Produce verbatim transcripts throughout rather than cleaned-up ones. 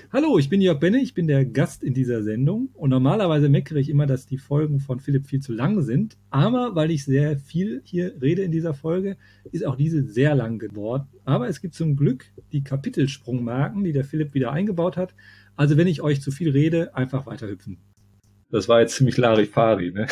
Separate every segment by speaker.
Speaker 1: Hallo, ich bin Jörg Benne, ich bin der Gast in dieser Sendung und normalerweise meckere ich immer, dass die Folgen von Philipp viel zu lang sind, aber weil ich sehr viel hier rede in dieser Folge, ist auch diese sehr lang geworden. Aber es gibt zum Glück die Kapitelsprungmarken, die der Philipp wieder eingebaut hat. Also wenn ich euch zu viel rede, einfach weiterhüpfen. Das war jetzt ziemlich Larifari, ne?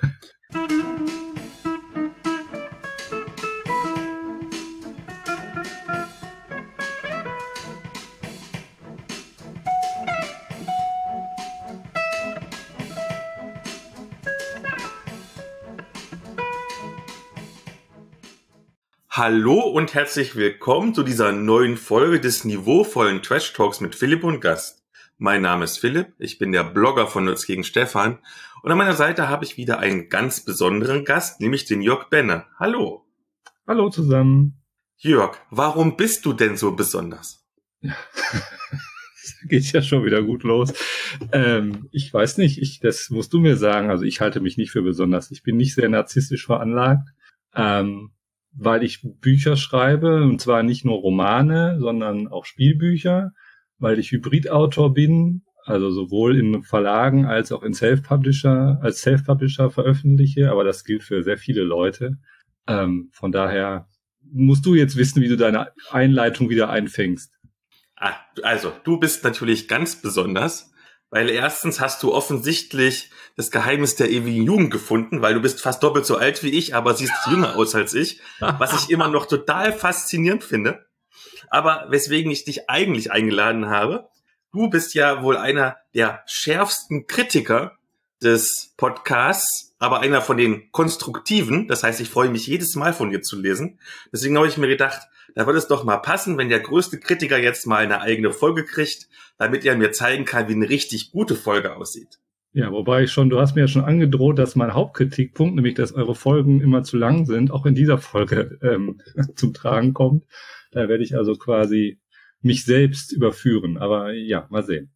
Speaker 2: Hallo und herzlich willkommen zu dieser neuen Folge des niveauvollen Trash Talks mit Philipp und Gast. Mein Name ist Philipp, ich bin der Blogger von Nerds gegen Stefan und an meiner Seite habe ich wieder einen ganz besonderen Gast, nämlich den Jörg Benne. Hallo.
Speaker 1: Hallo zusammen.
Speaker 2: Jörg, warum bist du denn so besonders?
Speaker 1: Ja. Geht ja schon wieder gut los. Ähm, ich weiß nicht, ich, das musst du mir sagen. Also ich halte mich nicht für besonders. Ich bin nicht sehr narzisstisch veranlagt. Ähm, weil ich Bücher schreibe, und zwar nicht nur Romane, sondern auch Spielbücher, weil ich Hybridautor bin, also sowohl in Verlagen als auch in Self-Publisher, als Self-Publisher veröffentliche, aber das gilt für sehr viele Leute. Ähm, von daher musst du jetzt wissen, wie du deine Einleitung wieder einfängst.
Speaker 2: Ah, also, du bist natürlich ganz besonders, weil erstens hast du offensichtlich das Geheimnis der ewigen Jugend gefunden, weil du bist fast doppelt so alt wie ich, aber siehst jünger aus als ich, was ich immer noch total faszinierend finde. Aber weswegen ich dich eigentlich eingeladen habe, du bist ja wohl einer der schärfsten Kritiker des Podcasts, aber einer von den konstruktiven. Das heißt, ich freue mich jedes Mal von dir zu lesen. Deswegen habe ich mir gedacht, da würde es doch mal passen, wenn der größte Kritiker jetzt mal eine eigene Folge kriegt, damit er mir zeigen kann, wie eine richtig gute Folge aussieht.
Speaker 1: Ja, wobei ich schon, du hast mir ja schon angedroht, dass mein Hauptkritikpunkt, nämlich dass eure Folgen immer zu lang sind, auch in dieser Folge ähm, zum Tragen kommt. Da werde ich also quasi mich selbst überführen. Aber ja, mal sehen.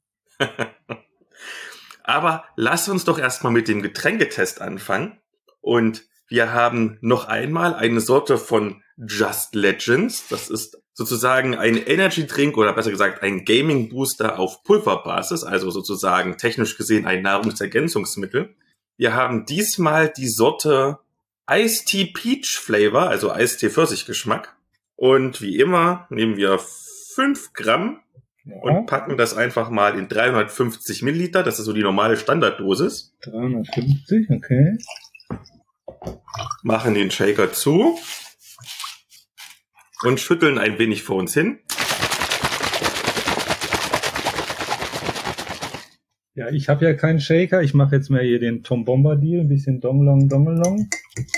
Speaker 2: Aber lass uns doch erstmal mit dem Getränketest anfangen. Und wir haben noch einmal eine Sorte von Just Legends. Das ist sozusagen ein Energy Drink oder besser gesagt ein Gaming Booster auf Pulverbasis, also sozusagen technisch gesehen ein Nahrungsergänzungsmittel. Wir haben diesmal die Sorte Iced Tea Peach Flavor, also Eistee Pfirsichgeschmack. Und wie immer nehmen wir fünf Gramm ja. und packen das einfach mal in dreihundertfünfzig Milliliter. Das ist so die normale Standarddosis.
Speaker 1: dreihundertfünfzig, okay.
Speaker 2: Machen den Shaker zu und schütteln ein wenig vor uns hin.
Speaker 1: Ja, ich habe ja keinen Shaker. Ich mache jetzt mal hier den Tom Bombadil, ein bisschen Dongelong, Dongelong.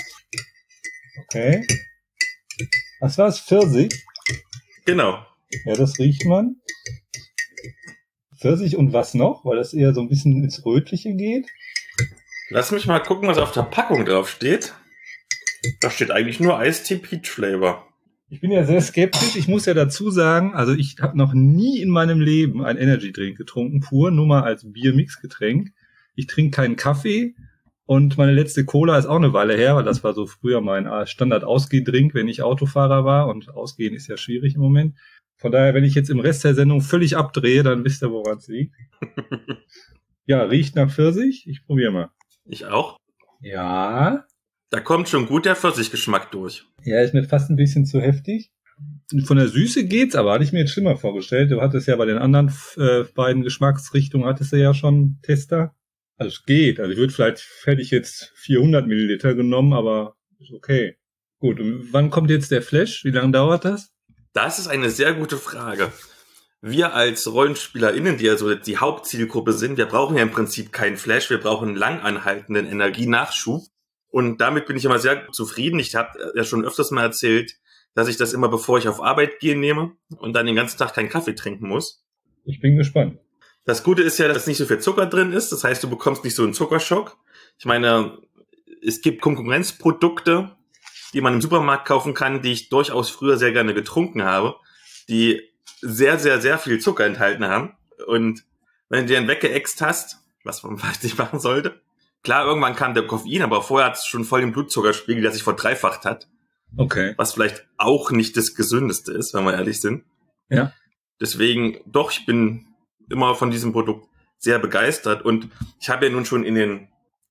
Speaker 1: Okay. Was war's? Pfirsich?
Speaker 2: Genau.
Speaker 1: Ja, das riecht man. Pfirsich und was noch? Weil das eher so ein bisschen ins Rötliche geht.
Speaker 2: Lass mich mal gucken, was auf der Packung drauf steht. Da steht eigentlich nur Iced Tea Peach Flavor.
Speaker 1: Ich bin ja sehr skeptisch. Ich muss ja dazu sagen, also ich habe noch nie in meinem Leben ein Energy Drink getrunken, pur, nur mal als Biermixgetränk. Ich trinke keinen Kaffee und meine letzte Cola ist auch eine Weile her, weil das war so früher mein Standard-Ausgehdrink, wenn ich Autofahrer war, und Ausgehen ist ja schwierig im Moment. Von daher, wenn ich jetzt im Rest der Sendung völlig abdrehe, dann wisst ihr, woran es liegt. Ja, riecht nach Pfirsich. Ich probiere mal.
Speaker 2: Ich auch.
Speaker 1: Ja.
Speaker 2: Da kommt schon gut der Pfirsichgeschmack durch.
Speaker 1: Ja, ist mir fast ein bisschen zu heftig. Von der Süße geht's, aber hatte ich mir jetzt schlimmer vorgestellt. Du hattest ja bei den anderen äh, beiden Geschmacksrichtungen, hattest du ja schon Tester. Also es geht. Also ich würde vielleicht, hätte ich jetzt vierhundert Milliliter genommen, aber ist okay. Gut, und wann kommt jetzt der Flash? Wie lange dauert das?
Speaker 2: Das ist eine sehr gute Frage. Wir als RollenspielerInnen, die ja so die Hauptzielgruppe sind, wir brauchen ja im Prinzip keinen Flash, wir brauchen einen langanhaltenden Energienachschub. Und damit bin ich immer sehr zufrieden. Ich habe ja schon öfters mal erzählt, dass ich das immer, bevor ich auf Arbeit gehe, nehme und dann den ganzen Tag keinen Kaffee trinken muss.
Speaker 1: Ich bin gespannt.
Speaker 2: Das Gute ist ja, dass nicht so viel Zucker drin ist. Das heißt, du bekommst nicht so einen Zuckerschock. Ich meine, es gibt Konkurrenzprodukte, die man im Supermarkt kaufen kann, die ich durchaus früher sehr gerne getrunken habe, die sehr, sehr, sehr viel Zucker enthalten haben. Und wenn du den weggeext hast, was man vielleicht nicht machen sollte, klar, irgendwann kam der Koffein, aber vorher hat es schon voll den Blutzuckerspiegel, der sich verdreifacht hat.
Speaker 1: Okay.
Speaker 2: Was vielleicht auch nicht das Gesündeste ist, wenn wir ehrlich sind.
Speaker 1: Ja.
Speaker 2: Deswegen, doch, ich bin immer von diesem Produkt sehr begeistert. Und ich habe ja nun schon in den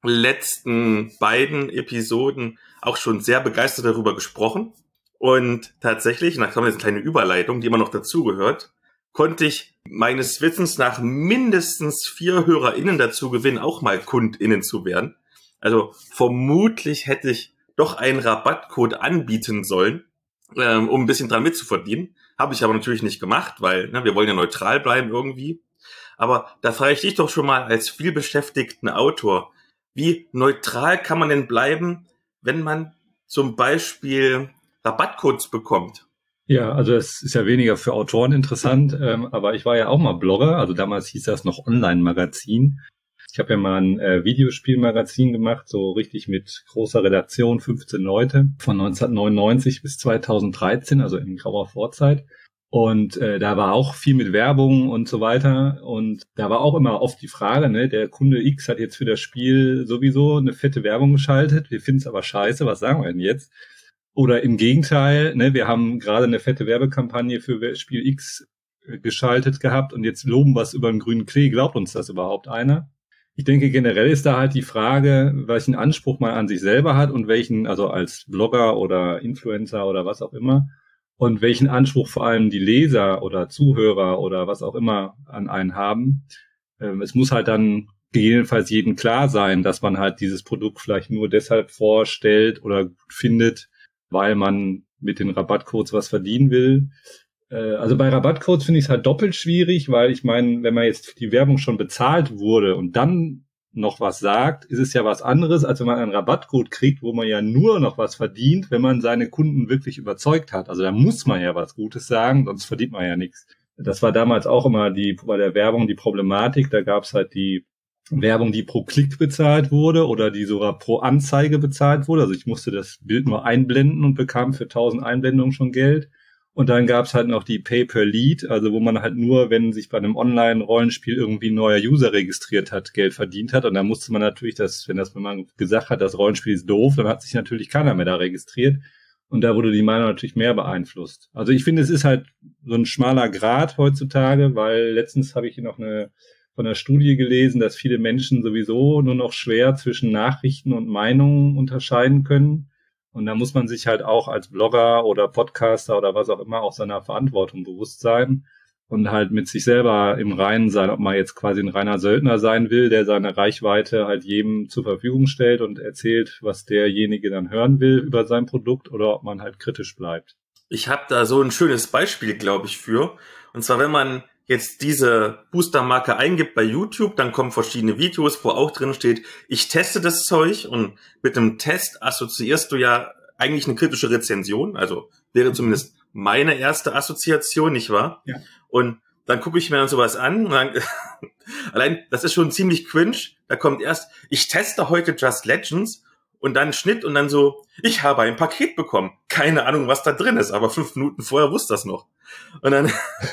Speaker 2: letzten beiden Episoden auch schon sehr begeistert darüber gesprochen. Und tatsächlich, und da kommt jetzt eine kleine Überleitung, die immer noch dazugehört, konnte ich meines Wissens nach mindestens vier HörerInnen dazu gewinnen, auch mal KundInnen zu werden. Also vermutlich hätte ich doch einen Rabattcode anbieten sollen, ähm, um ein bisschen dran mitzuverdienen. Habe ich aber natürlich nicht gemacht, weil ne, wir wollen ja neutral bleiben irgendwie. Aber da frage ich dich doch schon mal als vielbeschäftigten Autor, wie neutral kann man denn bleiben, wenn man zum Beispiel Rabattcodes bekommt?
Speaker 1: Ja, also es ist ja weniger für Autoren interessant, ähm, aber ich war ja auch mal Blogger, also damals hieß das noch Online-Magazin. Ich habe ja mal ein äh, Videospielmagazin gemacht, so richtig mit großer Redaktion, fünfzehn Leute, von neunzehnhundertneunundneunzig bis zweitausenddreizehn, also in grauer Vorzeit. Und äh, da war auch viel mit Werbung und so weiter. Und da war auch immer oft die Frage, ne, der Kunde X hat jetzt für das Spiel sowieso eine fette Werbung geschaltet. Wir finden es aber scheiße, was sagen wir denn jetzt? Oder im Gegenteil, ne, wir haben gerade eine fette Werbekampagne für Spiel X geschaltet gehabt und jetzt loben wir es über den grünen Klee. Glaubt uns das überhaupt einer? Ich denke, generell ist da halt die Frage, welchen Anspruch man an sich selber hat und welchen, also als Blogger oder Influencer oder was auch immer, und welchen Anspruch vor allem die Leser oder Zuhörer oder was auch immer an einen haben. Ähm, es muss halt dann gegebenenfalls jedem klar sein, dass man halt dieses Produkt vielleicht nur deshalb vorstellt oder gut findet, weil man mit den Rabattcodes was verdienen will. Äh, also bei Rabattcodes finde ich es halt doppelt schwierig, weil ich meine, wenn man jetzt die Werbung schon bezahlt wurde und dann noch was sagt, ist es ja was anderes, als wenn man einen Rabattcode kriegt, wo man ja nur noch was verdient, wenn man seine Kunden wirklich überzeugt hat. Also da muss man ja was Gutes sagen, sonst verdient man ja nichts. Das war damals auch immer die bei der Werbung die Problematik. Da gab es halt die Werbung, die pro Klick bezahlt wurde oder die sogar pro Anzeige bezahlt wurde. Also ich musste das Bild nur einblenden und bekam für tausend Einblendungen schon Geld. Und dann gab's halt noch die Pay-per-Lead, also wo man halt nur, wenn sich bei einem Online-Rollenspiel irgendwie ein neuer User registriert hat, Geld verdient hat. Und dann musste man natürlich das, wenn das, wenn man gesagt hat, das Rollenspiel ist doof, dann hat sich natürlich keiner mehr da registriert. Und da wurde die Meinung natürlich mehr beeinflusst. Also ich finde, es ist halt so ein schmaler Grat heutzutage, weil letztens habe ich hier noch eine von einer Studie gelesen, dass viele Menschen sowieso nur noch schwer zwischen Nachrichten und Meinungen unterscheiden können. Und da muss man sich halt auch als Blogger oder Podcaster oder was auch immer auch seiner Verantwortung bewusst sein und halt mit sich selber im Reinen sein, ob man jetzt quasi ein reiner Söldner sein will, der seine Reichweite halt jedem zur Verfügung stellt und erzählt, was derjenige dann hören will über sein Produkt, oder ob man halt kritisch bleibt.
Speaker 2: Ich habe da so ein schönes Beispiel, glaube ich, für. Und zwar, wenn man jetzt diese Boostermarke eingibt bei YouTube, dann kommen verschiedene Videos, wo auch drin steht, ich teste das Zeug, und mit einem Test assoziierst du ja eigentlich eine kritische Rezension, also wäre zumindest meine erste Assoziation, nicht wahr?
Speaker 1: Ja.
Speaker 2: Und dann gucke ich mir dann sowas an, und dann, allein, das ist schon ziemlich cringe, da kommt erst, ich teste heute Just Legends, und dann Schnitt und dann so, ich habe ein Paket bekommen, keine Ahnung, was da drin ist, aber fünf Minuten vorher wusste das noch. Und dann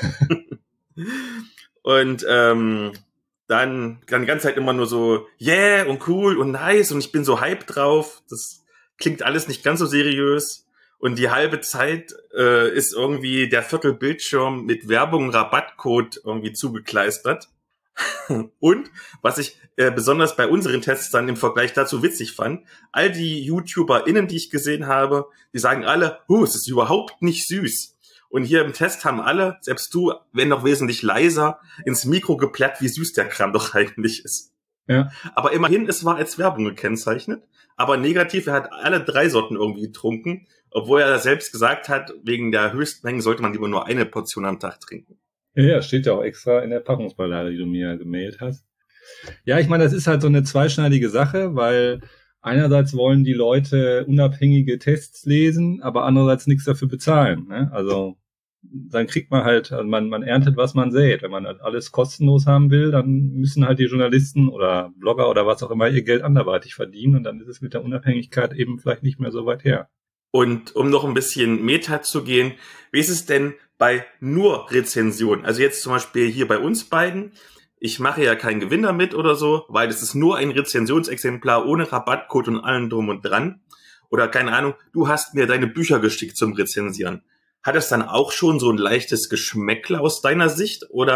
Speaker 2: und ähm, dann dann die ganze Zeit immer nur so yeah und cool und nice und ich bin so hyped drauf. Das klingt alles nicht ganz so seriös. Und die halbe Zeit äh, ist irgendwie der Viertelbildschirm mit Werbung, Rabattcode irgendwie zugekleistert. Und was ich äh, besonders bei unseren Tests dann im Vergleich dazu witzig fand, all die YouTuberInnen, die ich gesehen habe, die sagen alle, huh, es ist überhaupt nicht süß. Und hier im Test haben alle, selbst du, wenn noch wesentlich leiser, ins Mikro geplärt, wie süß der Kram doch eigentlich ist.
Speaker 1: Ja.
Speaker 2: Aber immerhin, es war als Werbung gekennzeichnet. Aber negativ, er hat alle drei Sorten irgendwie getrunken, obwohl er selbst gesagt hat, wegen der Höchstmengen sollte man lieber nur eine Portion am Tag trinken.
Speaker 1: Ja, steht ja auch extra in der Packungsbeilage, die du mir gemailt hast. Ja, ich meine, das ist halt so eine zweischneidige Sache, weil einerseits wollen die Leute unabhängige Tests lesen, aber andererseits nichts dafür bezahlen, ne? Also dann kriegt man halt, also man, man erntet, was man sät. Wenn man halt alles kostenlos haben will, dann müssen halt die Journalisten oder Blogger oder was auch immer ihr Geld anderweitig verdienen, und dann ist es mit der Unabhängigkeit eben vielleicht nicht mehr so weit her.
Speaker 2: Und um noch ein bisschen Meta zu gehen, wie ist es denn bei nur Rezensionen? Also jetzt zum Beispiel hier bei uns beiden. Ich mache ja keinen Gewinn damit oder so, weil es ist nur ein Rezensionsexemplar ohne Rabattcode und allem drum und dran. Oder keine Ahnung, du hast mir deine Bücher geschickt zum Rezensieren. Hat es dann auch schon so ein leichtes Geschmäckle aus deiner Sicht? Oder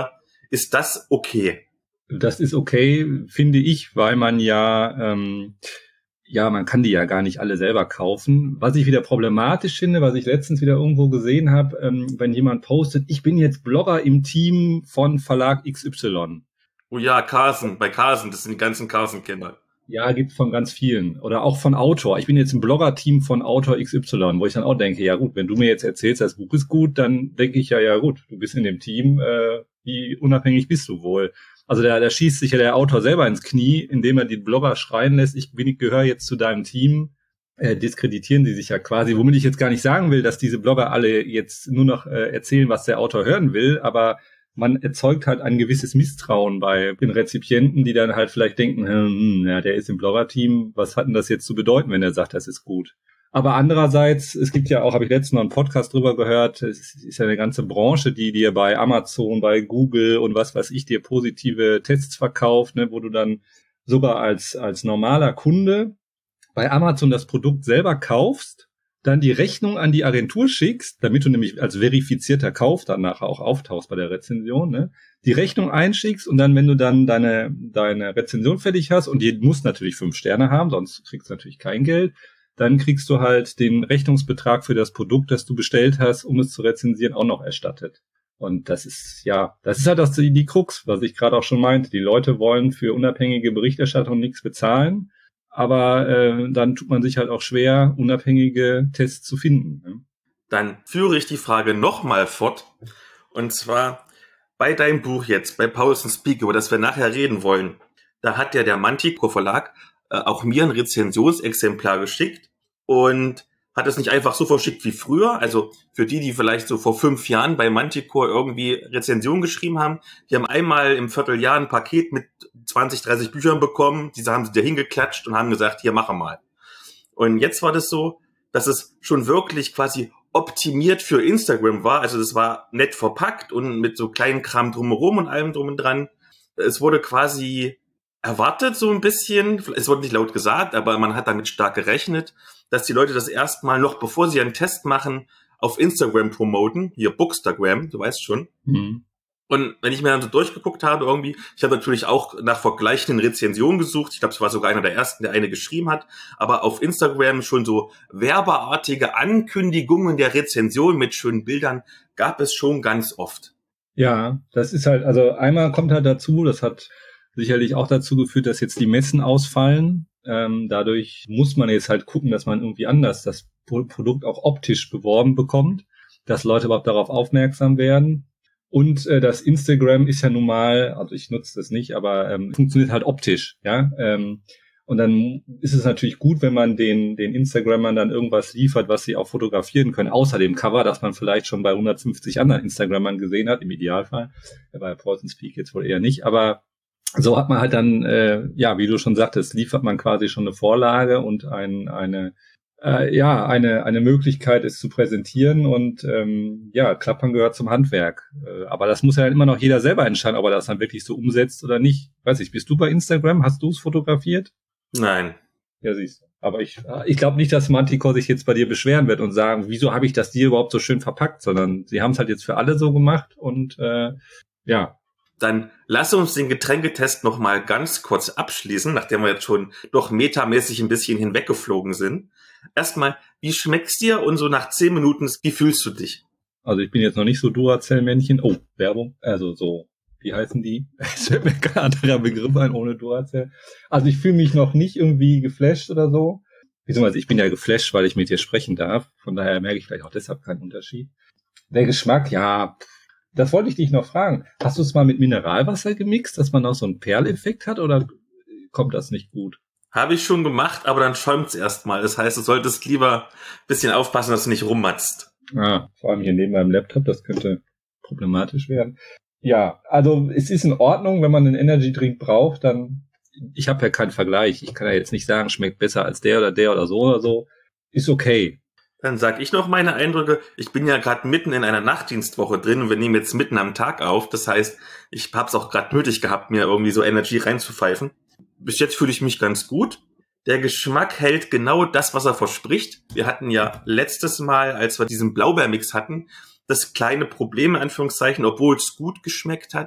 Speaker 2: Ist das okay?
Speaker 1: Das ist okay, finde ich, weil man ja, ähm, ja, man kann die ja gar nicht alle selber kaufen. Was ich wieder problematisch finde, was ich letztens wieder irgendwo gesehen habe, ähm, wenn jemand postet, ich bin jetzt Blogger im Team von Verlag X Y.
Speaker 2: Oh ja, Carson, bei Carson, das sind die ganzen Carson-Kinder.
Speaker 1: Ja, gibt's von ganz vielen. Oder auch von Autor. Ich bin jetzt im Blogger-Team von Autor X Y, wo ich dann auch denke, ja gut, wenn du mir jetzt erzählst, das Buch ist gut, dann denke ich ja, ja gut, du bist in dem Team, äh, wie unabhängig bist du wohl? Also da, da schießt sich ja der Autor selber ins Knie, indem er die Blogger schreien lässt, ich bin, ich gehöre jetzt zu deinem Team, äh, diskreditieren die sich ja quasi, womit ich jetzt gar nicht sagen will, dass diese Blogger alle jetzt nur noch äh, erzählen, was der Autor hören will, aber man erzeugt halt ein gewisses Misstrauen bei den Rezipienten, die dann halt vielleicht denken, hm, ja, der ist im Blogger-Team, was hat denn das jetzt zu bedeuten, wenn er sagt, das ist gut? Aber andererseits, es gibt ja auch, habe ich letztens noch einen Podcast drüber gehört, es ist ja eine ganze Branche, die dir bei Amazon, bei Google und was weiß ich, dir positive Tests verkauft, ne, wo du dann sogar als als normaler Kunde bei Amazon das Produkt selber kaufst, dann die Rechnung an die Agentur schickst, damit du nämlich als verifizierter Kauf dann nachher auch auftauchst bei der Rezension, ne? Die Rechnung einschickst und dann, wenn du dann deine deine Rezension fertig hast, und die muss natürlich fünf Sterne haben, sonst kriegst du natürlich kein Geld, dann kriegst du halt den Rechnungsbetrag für das Produkt, das du bestellt hast, um es zu rezensieren, auch noch erstattet. Und das ist, ja, das ist halt das, die, die Krux, was ich gerade auch schon meinte. Die Leute wollen für unabhängige Berichterstattung nichts bezahlen, aber äh, dann tut man sich halt auch schwer, unabhängige Tests zu finden. Ne?
Speaker 2: Dann führe ich die Frage nochmal fort. Und zwar bei deinem Buch jetzt, bei Paulsen Speak, über das wir nachher reden wollen. Da hat ja der Manticore Verlag äh, auch mir ein Rezensionsexemplar geschickt und hat es nicht einfach so verschickt wie früher. Also für die, die vielleicht so vor fünf Jahren bei Manticore irgendwie Rezensionen geschrieben haben, die haben einmal im Vierteljahr ein Paket mit zwanzig, dreißig Büchern bekommen, diese haben sie dir hingeklatscht und haben gesagt, hier, mach mal. Und jetzt war das so, dass es schon wirklich quasi optimiert für Instagram war. Also das war nett verpackt und mit so kleinen Kram drumherum und allem drum und dran. Es wurde quasi erwartet so ein bisschen, es wurde nicht laut gesagt, aber man hat damit stark gerechnet, dass die Leute das erstmal noch, bevor sie einen Test machen, auf Instagram promoten. Hier Bookstagram, du weißt schon.
Speaker 1: Mhm.
Speaker 2: Und wenn ich mir dann so durchgeguckt habe irgendwie, ich habe natürlich auch nach vergleichenden Rezensionen gesucht. Ich glaube, es war sogar einer der ersten, der eine geschrieben hat. Aber auf Instagram schon so werbeartige Ankündigungen der Rezension mit schönen Bildern gab es schon ganz oft.
Speaker 1: Ja, das ist halt, also einmal kommt halt dazu, das hat sicherlich auch dazu geführt, dass jetzt die Messen ausfallen. Ähm, dadurch muss man jetzt halt gucken, dass man irgendwie anders das Produkt auch optisch beworben bekommt, dass Leute überhaupt darauf aufmerksam werden. Und äh, das Instagram ist ja nun mal, also ich nutze das nicht, aber ähm, funktioniert halt optisch, ja. Ähm, und dann ist es natürlich gut, wenn man den den Instagrammern dann irgendwas liefert, was sie auch fotografieren können, außer dem Cover, das man vielleicht schon bei hundertfünfzig anderen Instagrammern gesehen hat, im Idealfall. Bei Paulsen Speak jetzt wohl eher nicht, aber so hat man halt dann, äh, ja, wie du schon sagtest, liefert man quasi schon eine Vorlage und ein, eine Äh, ja, eine eine Möglichkeit, es zu präsentieren, und ähm, ja, Klappern gehört zum Handwerk. Äh, aber das muss ja immer noch jeder selber entscheiden, ob er das dann wirklich so umsetzt oder nicht. Weiß ich, bist du bei Instagram? Hast du es fotografiert?
Speaker 2: Nein.
Speaker 1: Ja, siehst du. Aber ich ich glaube nicht, dass Manticore sich jetzt bei dir beschweren wird und sagen, wieso habe ich das dir überhaupt so schön verpackt, sondern sie haben es halt jetzt für alle so gemacht und äh, ja.
Speaker 2: Dann lass uns den Getränketest noch mal ganz kurz abschließen, nachdem wir jetzt schon doch metamäßig ein bisschen hinweggeflogen sind. Erstmal, wie schmeckt's dir? Und so nach zehn Minuten, wie fühlst du dich?
Speaker 1: Also ich bin jetzt noch nicht so Duracell-Männchen. Oh, Werbung. Also so, wie heißen die? Es fällt mir kein anderer Begriff ein ohne Duracell. Also ich fühle mich noch nicht irgendwie geflasht oder so. Beziehungsweise ich bin ja geflasht, weil ich mit dir sprechen darf. Von daher merke ich vielleicht auch deshalb keinen Unterschied. Der Geschmack, ja, das wollte ich dich noch fragen. Hast du es mal mit Mineralwasser gemixt, dass man auch so einen Perleffekt hat, oder kommt das nicht gut?
Speaker 2: Habe ich schon gemacht, aber dann schäumt's erstmal. Das heißt, du solltest lieber ein bisschen aufpassen, dass du nicht rummatzt.
Speaker 1: Ah, vor allem hier neben meinem Laptop, das könnte problematisch werden. Ja, also es ist in Ordnung, wenn man einen Energy-Drink braucht, dann, ich habe ja keinen Vergleich. Ich kann ja jetzt nicht sagen, schmeckt besser als der oder der oder so oder so. Ist okay.
Speaker 2: Dann sag ich noch meine Eindrücke. Ich bin ja gerade mitten in einer Nachtdienstwoche drin und wir nehmen jetzt mitten am Tag auf. Das heißt, ich habe es auch gerade nötig gehabt, mir irgendwie so Energy reinzupfeifen. Bis jetzt fühle ich mich ganz gut. Der Geschmack hält genau das, was er verspricht. Wir hatten ja letztes Mal, als wir diesen Blaubeermix hatten, das kleine Problem, in Anführungszeichen, obwohl es gut geschmeckt hat,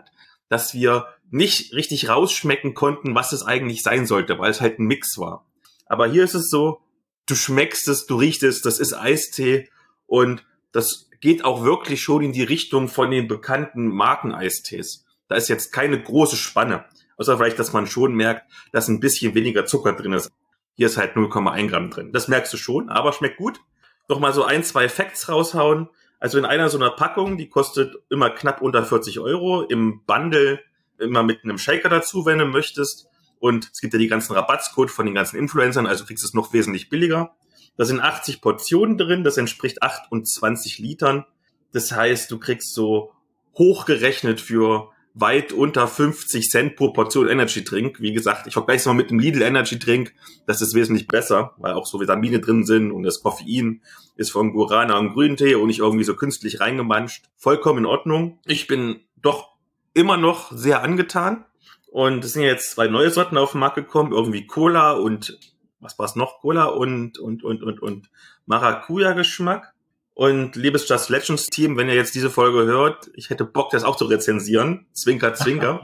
Speaker 2: dass wir nicht richtig rausschmecken konnten, was es eigentlich sein sollte, weil es halt ein Mix war. Aber hier ist es so, du schmeckst es, du riechst es, das ist Eistee und das geht auch wirklich schon in die Richtung von den bekannten Marken-Eistees. Da ist jetzt keine große Spanne, außer vielleicht, dass man schon merkt, dass ein bisschen weniger Zucker drin ist. Hier ist halt null Komma eins Gramm drin. Das merkst du schon, aber schmeckt gut. Nochmal so ein, zwei Facts raushauen. Also in einer so einer Packung, die kostet immer knapp unter vierzig Euro. Im Bundle immer mit einem Shaker dazu, wenn du möchtest. Und es gibt ja die ganzen Rabattscode von den ganzen Influencern, also kriegst du es noch wesentlich billiger. Da sind achtzig Portionen drin, das entspricht achtundzwanzig Litern. Das heißt, du kriegst so hochgerechnet für weit unter fünfzig Cent pro Portion Energy Drink. Wie gesagt, ich vergleiche es mal mit einem Lidl Energy Drink. Das ist wesentlich besser, weil auch so Vitamine drin sind und das Koffein ist von Guarana und Grüntee und nicht irgendwie so künstlich reingemanscht. Vollkommen in Ordnung. Ich bin doch immer noch sehr angetan. Und es sind jetzt zwei neue Sorten auf den Markt gekommen. Irgendwie Cola und, was war's noch? Cola und, und, und, und, und Maracuja-Geschmack. Und liebes Just Legends Team, wenn ihr jetzt diese Folge hört, ich hätte Bock, das auch zu rezensieren. Zwinker, zwinker.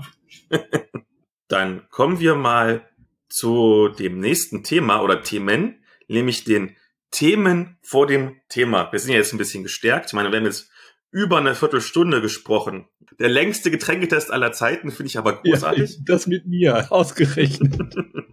Speaker 2: Dann kommen wir mal zu dem nächsten Thema oder Themen, nämlich den Themen vor dem Thema. Wir sind ja jetzt ein bisschen gestärkt. Ich meine, wir haben jetzt über eine Viertelstunde gesprochen. Der längste Getränketest aller Zeiten, finde ich aber großartig.
Speaker 1: Ja, das mit mir, ausgerechnet.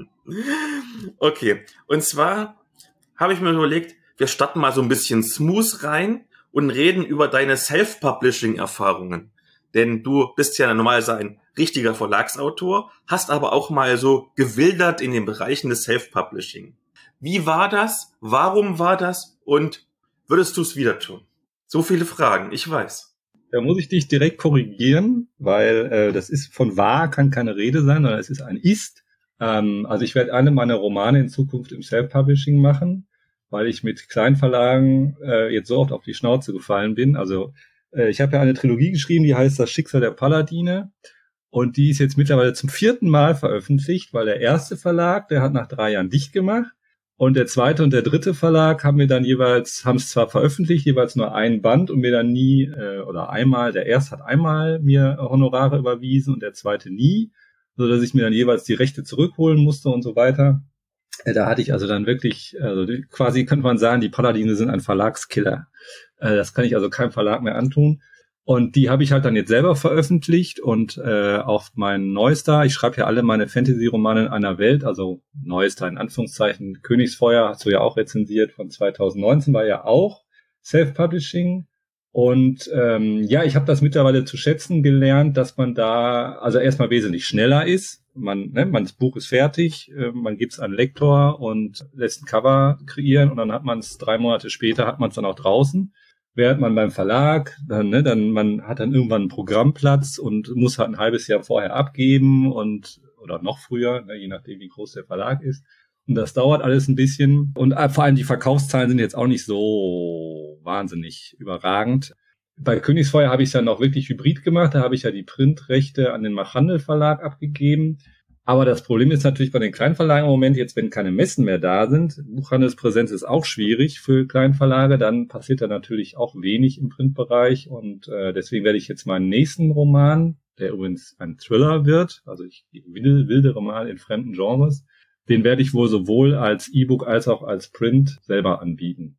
Speaker 2: Okay, und zwar habe ich mir überlegt, wir starten mal so ein bisschen smooth rein und reden über deine Self-Publishing-Erfahrungen. Denn du bist ja normalerweise ein richtiger Verlagsautor, hast aber auch mal so gewildert in den Bereichen des Self-Publishing. Wie war das? Warum war das? Und würdest du es wieder tun? So viele Fragen, ich weiß.
Speaker 1: Da muss ich dich direkt korrigieren, weil äh, das ist von war kann keine Rede sein, sondern es ist ein ist. Ähm, also ich werde alle meine Romane in Zukunft im Self-Publishing machen, weil ich mit Kleinverlagen äh, jetzt so oft auf die Schnauze gefallen bin. Also äh, ich habe ja eine Trilogie geschrieben, die heißt Das Schicksal der Paladine. Und die ist jetzt mittlerweile zum vierten Mal veröffentlicht, weil der erste Verlag, der hat nach drei Jahren dicht gemacht. Und der zweite und der dritte Verlag haben mir dann jeweils, haben es zwar veröffentlicht, jeweils nur einen Band und mir dann nie, äh, oder einmal, der erste hat einmal mir Honorare überwiesen und der zweite nie, so dass ich mir dann jeweils die Rechte zurückholen musste und so weiter. Äh, da hatte ich also dann wirklich, also quasi könnte man sagen, die Paladine sind ein Verlagskiller. Äh, das kann ich also keinem Verlag mehr antun. Und die habe ich halt dann jetzt selber veröffentlicht und äh, auch mein neuester, ich schreibe ja alle meine Fantasy-Romane in einer Welt, also neuester in Anführungszeichen, Königsfeuer, hast du ja auch rezensiert, von zwanzig neunzehn war ja auch Self-Publishing. Und ähm, ja, ich habe das mittlerweile zu schätzen gelernt, dass man da also erstmal wesentlich schneller ist. Man, ne, man das Buch ist fertig, äh, man gibt es an Lektor und lässt ein Cover kreieren und dann hat man es drei Monate später, hat man es dann auch draußen. Während man beim Verlag, dann, ne, dann, man hat dann irgendwann einen Programmplatz und muss halt ein halbes Jahr vorher abgeben und, oder noch früher, ne, je nachdem wie groß der Verlag ist. Und das dauert alles ein bisschen. Und vor allem die Verkaufszahlen sind jetzt auch nicht so wahnsinnig überragend. Bei Königsfeuer habe ich es ja noch wirklich hybrid gemacht. Da habe ich ja die Printrechte an den Machhandel Verlag abgegeben. Aber das Problem ist natürlich bei den Kleinverlagen im Moment, jetzt wenn keine Messen mehr da sind, Buchhandelspräsenz ist auch schwierig für Kleinverlage, dann passiert da natürlich auch wenig im Printbereich und äh, deswegen werde ich jetzt meinen nächsten Roman, der übrigens ein Thriller wird, also ich wilde, wildere mal in fremden Genres, den werde ich wohl sowohl als E-Book als auch als Print selber anbieten.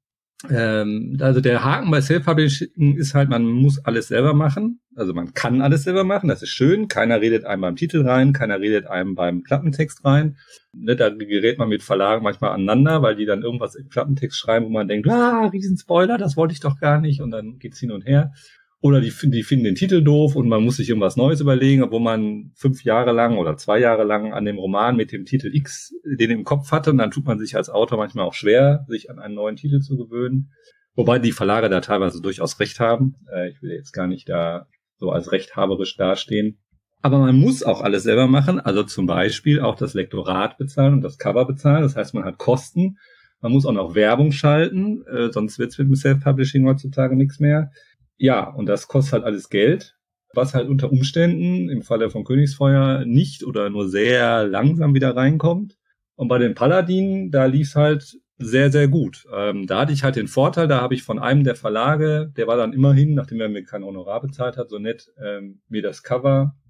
Speaker 1: Ähm, also der Haken bei Self-Publishing ist halt, man muss alles selber machen. Also man kann alles selber machen, das ist schön. Keiner redet einem beim Titel rein, keiner redet einem beim Klappentext rein. Ne, da gerät man mit Verlagen manchmal aneinander, weil die dann irgendwas im Klappentext schreiben, wo man denkt, ah, Riesenspoiler, das wollte ich doch gar nicht. Und dann geht's hin und her. Oder die, die finden den Titel doof und man muss sich irgendwas Neues überlegen, obwohl man fünf Jahre lang oder zwei Jahre lang an dem Roman mit dem Titel X den im Kopf hatte. Und dann tut man sich als Autor manchmal auch schwer, sich an einen neuen Titel zu gewöhnen. Wobei die Verlage da teilweise durchaus recht haben. Äh, ich will jetzt gar nicht da so als rechthaberisch dastehen. Aber man muss auch alles selber machen. Also zum Beispiel auch das Lektorat bezahlen und das Cover bezahlen. Das heißt, man hat Kosten. Man muss auch noch Werbung schalten. Äh, sonst wird's mit dem Self-Publishing heutzutage nichts mehr. Ja, und das kostet halt alles Geld, was halt unter Umständen im Falle von Königsfeuer nicht oder nur sehr langsam wieder reinkommt. Und bei den Paladinen, da lief's halt sehr, sehr gut. Ähm, da hatte ich halt den Vorteil, da habe ich von einem der Verlage, der war dann immerhin, nachdem er mir kein Honorar bezahlt hat, so nett, ähm, mir das Cover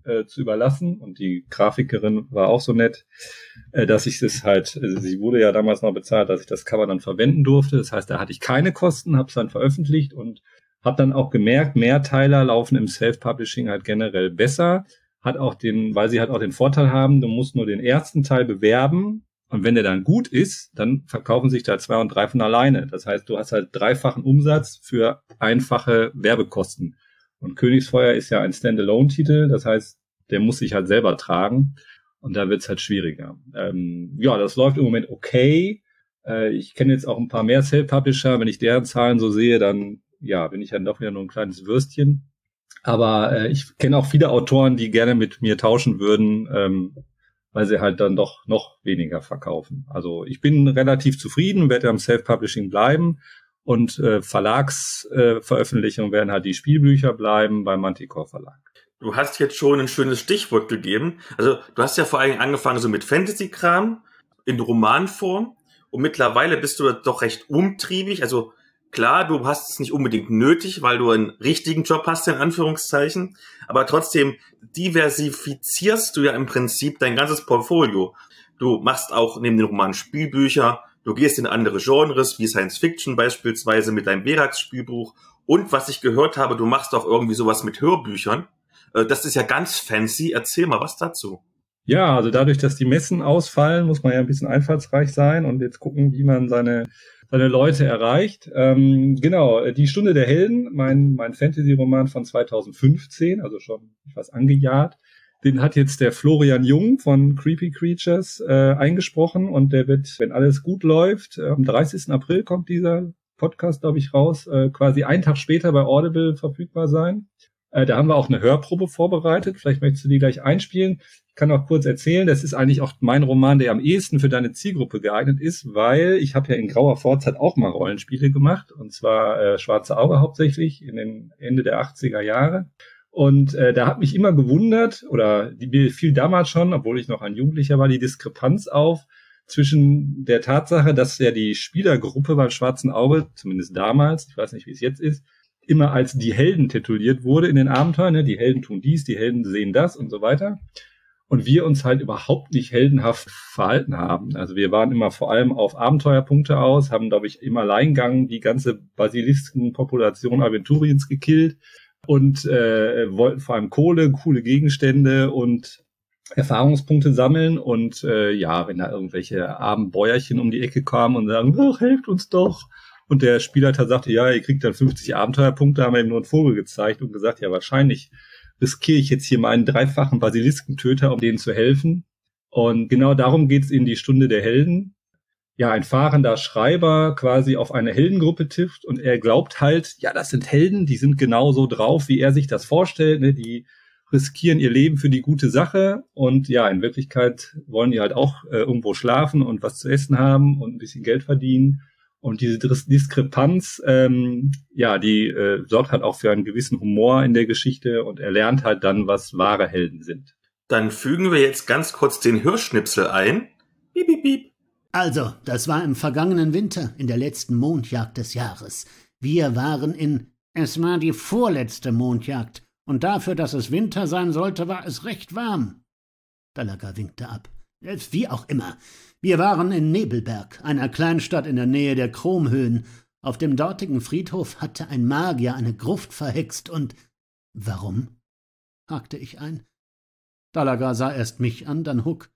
Speaker 1: äh, zu überlassen. Und die Grafikerin war auch so nett, äh, dass ich es halt, also sie wurde ja damals noch bezahlt, dass ich das Cover dann verwenden durfte. Das heißt, da hatte ich keine Kosten, habe es dann veröffentlicht und habe dann auch gemerkt, Mehrteiler laufen im Self-Publishing halt generell besser. Hat auch den, weil sie halt auch den Vorteil haben, du musst nur den ersten Teil bewerben. Und wenn der dann gut ist, dann verkaufen sich da zwei und drei von alleine. Das heißt, du hast halt dreifachen Umsatz für einfache Werbekosten. Und Königsfeuer ist ja ein Standalone-Titel, das heißt, der muss sich halt selber tragen. Und da wird's halt schwieriger. Ähm, ja, das läuft im Moment okay. Äh, ich kenne jetzt auch ein paar mehr Self-Publisher. Wenn ich deren Zahlen so sehe, dann ja, bin ich dann doch wieder nur ein kleines Würstchen. Aber äh, ich kenne auch viele Autoren, die gerne mit mir tauschen würden, ähm, weil sie halt dann doch noch weniger verkaufen. Also ich bin relativ zufrieden, werde am Self-Publishing bleiben und äh, Verlagsveröffentlichungen äh, werden halt die Spielbücher bleiben beim Manticore Verlag.
Speaker 2: Du hast jetzt schon ein schönes Stichwort gegeben. Also du hast ja vor allem angefangen so mit Fantasy-Kram in Romanform und mittlerweile bist du doch recht umtriebig. Also klar, du hast es nicht unbedingt nötig, weil du einen richtigen Job hast, in Anführungszeichen. Aber trotzdem diversifizierst du ja im Prinzip dein ganzes Portfolio. Du machst auch neben den Romanen Spielbücher, du gehst in andere Genres, wie Science Fiction beispielsweise mit deinem Verax-Spielbuch. Und was ich gehört habe, du machst auch irgendwie sowas mit Hörbüchern. Das ist ja ganz fancy. Erzähl mal was dazu.
Speaker 1: Ja, also dadurch, dass die Messen ausfallen, muss man ja ein bisschen einfallsreich sein und jetzt gucken, wie man seine seine Leute erreicht. Ähm, genau, die Stunde der Helden, mein mein Fantasy-Roman von zweitausendfünfzehn, also schon etwas angejahrt. Den hat jetzt der Florian Jung von Creepy Creatures äh, eingesprochen und der wird, wenn alles gut läuft, äh, am dreißigsten April kommt dieser Podcast, glaube ich, raus, äh, quasi einen Tag später bei Audible verfügbar sein. Äh, da haben wir auch eine Hörprobe vorbereitet. Vielleicht möchtest du die gleich einspielen. Ich kann auch kurz erzählen, das ist eigentlich auch mein Roman, der am ehesten für deine Zielgruppe geeignet ist, weil ich habe ja in grauer Vorzeit auch mal Rollenspiele gemacht, und zwar äh, Schwarze Auge hauptsächlich in den Ende der achtziger Jahre. Und äh, da hat mich immer gewundert, oder die, mir fiel damals schon, obwohl ich noch ein Jugendlicher war, die Diskrepanz auf zwischen der Tatsache, dass ja die Spielergruppe beim Schwarzen Auge, zumindest damals, ich weiß nicht, wie es jetzt ist, immer als die Helden tituliert wurde in den Abenteuern. Ne? Die Helden tun dies, die Helden sehen das und so weiter. Und wir uns halt überhaupt nicht heldenhaft verhalten haben. Also wir waren immer vor allem auf Abenteuerpunkte aus, haben, glaube ich, im Alleingang die ganze Basiliskenpopulation Aventuriens gekillt und äh, wollten vor allem Kohle, coole Gegenstände und Erfahrungspunkte sammeln. Und äh, ja, wenn da irgendwelche armen Bäuerchen um die Ecke kamen und sagen, ach, helft uns doch. Und der Spielleiter sagte, ja, ihr kriegt dann fünfzig Abenteuerpunkte, haben wir ihm nur einen Vogel gezeigt und gesagt, ja, wahrscheinlich riskiere ich jetzt hier meinen dreifachen Basiliskentöter, um denen zu helfen. Und genau darum geht's in die Stunde der Helden. Ja, ein fahrender Schreiber quasi auf eine Heldengruppe trifft und er glaubt halt, ja, das sind Helden, die sind genauso drauf, wie er sich das vorstellt, ne? Die riskieren ihr Leben für die gute Sache und ja, in Wirklichkeit wollen die halt auch äh, irgendwo schlafen und was zu essen haben und ein bisschen Geld verdienen. Und diese Diskrepanz, ähm, ja, die äh, sorgt halt auch für einen gewissen Humor in der Geschichte und er lernt halt dann, was wahre Helden sind.
Speaker 2: Dann fügen wir jetzt ganz kurz den Hörschnipsel ein. Piep, piep, piep.
Speaker 3: Also, das war im vergangenen Winter, in der letzten Mondjagd des Jahres. Wir waren in... Es war die vorletzte Mondjagd. Und dafür, dass es Winter sein sollte, war es recht warm. Gallagher winkte ab. Wie auch immer. Wir waren in Nebelberg, einer Kleinstadt in der Nähe der Kromhöhen. Auf dem dortigen Friedhof hatte ein Magier eine Gruft verhext und... Warum? Hakte ich ein. Gallagher sah erst mich an, dann Huck.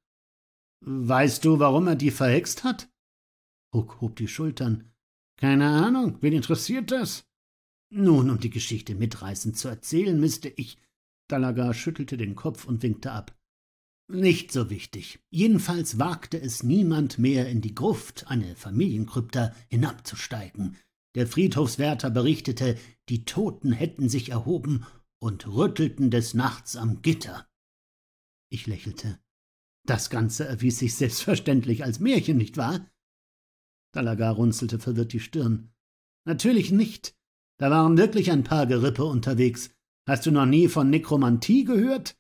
Speaker 3: Weißt du, warum er die verhext hat? Huck hob die Schultern. Keine Ahnung, wen interessiert das? Nun, um die Geschichte mitreißend zu erzählen, müsste ich... Gallagher schüttelte den Kopf und winkte ab. Nicht so wichtig. Jedenfalls wagte es niemand mehr in die Gruft, eine Familienkrypta, hinabzusteigen. Der Friedhofswärter berichtete, die Toten hätten sich erhoben und rüttelten des Nachts am Gitter. Ich lächelte. Das Ganze erwies sich selbstverständlich als Märchen, nicht wahr? Gallagher runzelte verwirrt die Stirn. Natürlich nicht. Da waren wirklich ein paar Gerippe unterwegs. Hast du noch nie von Nekromantie gehört?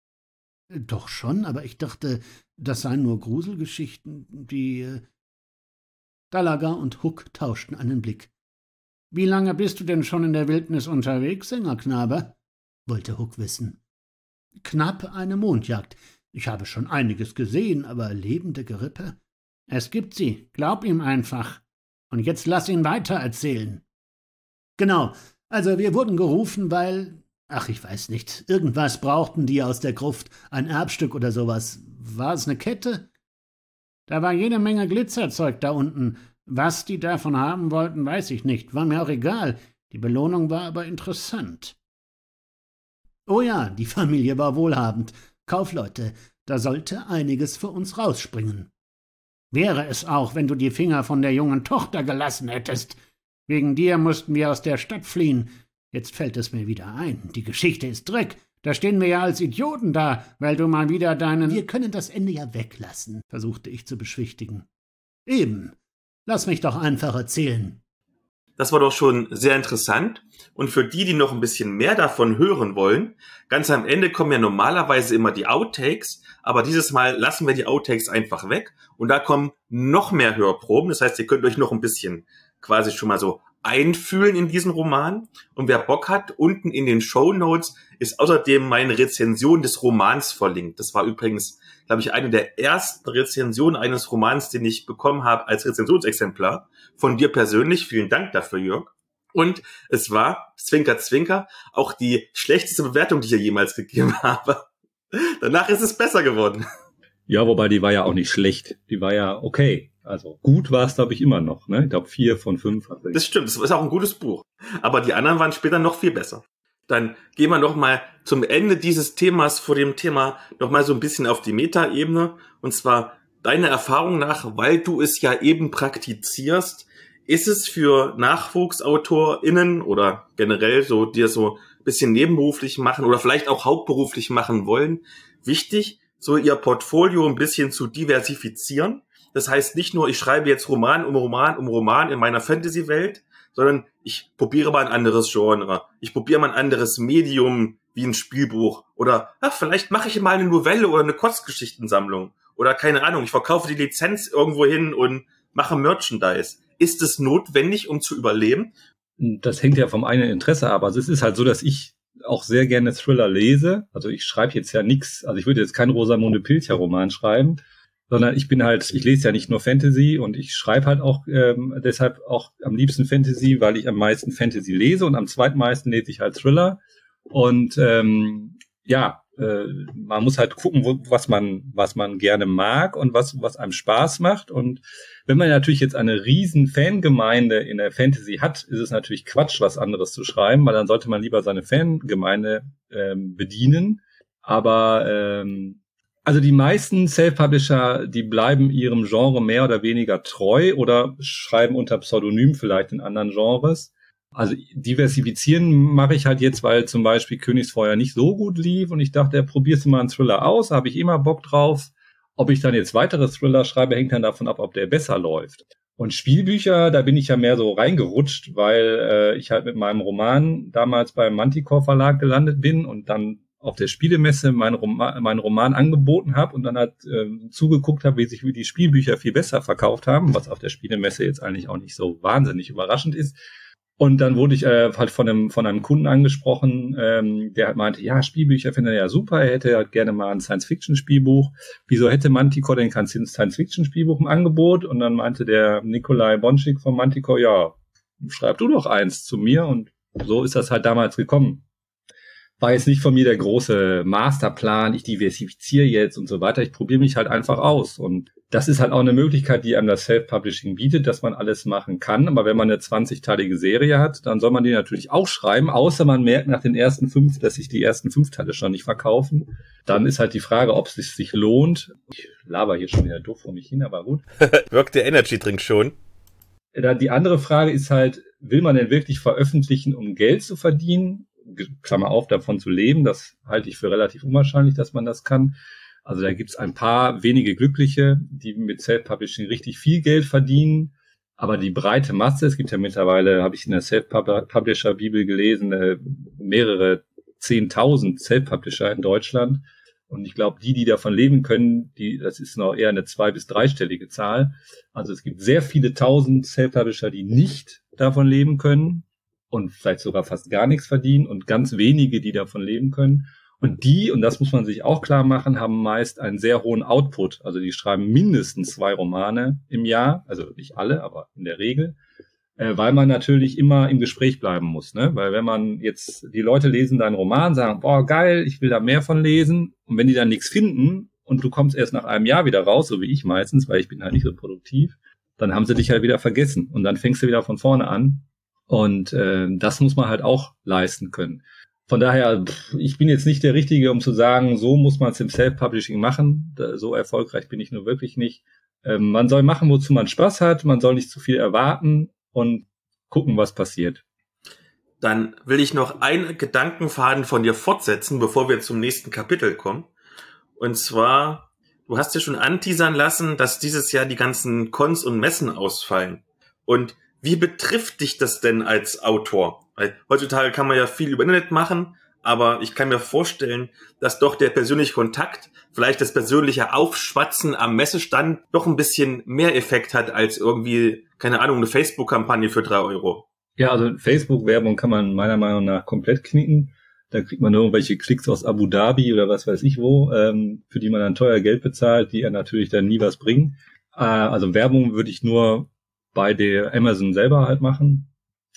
Speaker 3: Doch schon, aber ich dachte, das seien nur Gruselgeschichten, die... Äh Gallagher und Huck tauschten einen Blick. »Wie lange bist du denn schon in der Wildnis unterwegs, Sängerknabe?« wollte Huck wissen. Knapp eine Mondjagd. Ich habe schon einiges gesehen, aber lebende Gerippe? Es gibt sie, glaub ihm einfach. Und jetzt lass ihn weiter erzählen. Genau, also wir wurden gerufen, weil, ach, ich weiß nicht, irgendwas brauchten die aus der Gruft, ein Erbstück oder sowas. War es eine Kette? Da war jede Menge Glitzerzeug da unten. Was die davon haben wollten, weiß ich nicht, war mir auch egal. Die Belohnung war aber interessant. Oh ja, die Familie war wohlhabend. Kaufleute, da sollte einiges für uns rausspringen. Wäre es auch, wenn du die Finger von der jungen Tochter gelassen hättest. Wegen dir mussten wir aus der Stadt fliehen. Jetzt fällt es mir wieder ein. Die Geschichte ist Dreck. Da stehen wir ja als Idioten da, weil du mal wieder deinen... Wir können das Ende ja weglassen, versuchte ich zu beschwichtigen. Eben. Lass mich doch einfach erzählen.
Speaker 2: Das war doch schon sehr interessant. Und für die, die noch ein bisschen mehr davon hören wollen, ganz am Ende kommen ja normalerweise immer die Outtakes, aber dieses Mal lassen wir die Outtakes einfach weg und da kommen noch mehr Hörproben. Das heißt, ihr könnt euch noch ein bisschen quasi schon mal so einfühlen in diesen Roman. Und wer Bock hat, unten in den Shownotes ist außerdem meine Rezension des Romans verlinkt. Das war übrigens, glaube ich, eine der ersten Rezensionen eines Romans, den ich bekommen habe als Rezensionsexemplar. Von dir persönlich. Vielen Dank dafür, Jörg. Und es war, Zwinker, Zwinker, auch die schlechteste Bewertung, die ich hier jemals gegeben habe. Danach ist es besser geworden.
Speaker 1: Ja, wobei die war ja auch nicht schlecht. Die war ja okay. Also gut war es, glaube ich, immer noch. Ne? Ich glaube, vier von fünf. Also
Speaker 2: das stimmt, das ist auch ein gutes Buch. Aber die anderen waren später noch viel besser. Dann gehen wir noch mal zum Ende dieses Themas, vor dem Thema, noch mal so ein bisschen auf die Metaebene. Und zwar deine Erfahrung nach, weil du es ja eben praktizierst, ist es für NachwuchsautorInnen oder generell so, die es so ein bisschen nebenberuflich machen oder vielleicht auch hauptberuflich machen wollen, wichtig, so ihr Portfolio ein bisschen zu diversifizieren? Das heißt nicht nur, ich schreibe jetzt Roman um Roman um Roman in meiner Fantasy-Welt, sondern ich probiere mal ein anderes Genre. Ich probiere mal ein anderes Medium wie ein Spielbuch. Oder ach, vielleicht mache ich mal eine Novelle oder eine Kurzgeschichtensammlung. Oder keine Ahnung, ich verkaufe die Lizenz irgendwo hin und mache Merchandise. Ist es notwendig, um zu überleben?
Speaker 1: Das hängt ja vom eigenen Interesse ab. Also es ist halt so, dass ich auch sehr gerne Thriller lese. Also ich schreibe jetzt ja nichts. Also ich würde jetzt keinen Rosamunde Pilcher-Roman schreiben, sondern ich bin halt, ich lese ja nicht nur Fantasy und ich schreibe halt auch ähm, deshalb auch am liebsten Fantasy, weil ich am meisten Fantasy lese und am zweitmeisten lese ich halt Thriller. Und ähm, ja, äh, man muss halt gucken, wo, was man was man gerne mag und was was einem Spaß macht. Und wenn man natürlich jetzt eine riesen Fangemeinde in der Fantasy hat, ist es natürlich Quatsch, was anderes zu schreiben, weil dann sollte man lieber seine Fangemeinde ähm, bedienen. Aber ähm, also die meisten Self-Publisher, die bleiben ihrem Genre mehr oder weniger treu oder schreiben unter Pseudonym vielleicht in anderen Genres. Also diversifizieren mache ich halt jetzt, weil zum Beispiel Königsfeuer nicht so gut lief und ich dachte, ja, probierst du mal einen Thriller aus, da habe ich immer Bock drauf. Ob ich dann jetzt weitere Thriller schreibe, hängt dann davon ab, ob der besser läuft. Und Spielbücher, da bin ich ja mehr so reingerutscht, weil äh, ich halt mit meinem Roman damals beim Manticore Verlag gelandet bin und dann auf der Spielemesse meinen Roman, meinen Roman angeboten habe und dann halt äh, zugeguckt habe, wie sich die Spielbücher viel besser verkauft haben, was auf der Spielemesse jetzt eigentlich auch nicht so wahnsinnig überraschend ist. Und dann wurde ich äh, halt von einem von einem Kunden angesprochen, ähm, der halt meinte, ja, Spielbücher findet er ja super, er hätte halt gerne mal ein Science-Fiction-Spielbuch. Wieso hätte Manticore denn kein Science-Fiction-Spielbuch im Angebot? Und dann meinte der Nikolai Bonschik von Manticore, ja, schreib du doch eins zu mir. Und so ist das halt damals gekommen. War jetzt nicht von mir der große Masterplan, ich diversifiziere jetzt und so weiter. Ich probiere mich halt einfach aus. Und das ist halt auch eine Möglichkeit, die einem das Self-Publishing bietet, dass man alles machen kann. Aber wenn man eine zwanzigteilige Serie hat, dann soll man die natürlich auch schreiben, außer man merkt nach den ersten fünf, dass sich die ersten fünf Teile schon nicht verkaufen. Dann ist halt die Frage, ob es sich lohnt. Ich laber hier schon wieder doof vor mich hin, aber gut.
Speaker 2: Wirkt der Energy-Drink schon?
Speaker 1: Die andere Frage ist halt, will man denn wirklich veröffentlichen, um Geld zu verdienen? Klammer auf, davon zu leben, das halte ich für relativ unwahrscheinlich, dass man das kann. Also da gibt es ein paar wenige Glückliche, die mit Self-Publishing richtig viel Geld verdienen, aber die breite Masse, es gibt ja mittlerweile, habe ich in der Self-Publisher-Bibel gelesen, äh, mehrere zehntausend Self-Publisher in Deutschland und ich glaube, die, die davon leben können, die, das ist noch eher eine zwei- bis dreistellige Zahl. Also es gibt sehr viele tausend Self-Publisher, die nicht davon leben können und vielleicht sogar fast gar nichts verdienen und ganz wenige, die davon leben können. Und die, und das muss man sich auch klar machen, haben meist einen sehr hohen Output. Also die schreiben mindestens zwei Romane im Jahr, also nicht alle, aber in der Regel, äh, weil man natürlich immer im Gespräch bleiben muss, ne? Weil wenn man jetzt, die Leute lesen deinen Roman, sagen, boah, geil, ich will da mehr von lesen. Und wenn die dann nichts finden und du kommst erst nach einem Jahr wieder raus, so wie ich meistens, weil ich bin halt nicht so produktiv, dann haben sie dich halt wieder vergessen. Und dann fängst du wieder von vorne an. Und äh, das muss man halt auch leisten können. Von daher, pff, ich bin jetzt nicht der Richtige, um zu sagen, so muss man es im Self-Publishing machen. Da, so erfolgreich bin ich nur wirklich nicht. Ähm, man soll machen, wozu man Spaß hat. Man soll nicht zu viel erwarten und gucken, was passiert.
Speaker 2: Dann will ich noch einen Gedankenfaden von dir fortsetzen, bevor wir zum nächsten Kapitel kommen. Und zwar, du hast ja schon anteasern lassen, dass dieses Jahr die ganzen Cons und Messen ausfallen. Und wie betrifft dich das denn als Autor? Weil heutzutage kann man ja viel über Internet machen, aber ich kann mir vorstellen, dass doch der persönliche Kontakt, vielleicht das persönliche Aufschwatzen am Messestand doch ein bisschen mehr Effekt hat als irgendwie, keine Ahnung, eine Facebook-Kampagne für drei Euro.
Speaker 1: Ja, also Facebook-Werbung kann man meiner Meinung nach komplett knicken. Da kriegt man nur irgendwelche Klicks aus Abu Dhabi oder was weiß ich wo, ähm, für die man dann teuer Geld bezahlt, die ja natürlich dann nie was bringen. Äh, also Werbung würde ich nur bei der Amazon selber halt machen.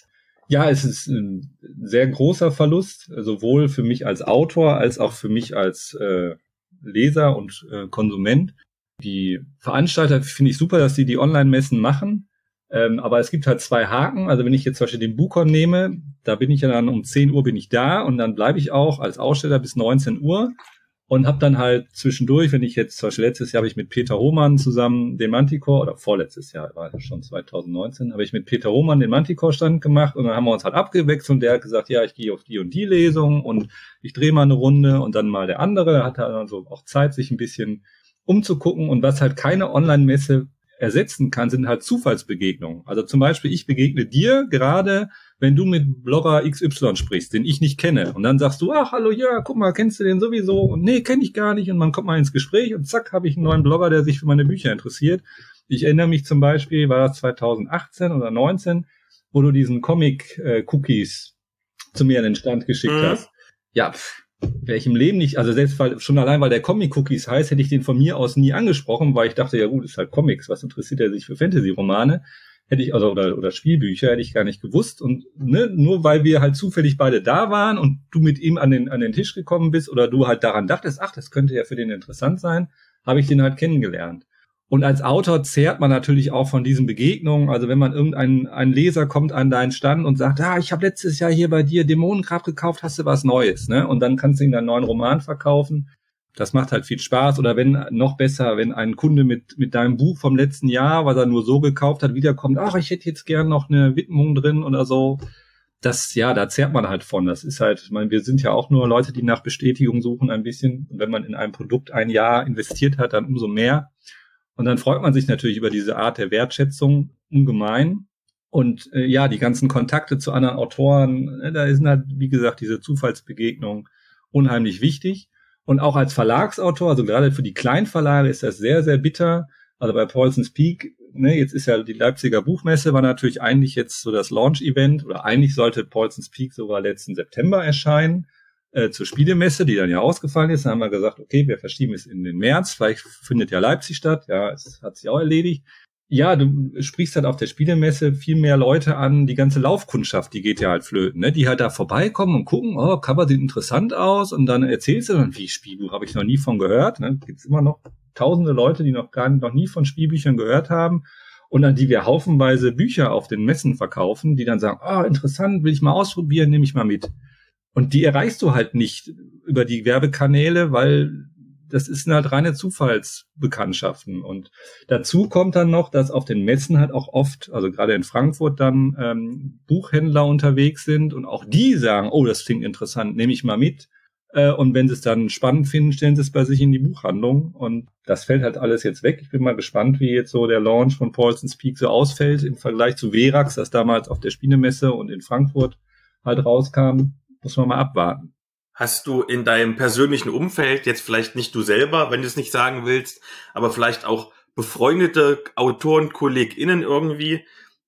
Speaker 1: Ja, es ist ein sehr großer Verlust, sowohl für mich als Autor als auch für mich als äh, Leser und äh, Konsument. Die Veranstalter finde ich super, dass sie die Online-Messen machen. Ähm, aber es gibt halt zwei Haken. Also wenn ich jetzt zum Beispiel den BuCon nehme, da bin ich ja dann um zehn Uhr bin ich da und dann bleibe ich auch als Aussteller bis neunzehn Uhr und habe dann halt zwischendurch, wenn ich jetzt zum Beispiel letztes Jahr habe ich mit Peter Hohmann zusammen den Manticore, oder vorletztes Jahr, war das schon zwanzig neunzehn, habe ich mit Peter Hohmann den Manticore-Stand gemacht und dann haben wir uns halt abgewechselt und der hat gesagt, ja, ich gehe auf die und die Lesung und ich drehe mal eine Runde und dann mal der andere. Da hat er dann so auch Zeit, sich ein bisschen umzugucken und was halt keine Online-Messe ersetzen kann, sind halt Zufallsbegegnungen. Also zum Beispiel, ich begegne dir gerade, wenn du mit Blogger X Y sprichst, den ich nicht kenne. Und dann sagst du, ach, hallo, ja, guck mal, kennst du den sowieso? Und nee, kenne ich gar nicht. Und man kommt mal ins Gespräch und zack, habe ich einen neuen Blogger, der sich für meine Bücher interessiert. Ich erinnere mich zum Beispiel, war das zwanzig achtzehn oder neunzehn, wo du diesen Comic-Cookies zu mir in den Stand geschickt mhm. hast. Ja, pff. Wäre ich im Leben nicht, also selbst weil, schon allein, weil der Comic-Cookies heißt, hätte ich den von mir aus nie angesprochen, weil ich dachte, ja gut, ist halt Comics, was interessiert er sich für Fantasy-Romane? Hätte ich, also, oder, oder Spielbücher, hätte ich gar nicht gewusst. Und, ne, nur weil wir halt zufällig beide da waren und du mit ihm an den, an den Tisch gekommen bist oder du halt daran dachtest, ach, das könnte ja für den interessant sein, habe ich den halt kennengelernt. Und als Autor zehrt man natürlich auch von diesen Begegnungen. Also wenn man irgendein ein Leser kommt an deinen Stand und sagt, ah, ich habe letztes Jahr hier bei dir Dämonengrab gekauft, hast du was Neues, ne? Und dann kannst du ihm einen neuen Roman verkaufen. Das macht halt viel Spaß. Oder wenn, noch besser, wenn ein Kunde mit mit deinem Buch vom letzten Jahr, was er nur so gekauft hat, wiederkommt, ach, ich hätte jetzt gern noch eine Widmung drin oder so. Das, ja, da zehrt man halt von. Das ist halt, ich meine, wir sind ja auch nur Leute, die nach Bestätigung suchen ein bisschen. Und wenn man in ein Produkt ein Jahr investiert hat, dann umso mehr. Und dann freut man sich natürlich über diese Art der Wertschätzung ungemein. Und äh, ja, die ganzen Kontakte zu anderen Autoren, äh, da sind halt, wie gesagt, diese Zufallsbegegnungen unheimlich wichtig. Und auch als Verlagsautor, also gerade für die Kleinverlage ist das sehr, sehr bitter. Also bei Paulson's Peak, ne, jetzt ist ja die Leipziger Buchmesse, war natürlich eigentlich jetzt so das Launch-Event, oder eigentlich sollte Paulson's Peak sogar letzten September erscheinen. Äh, zur Spielemesse, die dann ja ausgefallen ist. Dann haben wir gesagt, okay, wir verschieben es in den März. Vielleicht findet ja Leipzig statt. Ja, es hat sich auch erledigt. Ja, du sprichst halt auf der Spielemesse viel mehr Leute an. Die ganze Laufkundschaft, die geht ja halt flöten, ne? Die halt da vorbeikommen und gucken, oh, Cover sieht interessant aus. Und dann erzählst du dann, wie Spielbuch, habe ich noch nie von gehört. Ne? Gibt's immer noch tausende Leute, die noch gar nicht, noch nie von Spielbüchern gehört haben. Und an die wir haufenweise Bücher auf den Messen verkaufen, die dann sagen, oh, interessant, will ich mal ausprobieren, nehme ich mal mit. Und die erreichst du halt nicht über die Werbekanäle, weil das ist halt reine Zufallsbekanntschaften. Und dazu kommt dann noch, dass auf den Messen halt auch oft, also gerade in Frankfurt dann ähm, Buchhändler unterwegs sind und auch die sagen, oh, das klingt interessant, nehme ich mal mit. Äh, und wenn sie es dann spannend finden, stellen sie es bei sich in die Buchhandlung. Und das fällt halt alles jetzt weg. Ich bin mal gespannt, wie jetzt so der Launch von Paulson's Peak so ausfällt im Vergleich zu Verax, das damals auf der Spielemesse und in Frankfurt halt rauskam. Muss man mal abwarten.
Speaker 2: Hast du in deinem persönlichen Umfeld, jetzt vielleicht nicht du selber, wenn du es nicht sagen willst, aber vielleicht auch befreundete Autoren, KollegInnen irgendwie,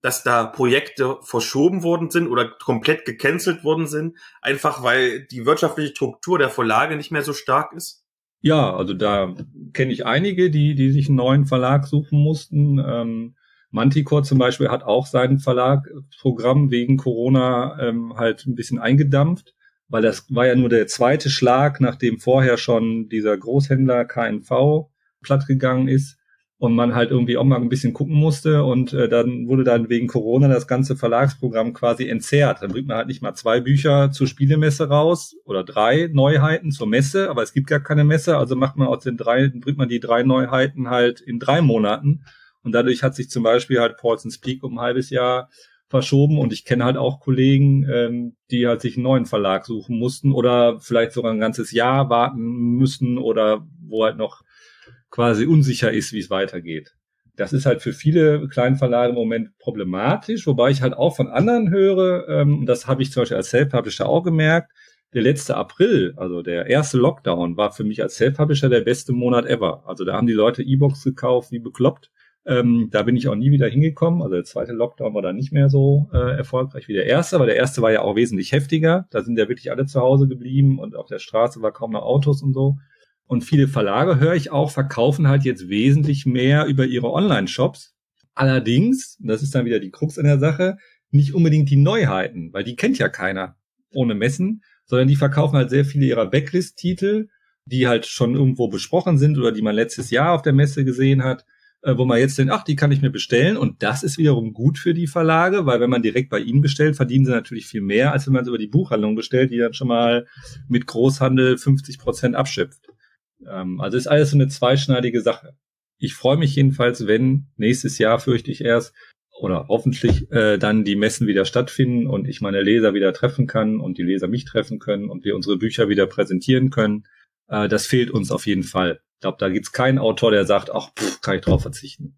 Speaker 2: dass da Projekte verschoben worden sind oder komplett gecancelt worden sind, einfach weil die wirtschaftliche Struktur der Verlage nicht mehr so stark ist?
Speaker 1: Ja, also da kenne ich einige, die die sich einen neuen Verlag suchen mussten. Ähm, Manticore zum Beispiel hat auch sein Verlagsprogramm wegen Corona ähm, halt ein bisschen eingedampft, weil das war ja nur der zweite Schlag, nachdem vorher schon dieser Großhändler K N V platt gegangen ist und man halt irgendwie auch mal ein bisschen gucken musste und äh, dann wurde dann wegen Corona das ganze Verlagsprogramm quasi entzerrt. Dann bringt man halt nicht mal zwei Bücher zur Spielemesse raus oder drei Neuheiten zur Messe, aber es gibt gar keine Messe, also macht man aus den drei, bringt man die drei Neuheiten halt in drei Monaten und dadurch hat sich zum Beispiel halt Paulson's Peak um ein halbes Jahr verschoben und ich kenne halt auch Kollegen, ähm, die halt sich einen neuen Verlag suchen mussten oder vielleicht sogar ein ganzes Jahr warten müssen oder wo halt noch quasi unsicher ist, wie es weitergeht. Das ist halt für viele Kleinverlage im Moment problematisch, wobei ich halt auch von anderen höre, ähm, das habe ich zum Beispiel als Self-Publisher auch gemerkt, der letzte April, also der erste Lockdown, war für mich als Self-Publisher der beste Monat ever. Also da haben die Leute E-Books gekauft wie bekloppt. Ähm, da bin ich auch nie wieder hingekommen. Also der zweite Lockdown war dann nicht mehr so äh, erfolgreich wie der erste, aber der erste war ja auch wesentlich heftiger. Da sind ja wirklich alle zu Hause geblieben und auf der Straße war kaum noch Autos und so. Und viele Verlage, höre ich auch, verkaufen halt jetzt wesentlich mehr über ihre Online-Shops. Allerdings, das ist dann wieder die Krux in der Sache, nicht unbedingt die Neuheiten, weil die kennt ja keiner ohne Messen, sondern die verkaufen halt sehr viele ihrer Backlist-Titel, die halt schon irgendwo besprochen sind oder die man letztes Jahr auf der Messe gesehen hat, wo man jetzt denkt, ach, die kann ich mir bestellen. Und das ist wiederum gut für die Verlage, weil wenn man direkt bei ihnen bestellt, verdienen sie natürlich viel mehr, als wenn man es über die Buchhandlung bestellt, die dann schon mal mit Großhandel fünfzig Prozent abschöpft. Also ist alles so eine zweischneidige Sache. Ich freue mich jedenfalls, wenn nächstes Jahr, fürchte ich erst, oder hoffentlich äh, dann die Messen wieder stattfinden und ich meine Leser wieder treffen kann und die Leser mich treffen können und wir unsere Bücher wieder präsentieren können. Äh, das fehlt uns auf jeden Fall. Ich glaube, da gibt's keinen Autor, der sagt, ach, pff, kann ich drauf verzichten.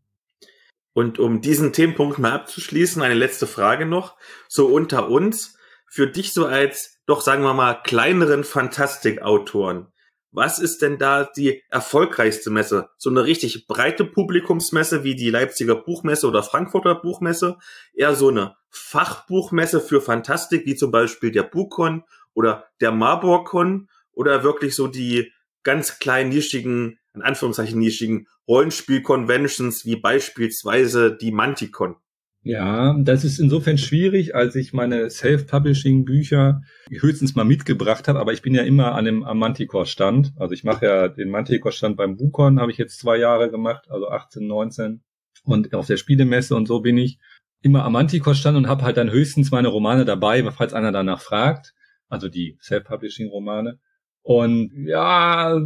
Speaker 2: Und um diesen Themenpunkt mal abzuschließen, eine letzte Frage noch. So unter uns, für dich so als, doch sagen wir mal, kleineren Fantastikautoren, was ist denn da die erfolgreichste Messe? So eine richtig breite Publikumsmesse wie die Leipziger Buchmesse oder Frankfurter Buchmesse? Eher so eine Fachbuchmesse für Fantastik, wie zum Beispiel der BuchCon oder der Marburg-Con? Oder wirklich so die ganz kleinen, nischigen, in Anführungszeichen nischigen Rollenspiel-Conventions wie beispielsweise die Manticon?
Speaker 1: Ja, das ist insofern schwierig, als ich meine Self-Publishing-Bücher höchstens mal mitgebracht habe, aber ich bin ja immer an dem am Manticore-Stand. Also ich mache ja den Manticore-Stand beim BuchCon, habe ich jetzt zwei Jahre gemacht, also achtzehn, neunzehn. Und auf der Spielemesse und so bin ich immer am Manticore-Stand und habe halt dann höchstens meine Romane dabei, falls einer danach fragt. Also die Self-Publishing-Romane. Und ja,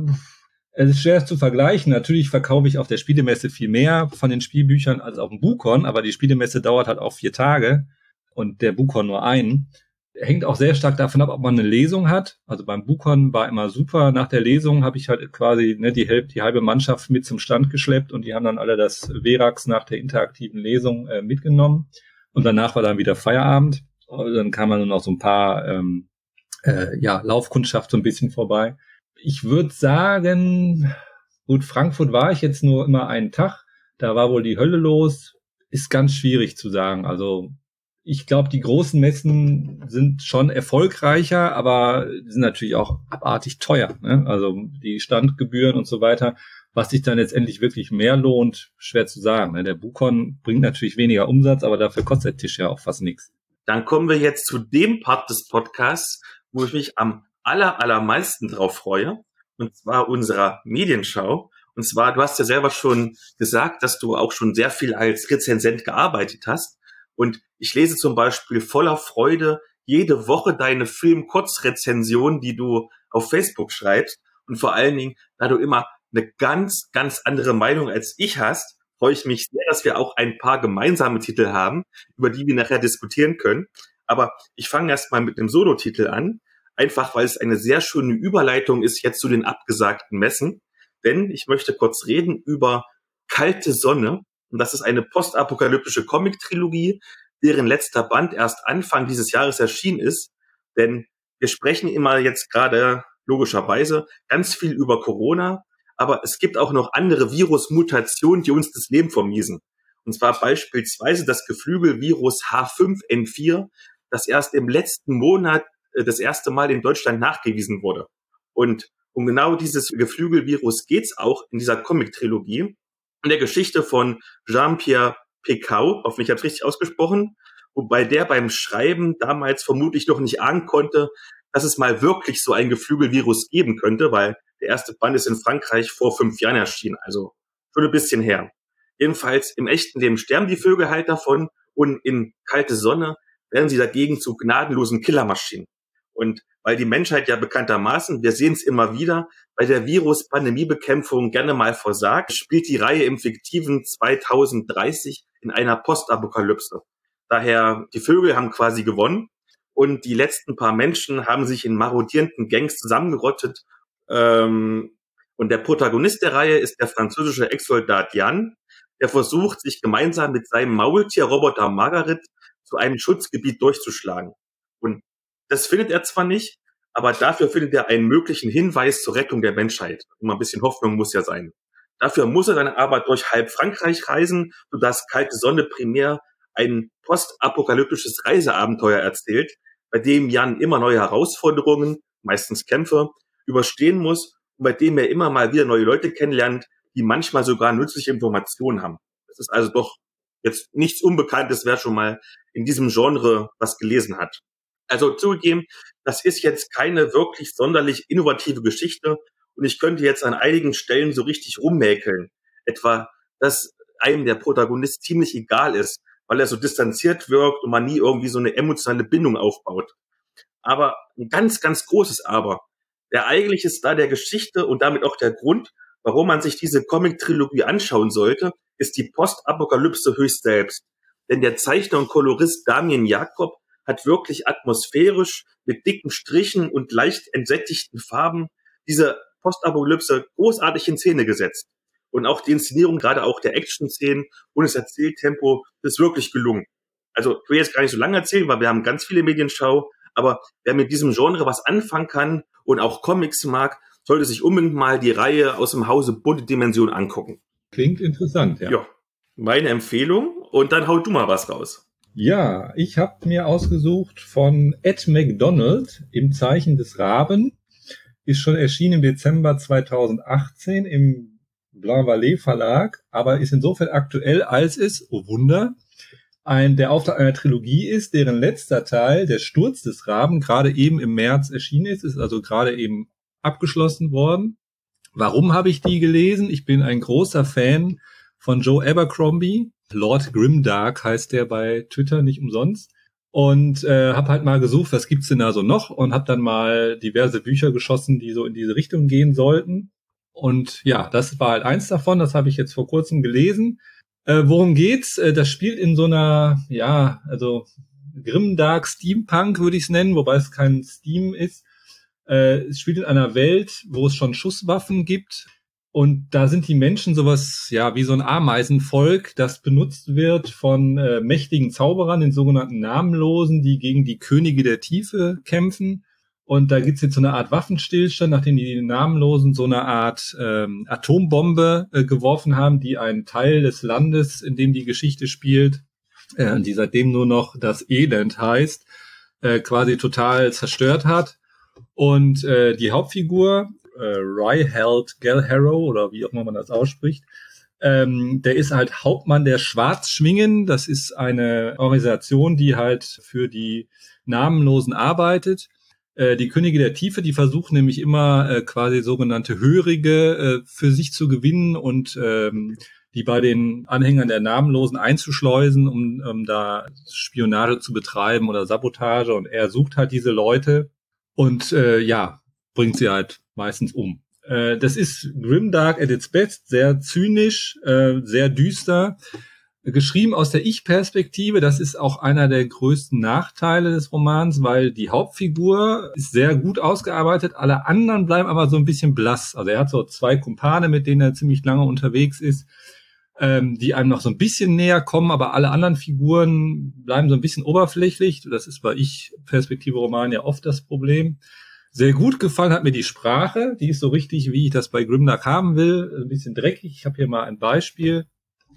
Speaker 1: es ist schwer zu vergleichen. Natürlich verkaufe ich auf der Spielemesse viel mehr von den Spielbüchern als auf dem BuchCon, aber die Spielemesse dauert halt auch vier Tage und der BuchCon nur einen. Hängt auch sehr stark davon ab, ob man eine Lesung hat. Also beim BuchCon war immer super. Nach der Lesung habe ich halt quasi ne, die, Hälfte, die halbe Mannschaft mit zum Stand geschleppt und die haben dann alle das Verax nach der interaktiven Lesung äh, mitgenommen. Und danach war dann wieder Feierabend. Und dann kam dann nur noch so ein paar ähm, äh, ja Laufkundschaft so ein bisschen vorbei. Ich würde sagen, gut, Frankfurt war ich jetzt nur immer einen Tag. Da war wohl die Hölle los. Ist ganz schwierig zu sagen. Also ich glaube, die großen Messen sind schon erfolgreicher, aber sind natürlich auch abartig teuer. Ne? Also die Standgebühren und so weiter. Was sich dann letztendlich wirklich mehr lohnt, schwer zu sagen. Ne? Der BuchCon bringt natürlich weniger Umsatz, aber dafür kostet der Tisch ja auch fast nichts.
Speaker 2: Dann kommen wir jetzt zu dem Part des Podcasts, wo ich mich am aller, allermeisten drauf freue, und zwar unserer Medienschau. Und zwar, du hast ja selber schon gesagt, dass du auch schon sehr viel als Rezensent gearbeitet hast. Und ich lese zum Beispiel voller Freude jede Woche deine Film-Kurzrezension, die du auf Facebook schreibst. Und vor allen Dingen, da du immer eine ganz, ganz andere Meinung als ich hast, freue ich mich sehr, dass wir auch ein paar gemeinsame Titel haben, über die wir nachher diskutieren können. Aber ich fange erst mal mit dem Solo-Titel an. Einfach, weil es eine sehr schöne Überleitung ist jetzt zu den abgesagten Messen. Denn ich möchte kurz reden über Kalte Sonne. Und das ist eine postapokalyptische Comic-Trilogie, deren letzter Band erst Anfang dieses Jahres erschienen ist. Denn wir sprechen immer jetzt gerade logischerweise ganz viel über Corona. Aber es gibt auch noch andere Virusmutationen, die uns das Leben vermiesen. Und zwar beispielsweise das Geflügelvirus H fünf N vier, das erst im letzten Monat äh, das erste Mal in Deutschland nachgewiesen wurde. Und um genau dieses Geflügelvirus geht's auch in dieser Comic-Trilogie. In der Geschichte von Jean-Pierre Pecau, hoffentlich habe ich es richtig ausgesprochen, wobei der beim Schreiben damals vermutlich noch nicht ahnen konnte, dass es mal wirklich so ein Geflügelvirus geben könnte, weil der erste Band ist in Frankreich vor fünf Jahren erschienen, also schon ein bisschen her. Jedenfalls im echten Leben sterben die Vögel halt davon und in kalte Sonne werden sie dagegen zu gnadenlosen Killermaschinen. Und weil die Menschheit ja bekanntermaßen, wir sehen es immer wieder, bei der Virus-Pandemie-Bekämpfung gerne mal versagt, spielt die Reihe im fiktiven zweitausenddreißig in einer Postapokalypse. Daher, die Vögel haben quasi gewonnen und die letzten paar Menschen haben sich in marodierenden Gangs zusammengerottet. Ähm, und der Protagonist der Reihe ist der französische Ex-Soldat Jan, der versucht, sich gemeinsam mit seinem Maultierroboter Margaret zu einem Schutzgebiet durchzuschlagen. Und das findet er zwar nicht, aber dafür findet er einen möglichen Hinweis zur Rettung der Menschheit. Immer ein bisschen Hoffnung muss ja sein. Dafür muss er dann aber durch halb Frankreich reisen, sodass Kalte Sonne primär ein postapokalyptisches Reiseabenteuer erzählt, bei dem Jan immer neue Herausforderungen, meistens Kämpfe, überstehen muss und bei dem er immer mal wieder neue Leute kennenlernt, die manchmal sogar nützliche Informationen haben. Das ist also doch jetzt nichts Unbekanntes, wer schon mal in diesem Genre was gelesen hat. Also zugegeben, das ist jetzt keine wirklich sonderlich innovative Geschichte und ich könnte jetzt an einigen Stellen so richtig rummäkeln. Etwa, dass einem der Protagonist ziemlich egal ist, weil er so distanziert wirkt und man nie irgendwie so eine emotionale Bindung aufbaut. Aber ein ganz, ganz großes Aber. Der eigentliche Star der Geschichte und damit auch der Grund, warum man sich diese Comic-Trilogie anschauen sollte, ist die Postapokalypse höchst selbst. Denn der Zeichner und Kolorist Damien Jacob hat wirklich atmosphärisch mit dicken Strichen und leicht entsättigten Farben diese Postapokalypse großartig in Szene gesetzt. Und auch die Inszenierung, gerade auch der Action-Szenen und das Erzähltempo, ist wirklich gelungen. Also ich will jetzt gar nicht so lange erzählen, weil wir haben ganz viele Medienschau, aber wer mit diesem Genre was anfangen kann und auch Comics mag, sollte sich unbedingt mal die Reihe aus dem Hause Bunte Dimension angucken.
Speaker 1: Klingt interessant, ja.
Speaker 2: Ja, meine Empfehlung und dann haut du mal was raus.
Speaker 1: Ja, ich habe mir ausgesucht von Ed McDonald im Zeichen des Raben. Ist schon erschienen im Dezember zweitausendachtzehn im Blanc Vallée Verlag, aber ist insofern aktuell, als es, oh Wunder, ein, der Auftrag einer Trilogie ist, deren letzter Teil, der Sturz des Raben, gerade eben im März erschienen ist, ist also gerade eben abgeschlossen worden. Warum habe ich die gelesen? Ich bin ein großer Fan von Joe Abercrombie. Lord Grimdark heißt der bei Twitter, nicht umsonst. Und äh, habe halt mal gesucht, was gibt's denn da so noch? Und habe dann mal diverse Bücher geschossen, die so in diese Richtung gehen sollten. Und ja, das war halt eins davon. Das habe ich jetzt vor kurzem gelesen. Äh, worum geht's? Äh, das spielt in so einer, ja, also Grimdark Steampunk würde ich es nennen, wobei es kein Steam ist. Äh, es spielt in einer Welt, wo es schon Schusswaffen gibt. Und da sind die Menschen sowas, ja, wie so ein Ameisenvolk, das benutzt wird von äh, mächtigen Zauberern, den sogenannten Namenlosen, die gegen die Könige der Tiefe kämpfen. Und da gibt's jetzt so eine Art Waffenstillstand, nachdem die Namenlosen so eine Art ähm, Atombombe äh, geworfen haben, die einen Teil des Landes, in dem die Geschichte spielt, äh, die seitdem nur noch das Elend heißt, äh, quasi total zerstört hat. Und äh, die Hauptfigur, äh, Ryheld Galharrow, oder wie auch immer man das ausspricht, ähm, der ist halt Hauptmann der Schwarzschwingen. Das ist eine Organisation, die halt für die Namenlosen arbeitet. Äh, die Könige der Tiefe, die versuchen nämlich immer äh, quasi sogenannte Hörige äh, für sich zu gewinnen und ähm, die bei den Anhängern der Namenlosen einzuschleusen, um, um da Spionage zu betreiben oder Sabotage. Und er sucht halt diese Leute und äh, ja, bringt sie halt meistens um. Äh, das ist grimdark at its best, sehr zynisch, äh, sehr düster. Geschrieben aus der Ich-Perspektive, das ist auch einer der größten Nachteile des Romans, weil die Hauptfigur ist sehr gut ausgearbeitet, alle anderen bleiben aber so ein bisschen blass. Also er hat so zwei Kumpane, mit denen er ziemlich lange unterwegs ist, ähm, die einem noch so ein bisschen näher kommen, aber alle anderen Figuren bleiben so ein bisschen oberflächlich. Das ist bei Ich-Perspektive-Romanen ja oft das Problem. Sehr gut gefallen hat mir die Sprache, die ist so richtig, wie ich das bei Grimdark haben will, ein bisschen dreckig. Ich habe hier mal ein Beispiel.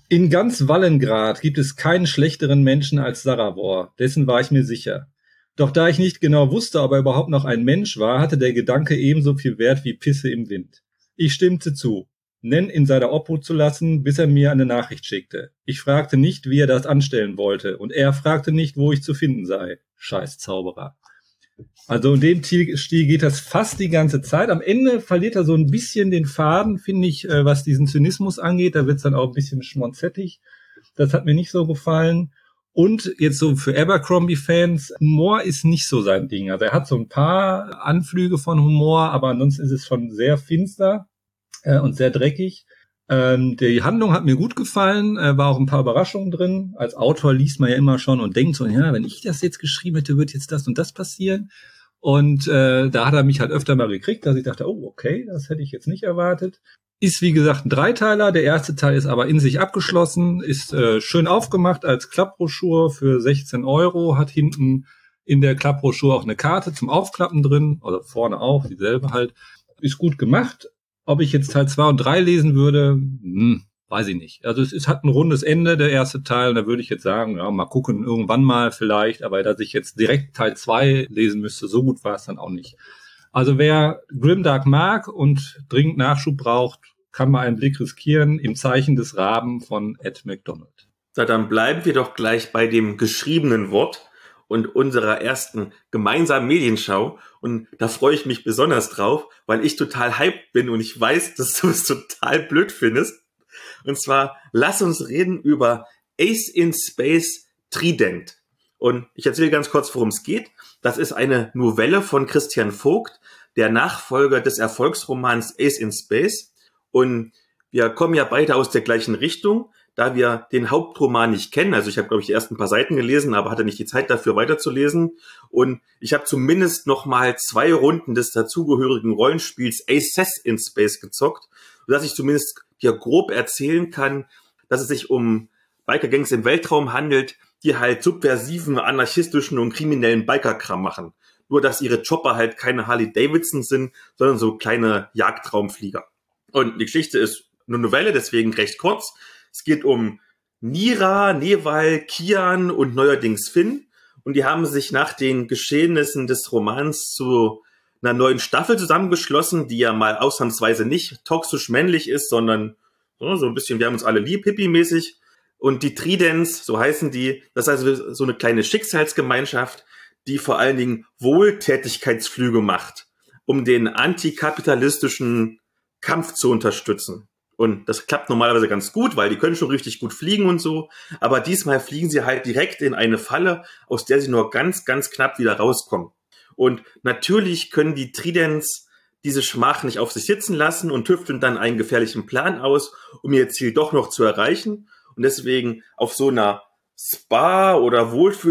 Speaker 1: In ganz Wallengrad gibt es keinen schlechteren Menschen als Saravor, dessen war ich mir sicher. Doch da ich nicht genau wusste, ob er überhaupt noch ein Mensch war, hatte der Gedanke ebenso viel Wert wie Pisse im Wind. Ich stimmte zu, Nen in seiner Obhut zu lassen, bis er mir eine Nachricht schickte. Ich fragte nicht, wie er das anstellen wollte, und er fragte nicht, wo ich zu finden sei. Scheiß Zauberer. Also in dem Stil geht das fast die ganze Zeit. Am Ende verliert er so ein bisschen den Faden, finde ich, was diesen Zynismus angeht. Da wird es dann auch ein bisschen schmonzettig. Das hat mir nicht so gefallen. Und jetzt so für Abercrombie-Fans, Humor ist nicht so sein Ding. Also er hat so ein paar Anflüge von Humor, aber ansonsten ist es schon sehr finster äh, und sehr dreckig. Ähm, die Handlung hat mir gut gefallen, äh, war auch ein paar Überraschungen drin. Als Autor liest man ja immer schon und denkt so, ja, wenn ich das jetzt geschrieben hätte, wird jetzt das und das passieren. Und äh, da hat er mich halt öfter mal gekriegt, dass ich dachte, oh, okay, das hätte ich jetzt nicht erwartet. Ist, wie gesagt, ein Dreiteiler. Der erste Teil ist aber in sich abgeschlossen, ist äh, schön aufgemacht als Klappbroschur für sechzehn Euro, hat hinten in der Klappbroschur auch eine Karte zum Aufklappen drin, oder vorne auch, dieselbe halt. Ist gut gemacht. Ob ich jetzt Teil zwei und drei lesen würde, hm, weiß ich nicht. Also es ist, hat ein rundes Ende, der erste Teil, und da würde ich jetzt sagen, ja, mal gucken, irgendwann mal vielleicht, aber dass ich jetzt direkt Teil zwei lesen müsste, so gut war es dann auch nicht. Also wer Grimdark mag und dringend Nachschub braucht, kann mal einen Blick riskieren im Zeichen des Raben von Ed McDonald.
Speaker 2: Na, dann bleiben wir doch gleich bei dem geschriebenen Wort und unserer ersten gemeinsamen Medienschau. Und da freue ich mich besonders drauf, weil ich total hyped bin und ich weiß, dass du es total blöd findest. Und zwar, lass uns reden über Ace in Space Trident. Und ich erzähle ganz kurz, worum es geht. Das ist eine Novelle von Christian Vogt, der Nachfolger des Erfolgsromans Ace in Space. Und wir kommen ja beide aus der gleichen Richtung, da wir den Hauptroman nicht kennen. Also ich habe, glaube ich, die ersten paar Seiten gelesen, aber hatte nicht die Zeit dafür weiterzulesen. Und ich habe zumindest noch mal zwei Runden des dazugehörigen Rollenspiels Aces in Space gezockt, sodass ich zumindest hier grob erzählen kann, dass es sich um Biker-Gangs im Weltraum handelt, die halt subversiven, anarchistischen und kriminellen Biker-Kram machen. Nur, dass ihre Chopper halt keine Harley-Davidson sind, sondern so kleine Jagdraumflieger. Und die Geschichte ist eine Novelle, deswegen recht kurz. Es geht um Nira, Neval, Kian und neuerdings Finn. Und die haben sich nach den Geschehnissen des Romans zu einer neuen Staffel zusammengeschlossen, die ja mal ausnahmsweise nicht toxisch männlich ist, sondern so, so ein bisschen, wir haben uns alle lieb, hippie-mäßig. Und die Tridents, so heißen die, das ist also so eine kleine Schicksalsgemeinschaft, die vor allen Dingen Wohltätigkeitsflüge macht, um den antikapitalistischen Kampf zu unterstützen. Und das klappt normalerweise ganz gut, weil die können schon richtig gut fliegen und so. Aber diesmal fliegen sie halt direkt in eine Falle, aus der sie nur ganz, ganz knapp wieder rauskommen. Und natürlich können die Tridents diese Schmach nicht auf sich sitzen lassen und tüfteln dann einen gefährlichen Plan aus, um ihr Ziel doch noch zu erreichen. Und deswegen auf so einer Spa- oder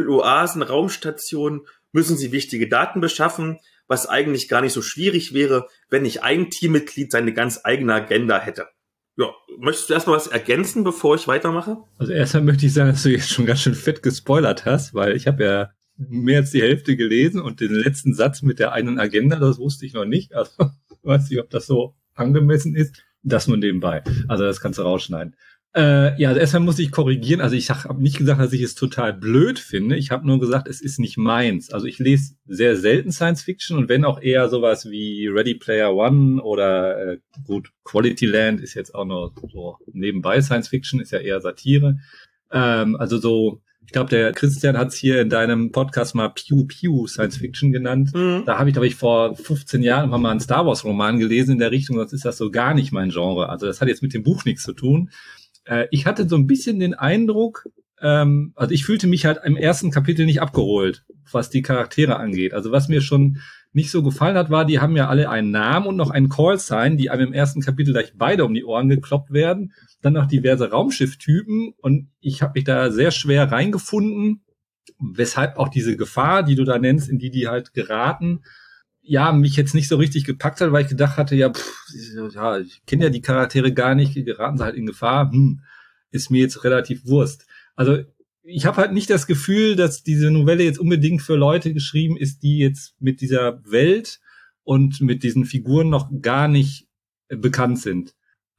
Speaker 2: Wohlfühl-Oasen-Raumstation müssen sie wichtige Daten beschaffen, was eigentlich gar nicht so schwierig wäre, wenn nicht ein Teammitglied seine ganz eigene Agenda hätte. Ja, möchtest du erstmal was ergänzen, bevor ich weitermache?
Speaker 1: Also erstmal möchte ich sagen, dass du jetzt schon ganz schön fett gespoilert hast, weil ich habe ja mehr als die Hälfte gelesen und den letzten Satz mit der einen Agenda, das wusste ich noch nicht. Also weiß nicht, ob das so angemessen ist. Das nur nebenbei. Also das kannst du rausschneiden. Äh, ja, also erstmal muss ich korrigieren. Also ich habe nicht gesagt, dass ich es total blöd finde. Ich habe nur gesagt, es ist nicht meins. Also ich lese sehr selten Science Fiction und wenn auch eher sowas wie Ready Player One oder äh, gut, Quality Land ist jetzt auch noch so nebenbei. Science Fiction ist ja eher Satire. Ähm, also so, ich glaube, der Christian hat es hier in deinem Podcast mal Pew Pew Science Fiction genannt. Mhm. Da habe ich, glaube ich, vor fünfzehn Jahren mal einen Star Wars Roman gelesen in der Richtung, sonst ist das so gar nicht mein Genre. Also das hat jetzt mit dem Buch nichts zu tun. Ich hatte so ein bisschen den Eindruck, ähm, also ich fühlte mich halt im ersten Kapitel nicht abgeholt, was die Charaktere angeht. Also was mir schon nicht so gefallen hat, war, die haben ja alle einen Namen und noch einen Call-Sign, die einem im ersten Kapitel gleich beide um die Ohren gekloppt werden. Dann noch diverse Raumschifftypen und ich habe mich da sehr schwer reingefunden, weshalb auch diese Gefahr, die du da nennst, in die die halt geraten, ja, mich jetzt nicht so richtig gepackt hat, weil ich gedacht hatte, ja, pff, ja, ich kenne ja die Charaktere gar nicht, geraten sie halt in Gefahr, hm, ist mir jetzt relativ Wurst. Also ich habe halt nicht das Gefühl, dass diese Novelle jetzt unbedingt für Leute geschrieben ist, die jetzt mit dieser Welt und mit diesen Figuren noch gar nicht bekannt sind.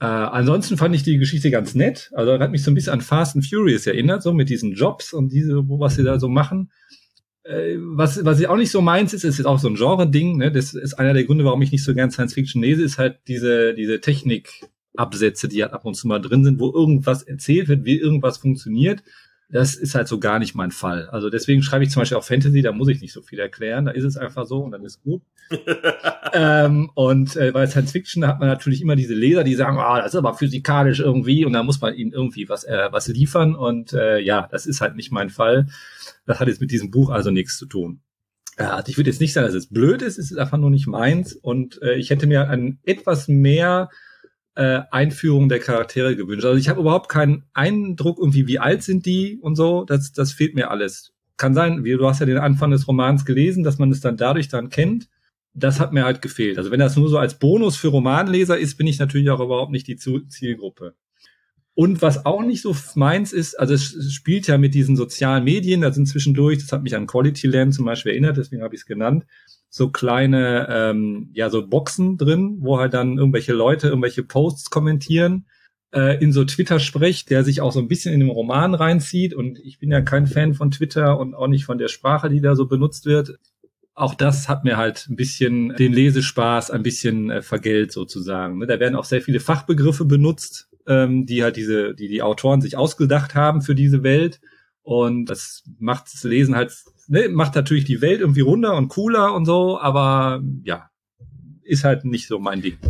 Speaker 1: Äh, ansonsten fand ich die Geschichte ganz nett. Also hat mich so ein bisschen an Fast and Furious erinnert, so mit diesen Jobs und diese, was sie da so machen. Äh, was, was ich auch nicht so meins ist, ist jetzt auch so ein Genre-Ding, ne? Das ist einer der Gründe, warum ich nicht so gern Science-Fiction lese, ist halt diese, diese Technik-Absätze, die halt ab und zu mal drin sind, wo irgendwas erzählt wird, wie irgendwas funktioniert. Das ist halt so gar nicht mein Fall. Also deswegen schreibe ich zum Beispiel auch Fantasy, da muss ich nicht so viel erklären, da ist es einfach so und dann ist gut. ähm, und äh, bei Science Fiction hat man natürlich immer diese Leser, die sagen, ah, das ist aber physikalisch irgendwie und da muss man ihnen irgendwie was äh, was liefern und äh, ja, das ist halt nicht mein Fall. Das hat jetzt mit diesem Buch also nichts zu tun. Ja, also ich würde jetzt nicht sagen, dass es blöd ist, es ist einfach nur nicht meins und äh, ich hätte mir ein etwas mehr Äh, Einführung der Charaktere gewünscht. Also ich habe überhaupt keinen Eindruck irgendwie, wie alt sind die und so. Das, das fehlt mir alles. Kann sein, wie du hast ja den Anfang des Romans gelesen, dass man es dann dadurch dann kennt. Das hat mir halt gefehlt. Also wenn das nur so als Bonus für Romanleser ist, bin ich natürlich auch überhaupt nicht die Zielgruppe. Und was auch nicht so meins ist, also es spielt ja mit diesen sozialen Medien, da sind zwischendurch, das hat mich an Quality Land zum Beispiel erinnert, deswegen habe ich es genannt, so kleine, ähm, ja, so Boxen drin, wo halt dann irgendwelche Leute irgendwelche Posts kommentieren, äh, in so Twitter-Sprech, der sich auch so ein bisschen in den Roman reinzieht. Und ich bin ja kein Fan von Twitter und auch nicht von der Sprache, die da so benutzt wird. Auch das hat mir halt ein bisschen den Lesespaß ein bisschen äh, vergällt sozusagen. Da werden auch sehr viele Fachbegriffe benutzt, ähm, die halt diese, die die Autoren sich ausgedacht haben für diese Welt. Und das macht das Lesen halt, ne, macht natürlich die Welt irgendwie runder und cooler und so, aber ja, ist halt nicht so mein Ding.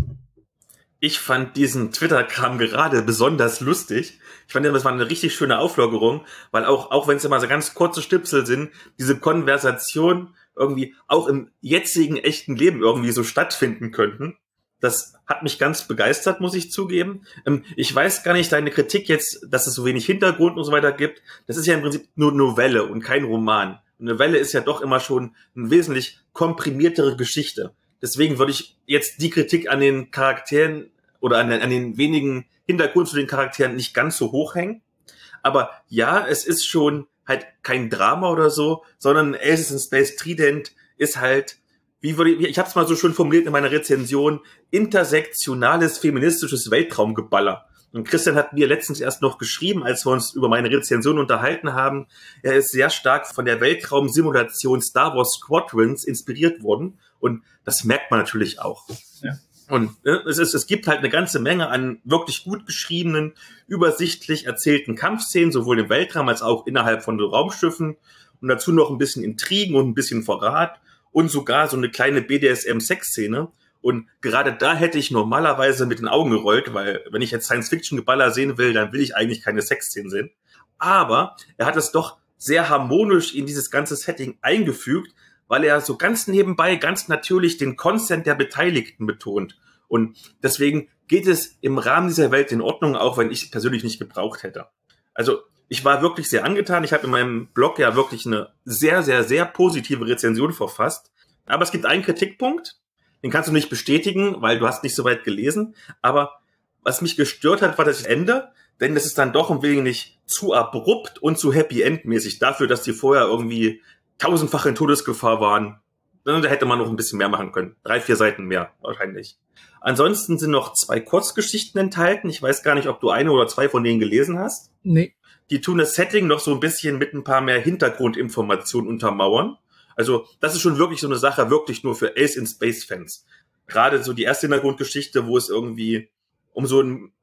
Speaker 2: Ich fand diesen Twitter-Kram gerade besonders lustig. Ich fand, das war eine richtig schöne Auflockerung, weil auch, auch wenn es immer so ganz kurze Stipsel sind, diese Konversation irgendwie auch im jetzigen echten Leben irgendwie so stattfinden könnten. Das hat mich ganz begeistert, muss ich zugeben. Ich weiß gar nicht, deine Kritik jetzt, dass es so wenig Hintergrund und so weiter gibt, das ist ja im Prinzip nur Novelle und kein Roman. Eine Novelle ist ja doch immer schon eine wesentlich komprimiertere Geschichte. Deswegen würde ich jetzt die Kritik an den Charakteren oder an den, an den wenigen Hintergrund zu den Charakteren nicht ganz so hoch hängen. Aber ja, es ist schon halt kein Drama oder so, sondern Aces in Space Trident ist halt, wie würde ich, ich habe es mal so schön formuliert in meiner Rezension, intersektionales feministisches Weltraumgeballer. Und Christian hat mir letztens erst noch geschrieben, als wir uns über meine Rezension unterhalten haben, er ist sehr stark von der Weltraumsimulation Star Wars Squadrons inspiriert worden. Und das merkt man natürlich auch. Ja. Und ne, es, ist, es gibt halt eine ganze Menge an wirklich gut geschriebenen, übersichtlich erzählten Kampfszenen, sowohl im Weltraum als auch innerhalb von Raumschiffen. Und dazu noch ein bisschen Intrigen und ein bisschen Verrat. Und sogar so eine kleine B D S M-Sex-Szene. Und gerade da hätte ich normalerweise mit den Augen gerollt, weil wenn ich jetzt Science-Fiction-Geballer sehen will, dann will ich eigentlich keine Sexszenen sehen. Aber er hat es doch sehr harmonisch in dieses ganze Setting eingefügt, weil er so ganz nebenbei, ganz natürlich den Consent der Beteiligten betont. Und deswegen geht es im Rahmen dieser Welt in Ordnung, auch wenn ich es persönlich nicht gebraucht hätte. Also ich war wirklich sehr angetan. Ich habe in meinem Blog ja wirklich eine sehr, sehr, sehr positive Rezension verfasst. Aber es gibt einen Kritikpunkt, den kannst du nicht bestätigen, weil du hast nicht so weit gelesen. Aber was mich gestört hat, war das Ende. Denn das ist dann doch ein wenig zu abrupt und zu Happy-End-mäßig dafür, dass die vorher irgendwie tausendfach in Todesgefahr waren. Da hätte man noch ein bisschen mehr machen können. Drei, vier Seiten mehr wahrscheinlich. Ansonsten sind noch zwei Kurzgeschichten enthalten. Ich weiß gar nicht, ob du eine oder zwei von denen gelesen hast.
Speaker 1: Nee.
Speaker 2: Die tun das Setting noch so ein bisschen mit ein paar mehr Hintergrundinformationen untermauern. Also das ist schon wirklich so eine Sache, wirklich nur für Ace in Space Fans. Gerade so die erste Hintergrundgeschichte, wo es irgendwie um so ein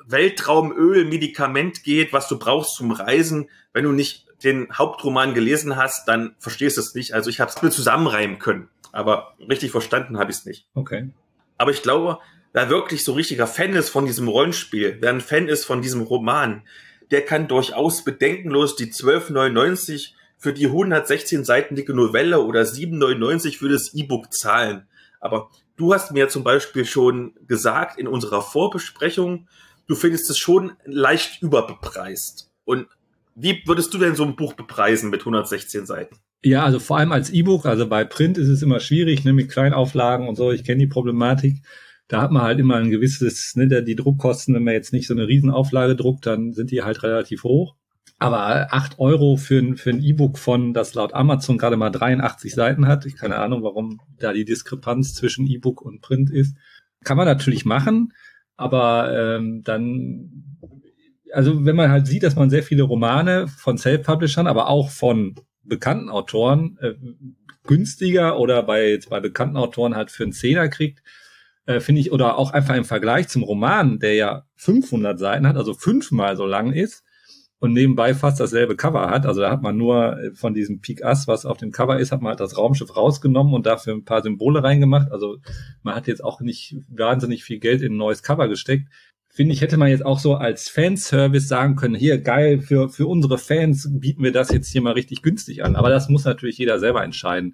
Speaker 2: Weltraumöl-Medikament geht, was du brauchst zum Reisen. Wenn du nicht den Hauptroman gelesen hast, dann verstehst du es nicht. Also ich habe es mir zusammenreimen können, aber richtig verstanden habe ich es nicht.
Speaker 1: Okay.
Speaker 2: Aber ich glaube, wer wirklich so richtiger Fan ist von diesem Rollenspiel, wer ein Fan ist von diesem Roman, der kann durchaus bedenkenlos die zwölf neunundneunzig für die hundertsechzehn Seiten dicke Novelle oder sieben neunundneunzig für das E-Book zahlen. Aber du hast mir zum Beispiel schon gesagt in unserer Vorbesprechung, du findest es schon leicht überbepreist. Und wie würdest du denn so ein Buch bepreisen mit hundertsechzehn Seiten?
Speaker 1: Ja, also vor allem als E-Book, also bei Print ist es immer schwierig, ne, mit Kleinauflagen und so, ich kenne die Problematik. Da hat man halt immer ein gewisses, ne, die Druckkosten, wenn man jetzt nicht so eine Riesenauflage druckt, dann sind die halt relativ hoch. Aber acht Euro für ein, für ein E-Book von, das laut Amazon gerade mal dreiundachtzig Seiten hat, ich keine Ahnung, warum da die Diskrepanz zwischen E-Book und Print ist, kann man natürlich machen. Aber ähm, dann, also wenn man halt sieht, dass man sehr viele Romane von Self-Publishern, aber auch von bekannten Autoren äh, günstiger oder bei, bei bekannten Autoren halt für einen Zehner kriegt, äh, finde ich, oder auch einfach im Vergleich zum Roman, der ja fünfhundert Seiten hat, also fünfmal so lang ist und nebenbei fast dasselbe Cover hat. Also da hat man nur von diesem Pik Ass, was auf dem Cover ist, hat man halt das Raumschiff rausgenommen und dafür ein paar Symbole reingemacht. Also man hat jetzt auch nicht wahnsinnig viel Geld in ein neues Cover gesteckt. Finde ich, hätte man jetzt auch so als Fanservice sagen können, hier, geil, für für unsere Fans bieten wir das jetzt hier mal richtig günstig an. Aber das muss natürlich jeder selber entscheiden.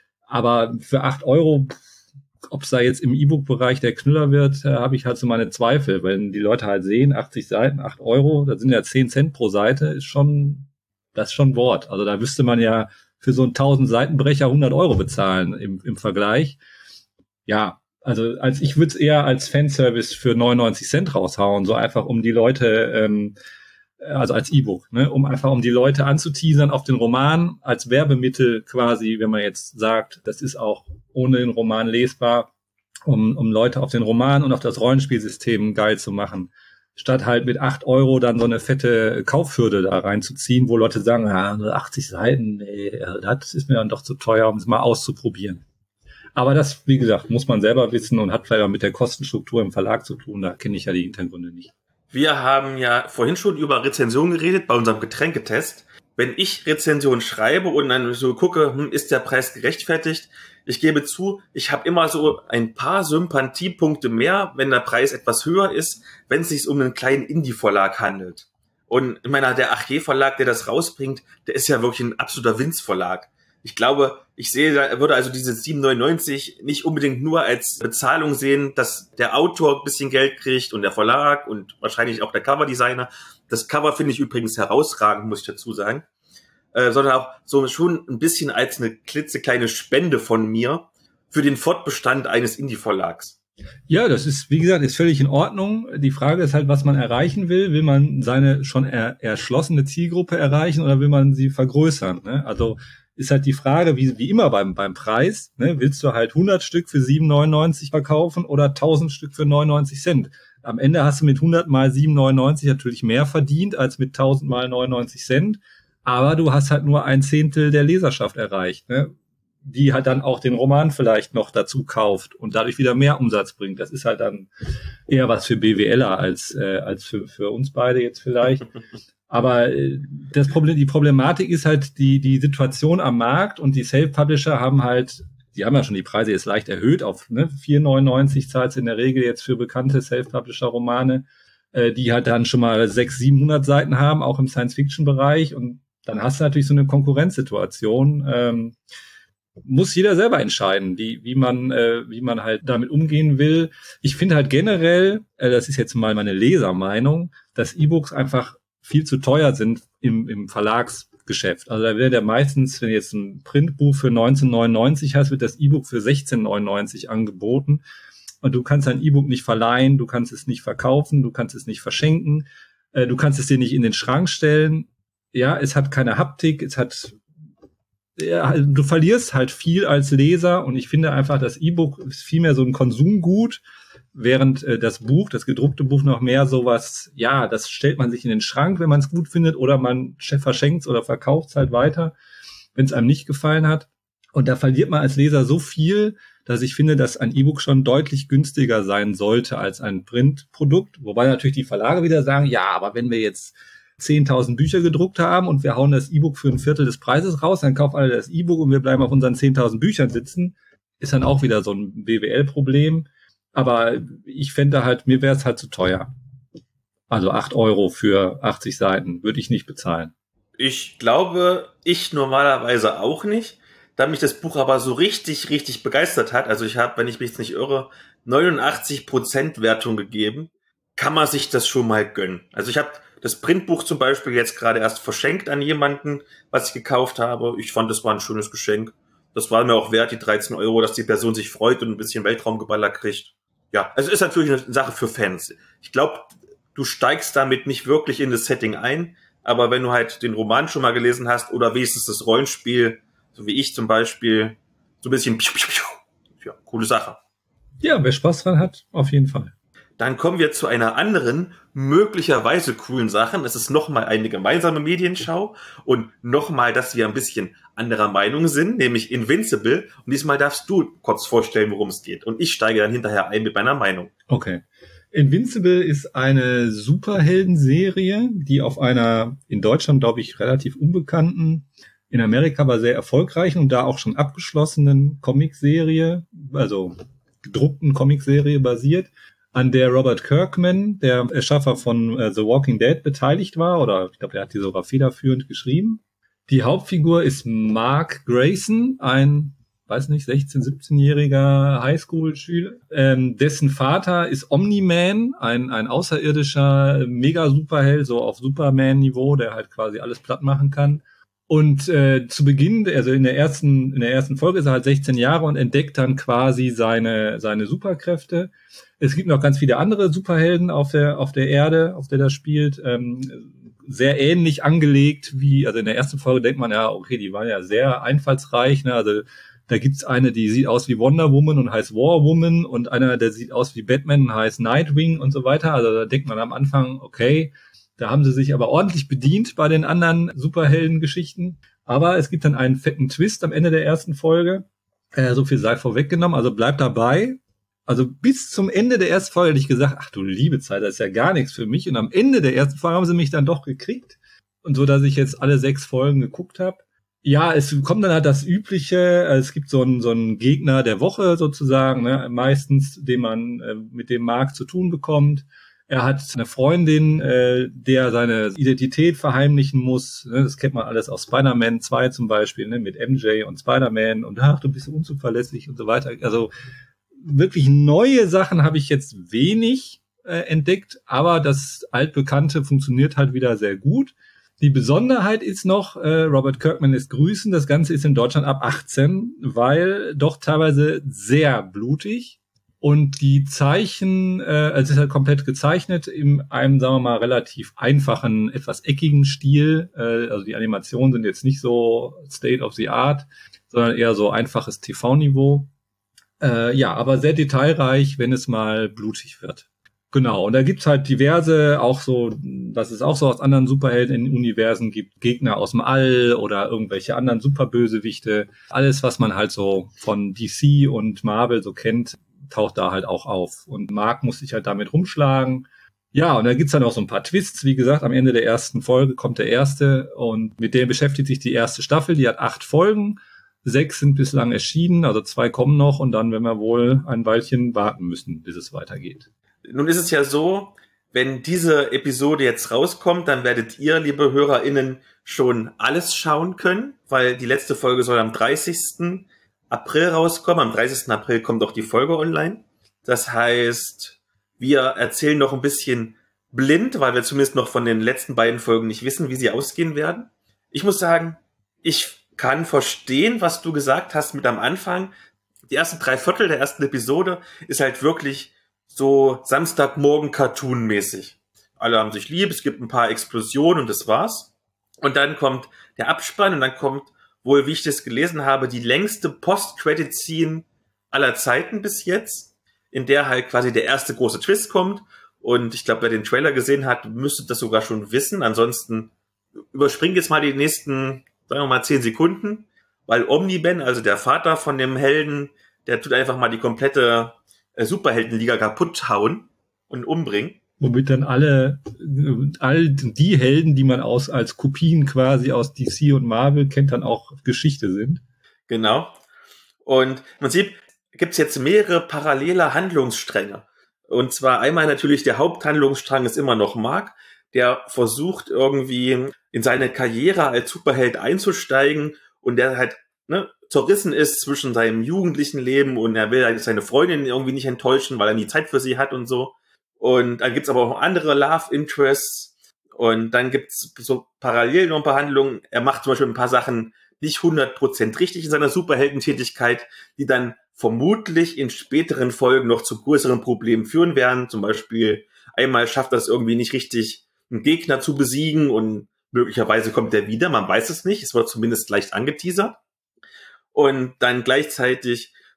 Speaker 1: Aber für acht Euro, ob es da jetzt im E-Book-Bereich der Knüller wird, äh, habe ich halt so meine Zweifel. Wenn die Leute halt sehen, achtzig Seiten, acht Euro, das sind ja zehn Cent pro Seite, ist schon, das ist schon Wort. Also da müsste man ja für so einen tausend Seitenbrecher hundert Euro bezahlen im, im Vergleich. Ja, also als ich würde es eher als Fanservice für neunundneunzig Cent raushauen, so einfach um die Leute, ähm, also als E-Book, ne, um einfach um die Leute anzuteasern auf den Roman, als Werbemittel quasi, wenn man jetzt sagt, das ist auch ohne den Roman lesbar, um um Leute auf den Roman und auf das Rollenspielsystem geil zu machen, statt halt mit acht Euro dann so eine fette Kaufhürde da reinzuziehen, wo Leute sagen, ja, nur achtzig Seiten, nee, das ist mir dann doch zu teuer, um es mal auszuprobieren. Aber das, wie gesagt, muss man selber wissen und hat vielleicht auch mit der Kostenstruktur im Verlag zu tun. Da kenne ich ja die Hintergründe nicht.
Speaker 2: Wir haben ja vorhin schon über Rezensionen geredet bei unserem Getränketest. Wenn ich Rezensionen schreibe und dann so gucke, hm, ist der Preis gerechtfertigt? Ich gebe zu, ich habe immer so ein paar Sympathiepunkte mehr, wenn der Preis etwas höher ist, wenn es sich um einen kleinen Indie-Verlag handelt. Und ich meine, der Achier-Verlag, der das rausbringt, der ist ja wirklich ein absoluter Winz-Verlag. Ich glaube, ich sehe, würde also diese sieben neunundneunzig nicht unbedingt nur als Bezahlung sehen, dass der Autor ein bisschen Geld kriegt und der Verlag und wahrscheinlich auch der Coverdesigner. Das Cover finde ich übrigens herausragend, muss ich dazu sagen. Äh, sondern auch so schon ein bisschen als eine klitzekleine Spende von mir für den Fortbestand eines Indie-Verlags.
Speaker 1: Ja, das ist, wie gesagt, ist völlig in Ordnung. Die Frage ist halt, was man erreichen will. Will man seine schon er, erschlossene Zielgruppe erreichen oder will man sie vergrößern? Ne? Also ist halt die Frage, wie, wie immer beim, beim Preis, ne? Willst du halt hundert Stück für sieben neunundneunzig verkaufen oder tausend Stück für neunundneunzig Cent? Am Ende hast du mit hundert mal sieben neunundneunzig natürlich mehr verdient als mit tausend mal neunundneunzig Cent. Aber du hast halt nur ein Zehntel der Leserschaft erreicht, ne? Die halt dann auch den Roman vielleicht noch dazu kauft und dadurch wieder mehr Umsatz bringt. Das ist halt dann eher was für BWLer als äh, als für für uns beide jetzt vielleicht. Aber äh, das Problem, die Problematik ist halt die die Situation am Markt und die Self-Publisher haben halt, die haben ja schon die Preise jetzt leicht erhöht auf ne, vier neunundneunzig zahlt's in der Regel jetzt für bekannte Self-Publisher-Romane, äh, die halt dann schon mal sechshundert, siebenhundert Seiten haben, auch im Science-Fiction-Bereich. Und dann hast du natürlich so eine Konkurrenzsituation. Ähm, muss jeder selber entscheiden, wie, wie man, äh, wie man halt damit umgehen will. Ich finde halt generell, äh, das ist jetzt mal meine Lesermeinung, dass E-Books einfach viel zu teuer sind im, im Verlagsgeschäft. Also da wird ja meistens, wenn jetzt ein Printbuch für neunzehn neunundneunzig hast, wird das E-Book für sechzehn neunundneunzig angeboten. Und du kannst ein E-Book nicht verleihen, du kannst es nicht verkaufen, du kannst es nicht verschenken, äh, du kannst es dir nicht in den Schrank stellen. Ja, es hat keine Haptik, es hat ja, du verlierst halt viel als Leser und ich finde einfach, das E-Book ist viel mehr so ein Konsumgut, während äh, das Buch, das gedruckte Buch noch mehr sowas, ja, das stellt man sich in den Schrank, wenn man es gut findet, oder man verschenkt es oder verkauft es halt weiter, wenn es einem nicht gefallen hat. Und da verliert man als Leser so viel, dass ich finde, dass ein E-Book schon deutlich günstiger sein sollte als ein Printprodukt. Wobei natürlich die Verlage wieder sagen, ja, aber wenn wir jetzt zehntausend Bücher gedruckt haben und wir hauen das E-Book für ein Viertel des Preises raus, dann kaufen alle das E-Book und wir bleiben auf unseren zehntausend Büchern sitzen, ist dann auch wieder so ein B W L-Problem. Aber ich fände halt, mir wäre es halt zu teuer. Also acht Euro für achtzig Seiten würde ich nicht bezahlen.
Speaker 2: Ich glaube, ich normalerweise auch nicht. Da mich das Buch aber so richtig, richtig begeistert hat, also ich habe, wenn ich mich jetzt nicht irre, neunundachtzig Prozent Wertung gegeben, kann man sich das schon mal gönnen. Also ich habe das Printbuch zum Beispiel jetzt gerade erst verschenkt an jemanden, was ich gekauft habe. Ich fand, das war ein schönes Geschenk. Das war mir auch wert, die dreizehn Euro, dass die Person sich freut und ein bisschen Weltraumgeballer kriegt. Ja, also ist natürlich eine Sache für Fans. Ich glaube, du steigst damit nicht wirklich in das Setting ein, aber wenn du halt den Roman schon mal gelesen hast oder wenigstens das Rollenspiel, so wie ich zum Beispiel, so ein bisschen, ja, coole Sache.
Speaker 1: Ja, wer Spaß dran hat, auf jeden Fall.
Speaker 2: Dann kommen wir zu einer anderen, möglicherweise coolen Sache. Das ist nochmal eine gemeinsame Medienschau und nochmal, dass wir ein bisschen anderer Meinung sind, nämlich Invincible. Und diesmal darfst du kurz vorstellen, worum es geht. Und ich steige dann hinterher ein mit meiner Meinung.
Speaker 1: Okay. Invincible ist eine Superheldenserie, die auf einer in Deutschland, glaube ich, relativ unbekannten, in Amerika aber sehr erfolgreichen und da auch schon abgeschlossenen Comicserie, also gedruckten Comicserie basiert, an der Robert Kirkman, der Erschaffer von uh, The Walking Dead, beteiligt war, oder ich glaube, er hat die sogar federführend geschrieben. Die Hauptfigur ist Mark Grayson, ein, weiß nicht, sechzehn-, siebzehnjähriger Highschool-Schüler. Ähm, dessen Vater ist Omni-Man, ein, ein außerirdischer Mega-Superheld, so auf Superman-Niveau, der halt quasi alles platt machen kann. Und äh, zu Beginn, also in der ersten in der ersten Folge ist er halt sechzehn Jahre und entdeckt dann quasi seine seine Superkräfte. Es gibt noch ganz viele andere Superhelden auf der auf der Erde, auf der das spielt, ähm, sehr ähnlich angelegt wie, also in der ersten Folge denkt man ja, okay, die waren ja sehr einfallsreich, ne? Also da gibt's eine, die sieht aus wie Wonder Woman und heißt War Woman und einer, der sieht aus wie Batman und heißt Nightwing und so weiter. Also da denkt man am Anfang, okay, da haben sie sich aber ordentlich bedient bei den anderen Superhelden-Geschichten. Aber es gibt dann einen fetten Twist am Ende der ersten Folge. Äh, so viel sei vorweggenommen, also bleibt dabei. Also bis zum Ende der ersten Folge hätte ich gesagt, ach du liebe Zeit, das ist ja gar nichts für mich. Und am Ende der ersten Folge haben sie mich dann doch gekriegt. Und so, dass ich jetzt alle sechs Folgen geguckt habe. Ja, es kommt dann halt das Übliche. Es gibt so einen, so einen Gegner der Woche sozusagen, ne, meistens, den man äh, mit dem Mark zu tun bekommt. Er hat eine Freundin, äh, der seine Identität verheimlichen muss. Ne? Das kennt man alles aus Spider-Man zwei zum Beispiel, ne? Mit M J und Spider-Man und ach, du bist unzuverlässig und so weiter. Also wirklich neue Sachen habe ich jetzt wenig äh, entdeckt, aber das Altbekannte funktioniert halt wieder sehr gut. Die Besonderheit ist noch, äh, Robert Kirkman lässt grüßen, das Ganze ist in Deutschland ab achtzehn, weil doch teilweise sehr blutig. Und die Zeichen, äh, also es ist halt komplett gezeichnet in einem, sagen wir mal, relativ einfachen, etwas eckigen Stil. Äh, also die Animationen sind jetzt nicht so State of the Art, sondern eher so einfaches T V-Niveau. Äh, ja, aber sehr detailreich, wenn es mal blutig wird. Genau, und da gibt's halt diverse, auch so, dass es auch so aus anderen Superhelden-Universen gibt, Gegner aus dem All oder irgendwelche anderen Superbösewichte. Alles, was man halt so von D C und Marvel so kennt, taucht da halt auch auf. Und Mark muss sich halt damit rumschlagen. Ja, und da gibt's dann auch so ein paar Twists. Wie gesagt, am Ende der ersten Folge kommt der erste und mit dem beschäftigt sich die erste Staffel. Die hat acht Folgen. Sechs sind bislang erschienen, also zwei kommen noch und dann werden wir wohl ein Weilchen warten müssen, bis es weitergeht.
Speaker 2: Nun ist es ja so, wenn diese Episode jetzt rauskommt, dann werdet ihr, liebe HörerInnen, schon alles schauen können, weil die letzte Folge soll am dreißigsten April rauskommen. Am dreißigsten April kommt auch die Folge online. Das heißt, wir erzählen noch ein bisschen blind, weil wir zumindest noch von den letzten beiden Folgen nicht wissen, wie sie ausgehen werden. Ich muss sagen, ich kann verstehen, was du gesagt hast mit am Anfang. Die ersten drei Viertel der ersten Episode ist halt wirklich so Samstagmorgen-Cartoon-mäßig. Alle haben sich lieb, es gibt ein paar Explosionen und das war's. Und dann kommt der Abspann und dann kommt wohl, wie ich das gelesen habe, die längste Post-Credit-Scene aller Zeiten bis jetzt, in der halt quasi der erste große Twist kommt. Und ich glaube, wer den Trailer gesehen hat, müsste das sogar schon wissen. Ansonsten überspringt jetzt mal die nächsten, sagen wir mal, zehn Sekunden, weil Omni-Man, also der Vater von dem Helden, der tut einfach mal die komplette äh, Superheldenliga kaputt hauen und umbringen.
Speaker 1: Womit dann alle, all die Helden, die man aus als Kopien quasi aus D C und Marvel kennt, dann auch Geschichte sind.
Speaker 2: Genau. Und im Prinzip gibt's jetzt mehrere parallele Handlungsstränge. Und zwar einmal natürlich der Haupthandlungsstrang ist immer noch Mark, der versucht irgendwie in seine Karriere als Superheld einzusteigen und der halt ne, zerrissen ist zwischen seinem jugendlichen Leben und er will halt seine Freundin irgendwie nicht enttäuschen, weil er nie Zeit für sie hat und so. Und dann gibt's aber auch andere Love Interests und dann gibt's so parallel noch ein paar Handlungen. Er macht zum Beispiel ein paar Sachen nicht hundert Prozent richtig in seiner Superheldentätigkeit, die dann vermutlich in späteren Folgen noch zu größeren Problemen führen werden. Zum Beispiel einmal schafft er es irgendwie nicht richtig, einen Gegner zu besiegen und möglicherweise kommt er wieder, man weiß es nicht. Es wird zumindest leicht angeteasert. Und dann gleichzeitig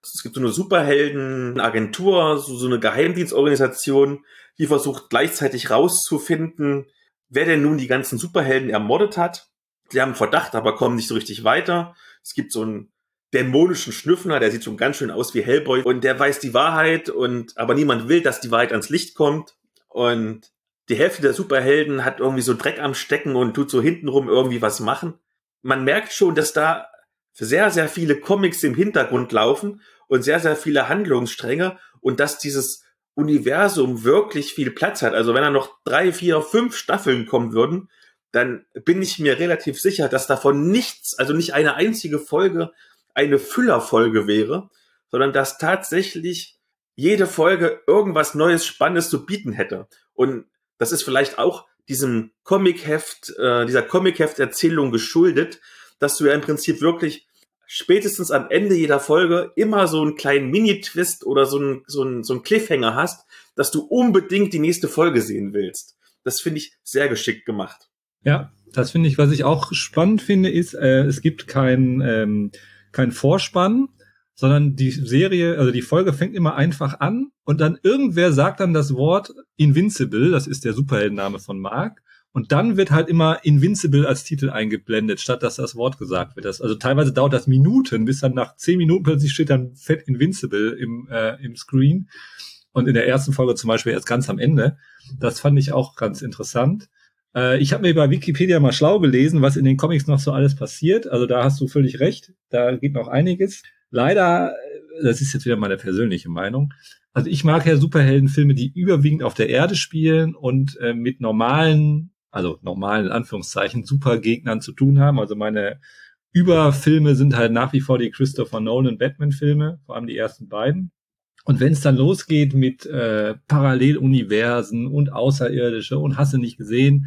Speaker 2: Es gibt so eine Superheldenagentur, so, so eine Geheimdienstorganisation, die versucht gleichzeitig rauszufinden, wer denn nun die ganzen Superhelden ermordet hat. Die haben einen Verdacht, aber kommen nicht so richtig weiter. Es gibt so einen dämonischen Schnüffler, der sieht schon ganz schön aus wie Hellboy und der weiß die Wahrheit und aber niemand will, dass die Wahrheit ans Licht kommt. Und die Hälfte der Superhelden hat irgendwie so Dreck am Stecken und tut so hintenrum irgendwie was machen. Man merkt schon, dass da sehr, sehr viele Comics im Hintergrund laufen und sehr, sehr viele Handlungsstränge und dass dieses Universum wirklich viel Platz hat. Also wenn da noch drei, vier, fünf Staffeln kommen würden, dann bin ich mir relativ sicher, dass davon nichts, also nicht eine einzige Folge eine Füllerfolge wäre, sondern dass tatsächlich jede Folge irgendwas Neues, Spannendes zu bieten hätte. Und das ist vielleicht auch diesem Comicheft, äh, dieser Comicheft-Erzählung geschuldet, dass du ja im Prinzip wirklich spätestens am Ende jeder Folge immer so einen kleinen Mini-Twist oder so einen, so einen, so einen Cliffhanger hast, dass du unbedingt die nächste Folge sehen willst. Das finde ich sehr geschickt gemacht.
Speaker 1: Ja, das finde ich, was ich auch spannend finde, ist, äh, es gibt kein, ähm, kein Vorspann, sondern die Serie, also die Folge fängt immer einfach an und dann irgendwer sagt dann das Wort Invincible, das ist der Superheldenname von Mark, und dann wird halt immer Invincible als Titel eingeblendet, statt dass das Wort gesagt wird. Das, also teilweise dauert das Minuten, bis dann nach zehn Minuten plötzlich steht dann fett Invincible im, äh, im Screen. Und in der ersten Folge zum Beispiel erst ganz am Ende. Das fand ich auch ganz interessant. Äh, ich habe mir bei Wikipedia mal schlau gelesen, was in den Comics noch so alles passiert. Also da hast du völlig recht, da geht noch einiges. Leider, das ist jetzt wieder meine persönliche Meinung, also ich mag ja Superheldenfilme, die überwiegend auf der Erde spielen und äh, mit normalen, also normalen in Anführungszeichen, Supergegnern zu tun haben. Also meine Überfilme sind halt nach wie vor die Christopher Nolan Batman-Filme, vor allem die ersten beiden. Und wenn es dann losgeht mit äh, Paralleluniversen und Außerirdische und hast du nicht gesehen,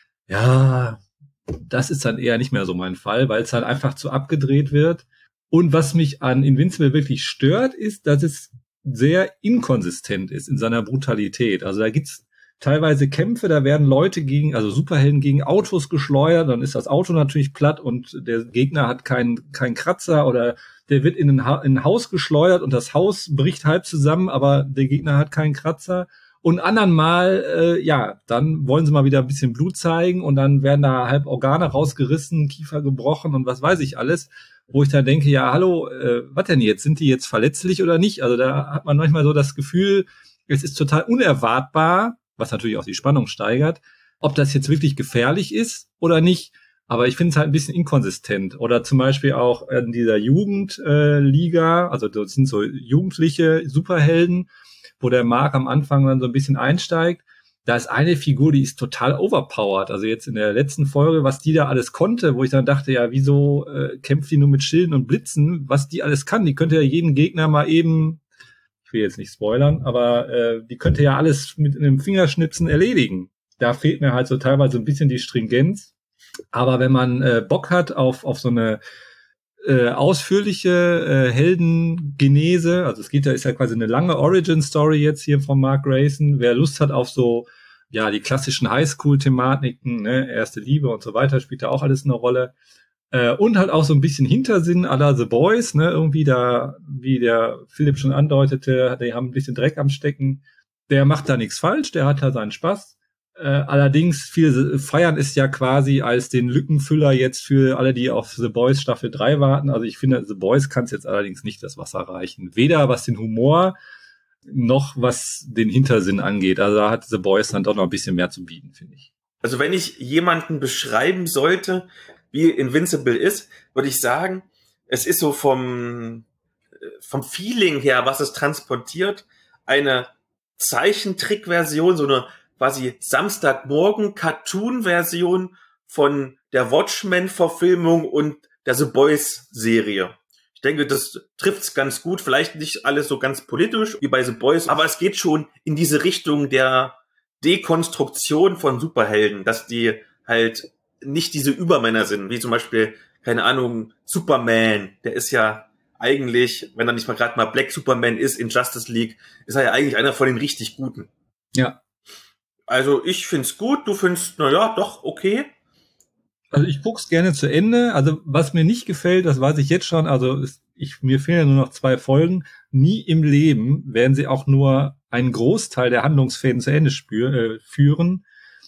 Speaker 1: ja, das ist dann eher nicht mehr so mein Fall, weil es halt einfach zu abgedreht wird. Und was mich an Invincible wirklich stört, ist, dass es sehr inkonsistent ist in seiner Brutalität. Also da gibt's teilweise Kämpfe, da werden Leute gegen, also Superhelden gegen Autos geschleudert, dann ist das Auto natürlich platt und der Gegner hat keinen keinen Kratzer oder der wird in ein, ha- in ein Haus geschleudert und das Haus bricht halb zusammen, aber der Gegner hat keinen Kratzer. Und anderen Mal, äh, ja, dann wollen sie mal wieder ein bisschen Blut zeigen und dann werden da halb Organe rausgerissen, Kiefer gebrochen und was weiß ich alles, wo ich dann denke, ja, hallo, äh, was denn jetzt? Sind die jetzt verletzlich oder nicht? Also da hat man manchmal so das Gefühl, es ist total unerwartbar, was natürlich auch die Spannung steigert, ob das jetzt wirklich gefährlich ist oder nicht. Aber ich finde es halt ein bisschen inkonsistent. Oder zum Beispiel auch in dieser Jugendliga, äh, also das sind so jugendliche Superhelden, wo der Mark am Anfang dann so ein bisschen einsteigt. Da ist eine Figur, die ist total overpowered. Also jetzt in der letzten Folge, was die da alles konnte, wo ich dann dachte, ja, wieso äh, kämpft die nur mit Schilden und Blitzen? Was die alles kann, die könnte ja jeden Gegner mal eben, ich will jetzt nicht spoilern, aber äh, die könnte ja alles mit einem Fingerschnipsen erledigen. Da fehlt mir halt so teilweise ein bisschen die Stringenz. Aber wenn man äh, Bock hat auf auf so eine äh, ausführliche äh, Heldengenese, also es geht da ist ja quasi eine lange Origin-Story jetzt hier von Mark Grayson. Wer Lust hat auf so ja die klassischen Highschool-Thematiken, ne, erste Liebe und so weiter, spielt da auch alles eine Rolle. Äh, und halt auch so ein bisschen Hintersinn à la The Boys, ne, irgendwie da, wie der Philipp schon andeutete, die haben ein bisschen Dreck am Stecken. Der macht da nichts falsch, der hat da seinen Spaß. Äh, allerdings, viele feiern es ja quasi als den Lückenfüller jetzt für alle, die auf The Boys Staffel drei warten. Also ich finde, The Boys kann es jetzt allerdings nicht das Wasser reichen. Weder was den Humor noch was den Hintersinn angeht. Also da hat The Boys dann doch noch ein bisschen mehr zu bieten, finde ich.
Speaker 2: Also wenn ich jemanden beschreiben sollte, wie Invincible ist, würde ich sagen, es ist so vom, vom Feeling her, was es transportiert, eine Zeichentrickversion, so eine quasi Samstagmorgen-Cartoon-Version von der Watchmen-Verfilmung und der The Boys-Serie. Ich denke, das trifft's ganz gut. Vielleicht nicht alles so ganz politisch wie bei The Boys, aber es geht schon in diese Richtung der Dekonstruktion von Superhelden, dass die halt nicht diese Übermänner sind, wie zum Beispiel, keine Ahnung, Superman. Der ist ja eigentlich, wenn er nicht mal gerade mal Black Superman ist in Justice League, ist er ja eigentlich einer von den richtig Guten.
Speaker 1: Ja.
Speaker 2: Also ich find's gut, du findest, naja, doch, okay.
Speaker 1: Also ich guck's gerne zu Ende. Also was mir nicht gefällt, das weiß ich jetzt schon, also ist, ich, mir fehlen ja nur noch zwei Folgen. nie im Leben werden sie auch nur einen Großteil der Handlungsfäden zu Ende spür, äh, führen.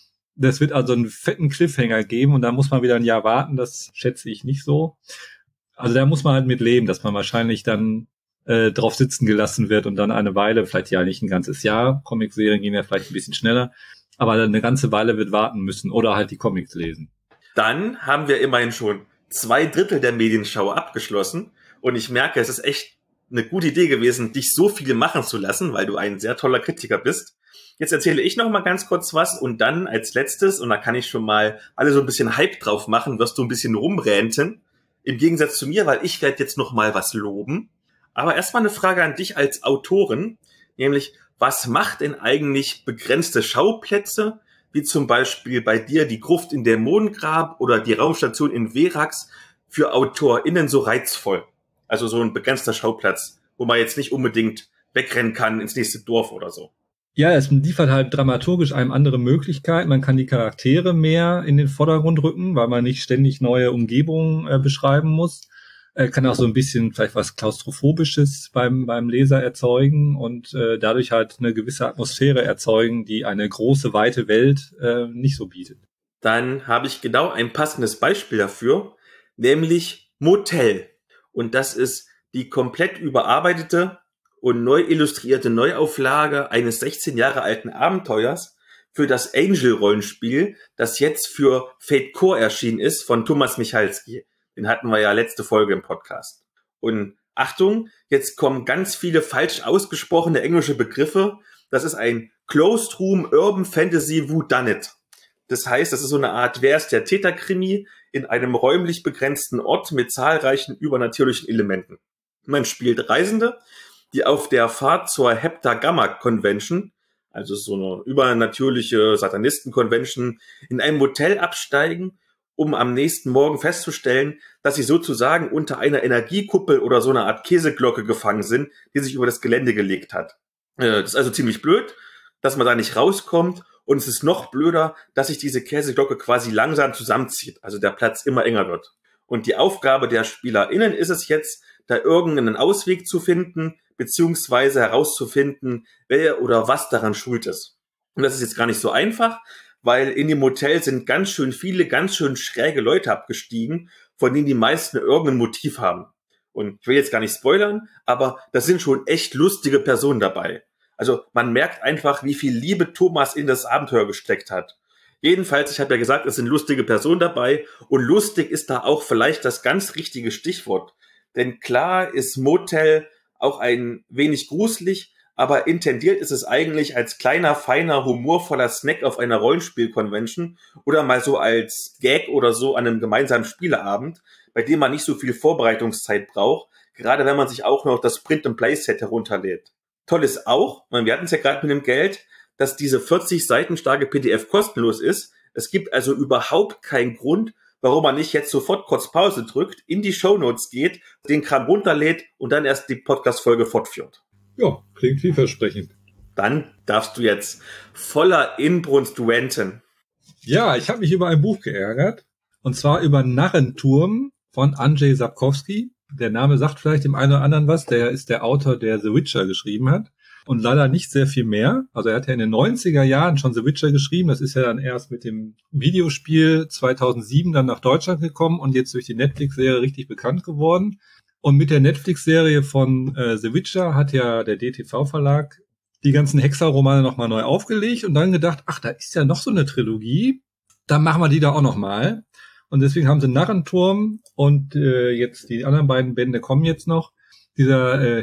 Speaker 1: Das wird also einen fetten Cliffhanger geben und da muss man wieder ein Jahr warten, das schätze ich nicht so. Also da muss man halt mit leben, dass man wahrscheinlich dann äh, drauf sitzen gelassen wird und dann eine Weile, vielleicht ja nicht ein ganzes Jahr, Comicserien gehen ja vielleicht ein bisschen schneller, aber dann eine ganze Weile wird warten müssen oder halt die Comics lesen.
Speaker 2: Dann haben wir immerhin schon zwei Drittel der Medienschau abgeschlossen und ich merke, es ist echt eine gute Idee gewesen, dich so viel machen zu lassen, weil du ein sehr toller Kritiker bist. Jetzt erzähle ich noch mal ganz kurz was und dann als letztes, und da kann ich schon mal alle so ein bisschen Hype drauf machen, wirst du ein bisschen rumranten. Im Gegensatz zu mir, weil ich werde jetzt noch mal was loben. Aber erstmal eine Frage an dich als Autorin, nämlich, was macht denn eigentlich begrenzte Schauplätze, wie zum Beispiel bei dir die Gruft in der Mondgrab oder die Raumstation in Verax, für AutorInnen so reizvoll? Also so ein begrenzter Schauplatz, wo man jetzt nicht unbedingt wegrennen kann ins nächste Dorf oder so.
Speaker 1: Ja, es liefert halt dramaturgisch einem andere Möglichkeiten. Man kann die Charaktere mehr in den Vordergrund rücken, weil man nicht ständig neue Umgebungen äh, beschreiben muss. Äh, kann auch so ein bisschen vielleicht was Klaustrophobisches beim beim Leser erzeugen und äh, dadurch halt eine gewisse Atmosphäre erzeugen, die eine große, weite Welt äh, nicht so bietet.
Speaker 2: Dann habe ich genau ein passendes Beispiel dafür, nämlich Motel. Und das ist die komplett überarbeitete und neu illustrierte Neuauflage eines sechzehn Jahre alten Abenteuers für das Angel-Rollenspiel, das jetzt für Fate Core erschienen ist, von Thomas Michalski. Den hatten wir ja letzte Folge im Podcast. Und Achtung, jetzt kommen ganz viele falsch ausgesprochene englische Begriffe. Das ist ein Closed Room Urban Fantasy Whodunit. Das heißt, das ist so eine Art Wer ist der Täter-Krimi in einem räumlich begrenzten Ort mit zahlreichen übernatürlichen Elementen. Man spielt Reisende, die auf der Fahrt zur Heptagamma-Convention, also so eine übernatürliche Satanisten-Convention, in einem Motel absteigen, um am nächsten Morgen festzustellen, dass sie sozusagen unter einer Energiekuppel oder so einer Art Käseglocke gefangen sind, die sich über das Gelände gelegt hat. Das ist also ziemlich blöd, dass man da nicht rauskommt, und es ist noch blöder, dass sich diese Käseglocke quasi langsam zusammenzieht, also der Platz immer enger wird. Und die Aufgabe der SpielerInnen ist es jetzt, da irgendeinen Ausweg zu finden, beziehungsweise herauszufinden, wer oder was daran schuld ist. Und das ist jetzt gar nicht so einfach, weil in dem Hotel sind ganz schön viele, ganz schön schräge Leute abgestiegen, von denen die meisten irgendein Motiv haben. Und ich will jetzt gar nicht spoilern, aber da sind schon echt lustige Personen dabei. Also man merkt einfach, wie viel Liebe Thomas in das Abenteuer gesteckt hat. Jedenfalls, ich habe ja gesagt, es sind lustige Personen dabei und lustig ist da auch vielleicht das ganz richtige Stichwort. Denn klar ist Motel auch ein wenig gruselig, aber intendiert ist es eigentlich als kleiner, feiner, humorvoller Snack auf einer Rollenspiel-Convention oder mal so als Gag oder so an einem gemeinsamen Spieleabend, bei dem man nicht so viel Vorbereitungszeit braucht, gerade wenn man sich auch noch das Print-and-Play-Set herunterlädt. Toll ist auch, wir hatten es ja gerade mit dem Geld, dass diese vierzig Seiten starke P D F kostenlos ist. Es gibt also überhaupt keinen Grund, warum man nicht jetzt sofort kurz Pause drückt, in die Shownotes geht, den Kram runterlädt und dann erst die Podcast-Folge fortführt.
Speaker 1: Ja, klingt vielversprechend.
Speaker 2: Dann darfst du jetzt voller Inbrunst ranten.
Speaker 1: Ja, ich habe mich über ein Buch geärgert. Und zwar über Narrenturm von Andrzej Sapkowski. Der Name sagt vielleicht dem einen oder anderen was. Der ist der Autor, der The Witcher geschrieben hat. Und leider nicht sehr viel mehr. Also er hat ja in den neunziger Jahren schon The Witcher geschrieben. Das ist ja dann erst mit dem Videospiel zweitausendsieben dann nach Deutschland gekommen und jetzt durch die Netflix-Serie richtig bekannt geworden. Und mit der Netflix-Serie von äh, The Witcher hat ja der D T V-Verlag die ganzen Hexer-Romane nochmal neu aufgelegt und dann gedacht, ach, da ist ja noch so eine Trilogie. Dann machen wir die da auch nochmal. Und deswegen haben sie Narrenturm und äh, jetzt die anderen beiden Bände kommen jetzt noch. Dieser äh,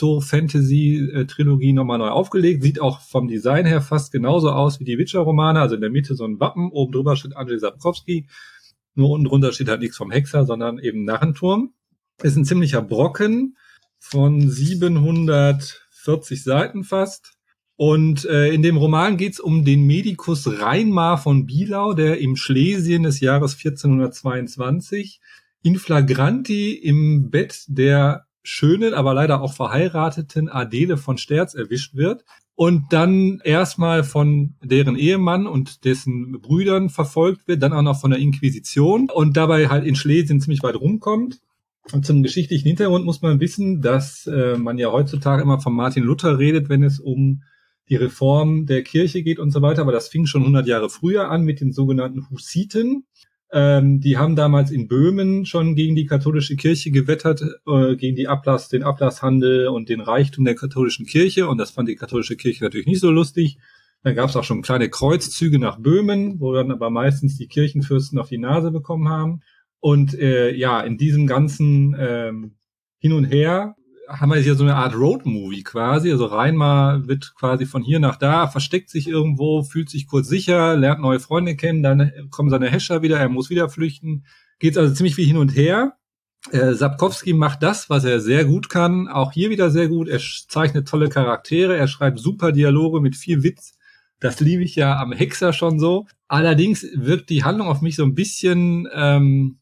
Speaker 1: Histo-Fantasy-Trilogie nochmal neu aufgelegt. Sieht auch vom Design her fast genauso aus wie die Witcher-Romane. Also in der Mitte so ein Wappen, oben drüber steht Andrzej Sapkowski. Nur unten drunter steht halt nichts vom Hexer, sondern eben Narrenturm. Ist ein ziemlicher Brocken von siebenhundertvierzig Seiten fast. Und äh, in dem Roman geht's um den Medikus Reinmar von Bielau, der im Schlesien des Jahres vierzehnhundertzweiundzwanzig in flagranti im Bett der schönen, aber leider auch verheirateten Adele von Sterz erwischt wird und dann erstmal von deren Ehemann und dessen Brüdern verfolgt wird, dann auch noch von der Inquisition und dabei halt in Schlesien ziemlich weit rumkommt. Und zum geschichtlichen Hintergrund muss man wissen, dass äh, man ja heutzutage immer von Martin Luther redet, wenn es um die Reform der Kirche geht und so weiter. Aber das fing schon hundert Jahre früher an mit den sogenannten Hussiten. Ähm, die haben damals in Böhmen schon gegen die katholische Kirche gewettert, äh, gegen die Ablass, den Ablasshandel und den Reichtum der katholischen Kirche. Und das fand die katholische Kirche natürlich nicht so lustig. Dann gab es auch schon kleine Kreuzzüge nach Böhmen, wo dann aber meistens die Kirchenfürsten auf die Nase bekommen haben. Und äh, ja, in diesem ganzen ähm, Hin und Her haben wir hier so eine Art Roadmovie quasi. Also Reinmar wird quasi von hier nach da, versteckt sich irgendwo, fühlt sich kurz sicher, lernt neue Freunde kennen, dann kommen seine Häscher wieder, er muss wieder flüchten. Geht's also ziemlich viel hin und her. Äh, Sapkowski macht das, was er sehr gut kann, auch hier wieder sehr gut. Er zeichnet tolle Charaktere, er schreibt super Dialoge mit viel Witz. Das liebe ich ja am Hexer schon so. Allerdings wirkt die Handlung auf mich so ein bisschen... Ähm,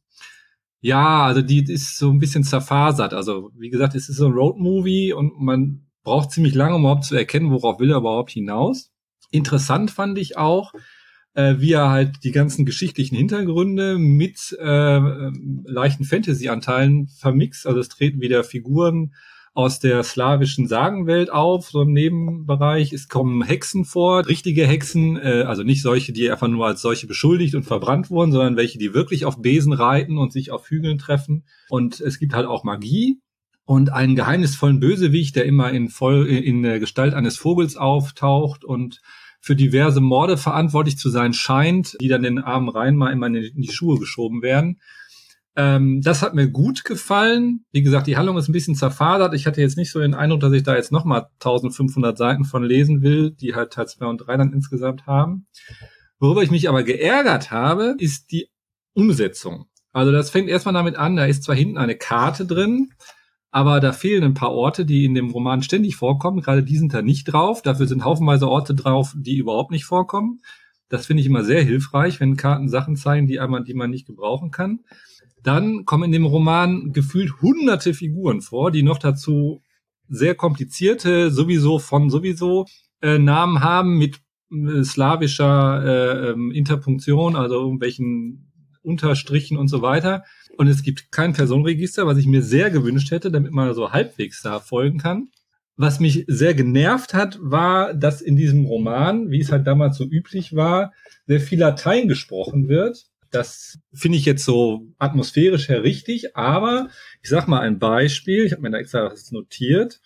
Speaker 1: Ja, also die ist so ein bisschen zerfasert. Also wie gesagt, es ist so ein Roadmovie und man braucht ziemlich lange, um überhaupt zu erkennen, worauf will er überhaupt hinaus. Interessant fand ich auch, äh, wie er halt die ganzen geschichtlichen Hintergründe mit äh, leichten Fantasy-Anteilen vermixt. Also es treten wieder Figuren aus der slawischen Sagenwelt auf, so im Nebenbereich. Es kommen Hexen vor, richtige Hexen, äh, also nicht solche, die einfach nur als solche beschuldigt und verbrannt wurden, sondern welche, die wirklich auf Besen reiten und sich auf Hügeln treffen. Und es gibt halt auch Magie und einen geheimnisvollen Bösewicht, der immer in voll in der Gestalt eines Vogels auftaucht und für diverse Morde verantwortlich zu sein scheint, die dann den armen Reinmar immer in die Schuhe geschoben werden. Ähm, das hat mir gut gefallen. Wie gesagt, die Handlung ist ein bisschen zerfasert. Ich hatte jetzt nicht so den Eindruck, dass ich da jetzt nochmal eintausendfünfhundert Seiten von lesen will, die halt Teil zwei und drei dann insgesamt haben. Worüber ich mich aber geärgert habe, ist die Umsetzung. Also das fängt erstmal damit an, da ist zwar hinten eine Karte drin, aber da fehlen ein paar Orte, die in dem Roman ständig vorkommen. Gerade die sind da nicht drauf. Dafür sind haufenweise Orte drauf, die überhaupt nicht vorkommen. Das finde ich immer sehr hilfreich, wenn Karten Sachen zeigen, die einmal, die man nicht gebrauchen kann. Dann kommen in dem Roman gefühlt hunderte Figuren vor, die noch dazu sehr komplizierte, sowieso von sowieso äh, Namen haben mit äh, slawischer äh, äh, Interpunktion, also irgendwelchen Unterstrichen und so weiter. Und es gibt kein Personenregister, was ich mir sehr gewünscht hätte, damit man so halbwegs da folgen kann. Was mich sehr genervt hat, war, dass in diesem Roman, wie es halt damals so üblich war, sehr viel Latein gesprochen wird. Das finde ich jetzt so atmosphärisch her richtig, aber ich sag mal ein Beispiel, ich habe mir da extra was notiert,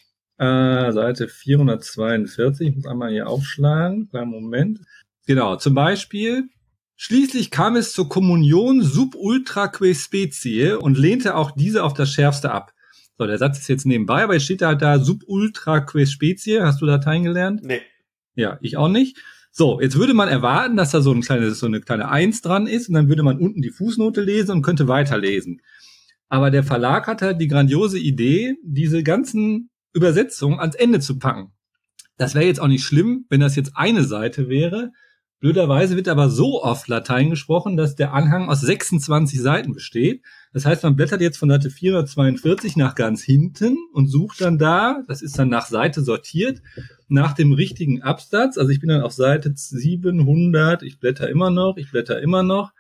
Speaker 1: äh, Seite vierhundertzweiundvierzig, ich muss einmal hier aufschlagen, kleinen Moment. Genau, zum Beispiel, schließlich kam es zur Kommunion sub ultraque specie und lehnte auch diese auf das Schärfste ab. So, der Satz ist jetzt nebenbei, aber es steht halt da sub ultraque specie, hast du Latein gelernt?
Speaker 2: Nee.
Speaker 1: Ja, ich auch nicht. So, jetzt würde man erwarten, dass da so, ein kleines, so eine kleine Eins dran ist und dann würde man unten die Fußnote lesen und könnte weiterlesen. Aber der Verlag hat halt die grandiose Idee, diese ganzen Übersetzungen ans Ende zu packen. Das wäre jetzt auch nicht schlimm, wenn das jetzt eine Seite wäre. Blöderweise wird aber so oft Latein gesprochen, dass der Anhang aus sechsundzwanzig Seiten besteht. Das heißt, man blättert jetzt von Seite vierhundertzweiundvierzig nach ganz hinten und sucht dann da, das ist dann nach Seite sortiert, nach dem richtigen Absatz. Also ich bin dann auf Seite siebenhundert, ich blätter immer noch, ich blätter immer noch,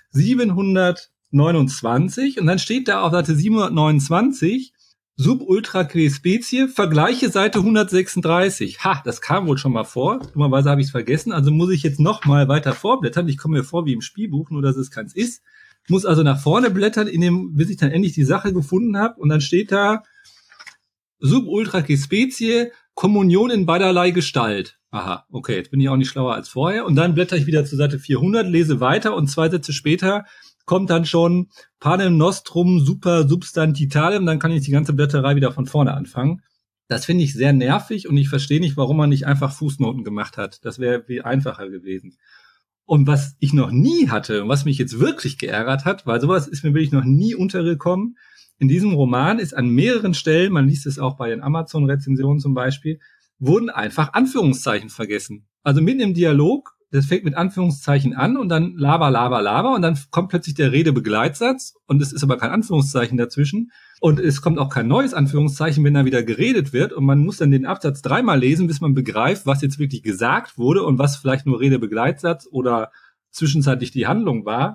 Speaker 1: siebenhundertneunundzwanzig und dann steht da auf Seite siebenhundertneunundzwanzig Sub ultraque specie, Vergleiche Seite hundertsechsunddreißig. Ha, das kam wohl schon mal vor. Dummerweise habe ich es vergessen. Also muss ich jetzt noch mal weiter vorblättern. Ich komme mir vor wie im Spielbuch, nur dass es keins ist. Muss also nach vorne blättern, in dem, bis ich dann endlich die Sache gefunden habe. Und dann steht da Sub ultraque specie, Kommunion in beiderlei Gestalt. Aha, okay, jetzt bin ich auch nicht schlauer als vorher. Und dann blätter ich wieder zur Seite vierhundert, lese weiter und zwei Sätze später kommt dann schon Panem Nostrum super substantitalem, dann kann ich die ganze Blätterei wieder von vorne anfangen. Das finde ich sehr nervig und ich verstehe nicht, warum man nicht einfach Fußnoten gemacht hat. Das wäre viel einfacher gewesen. Und was ich noch nie hatte und was mich jetzt wirklich geärgert hat, weil sowas ist mir wirklich noch nie untergekommen, in diesem Roman ist an mehreren Stellen, man liest es auch bei den Amazon-Rezensionen zum Beispiel, wurden einfach Anführungszeichen vergessen. Also mitten im Dialog, das fängt mit Anführungszeichen an und dann laber, laber, laber und dann kommt plötzlich der Redebegleitsatz und es ist aber kein Anführungszeichen dazwischen und es kommt auch kein neues Anführungszeichen, wenn da wieder geredet wird und man muss dann den Absatz dreimal lesen, bis man begreift, was jetzt wirklich gesagt wurde und was vielleicht nur Redebegleitsatz oder zwischenzeitlich die Handlung war.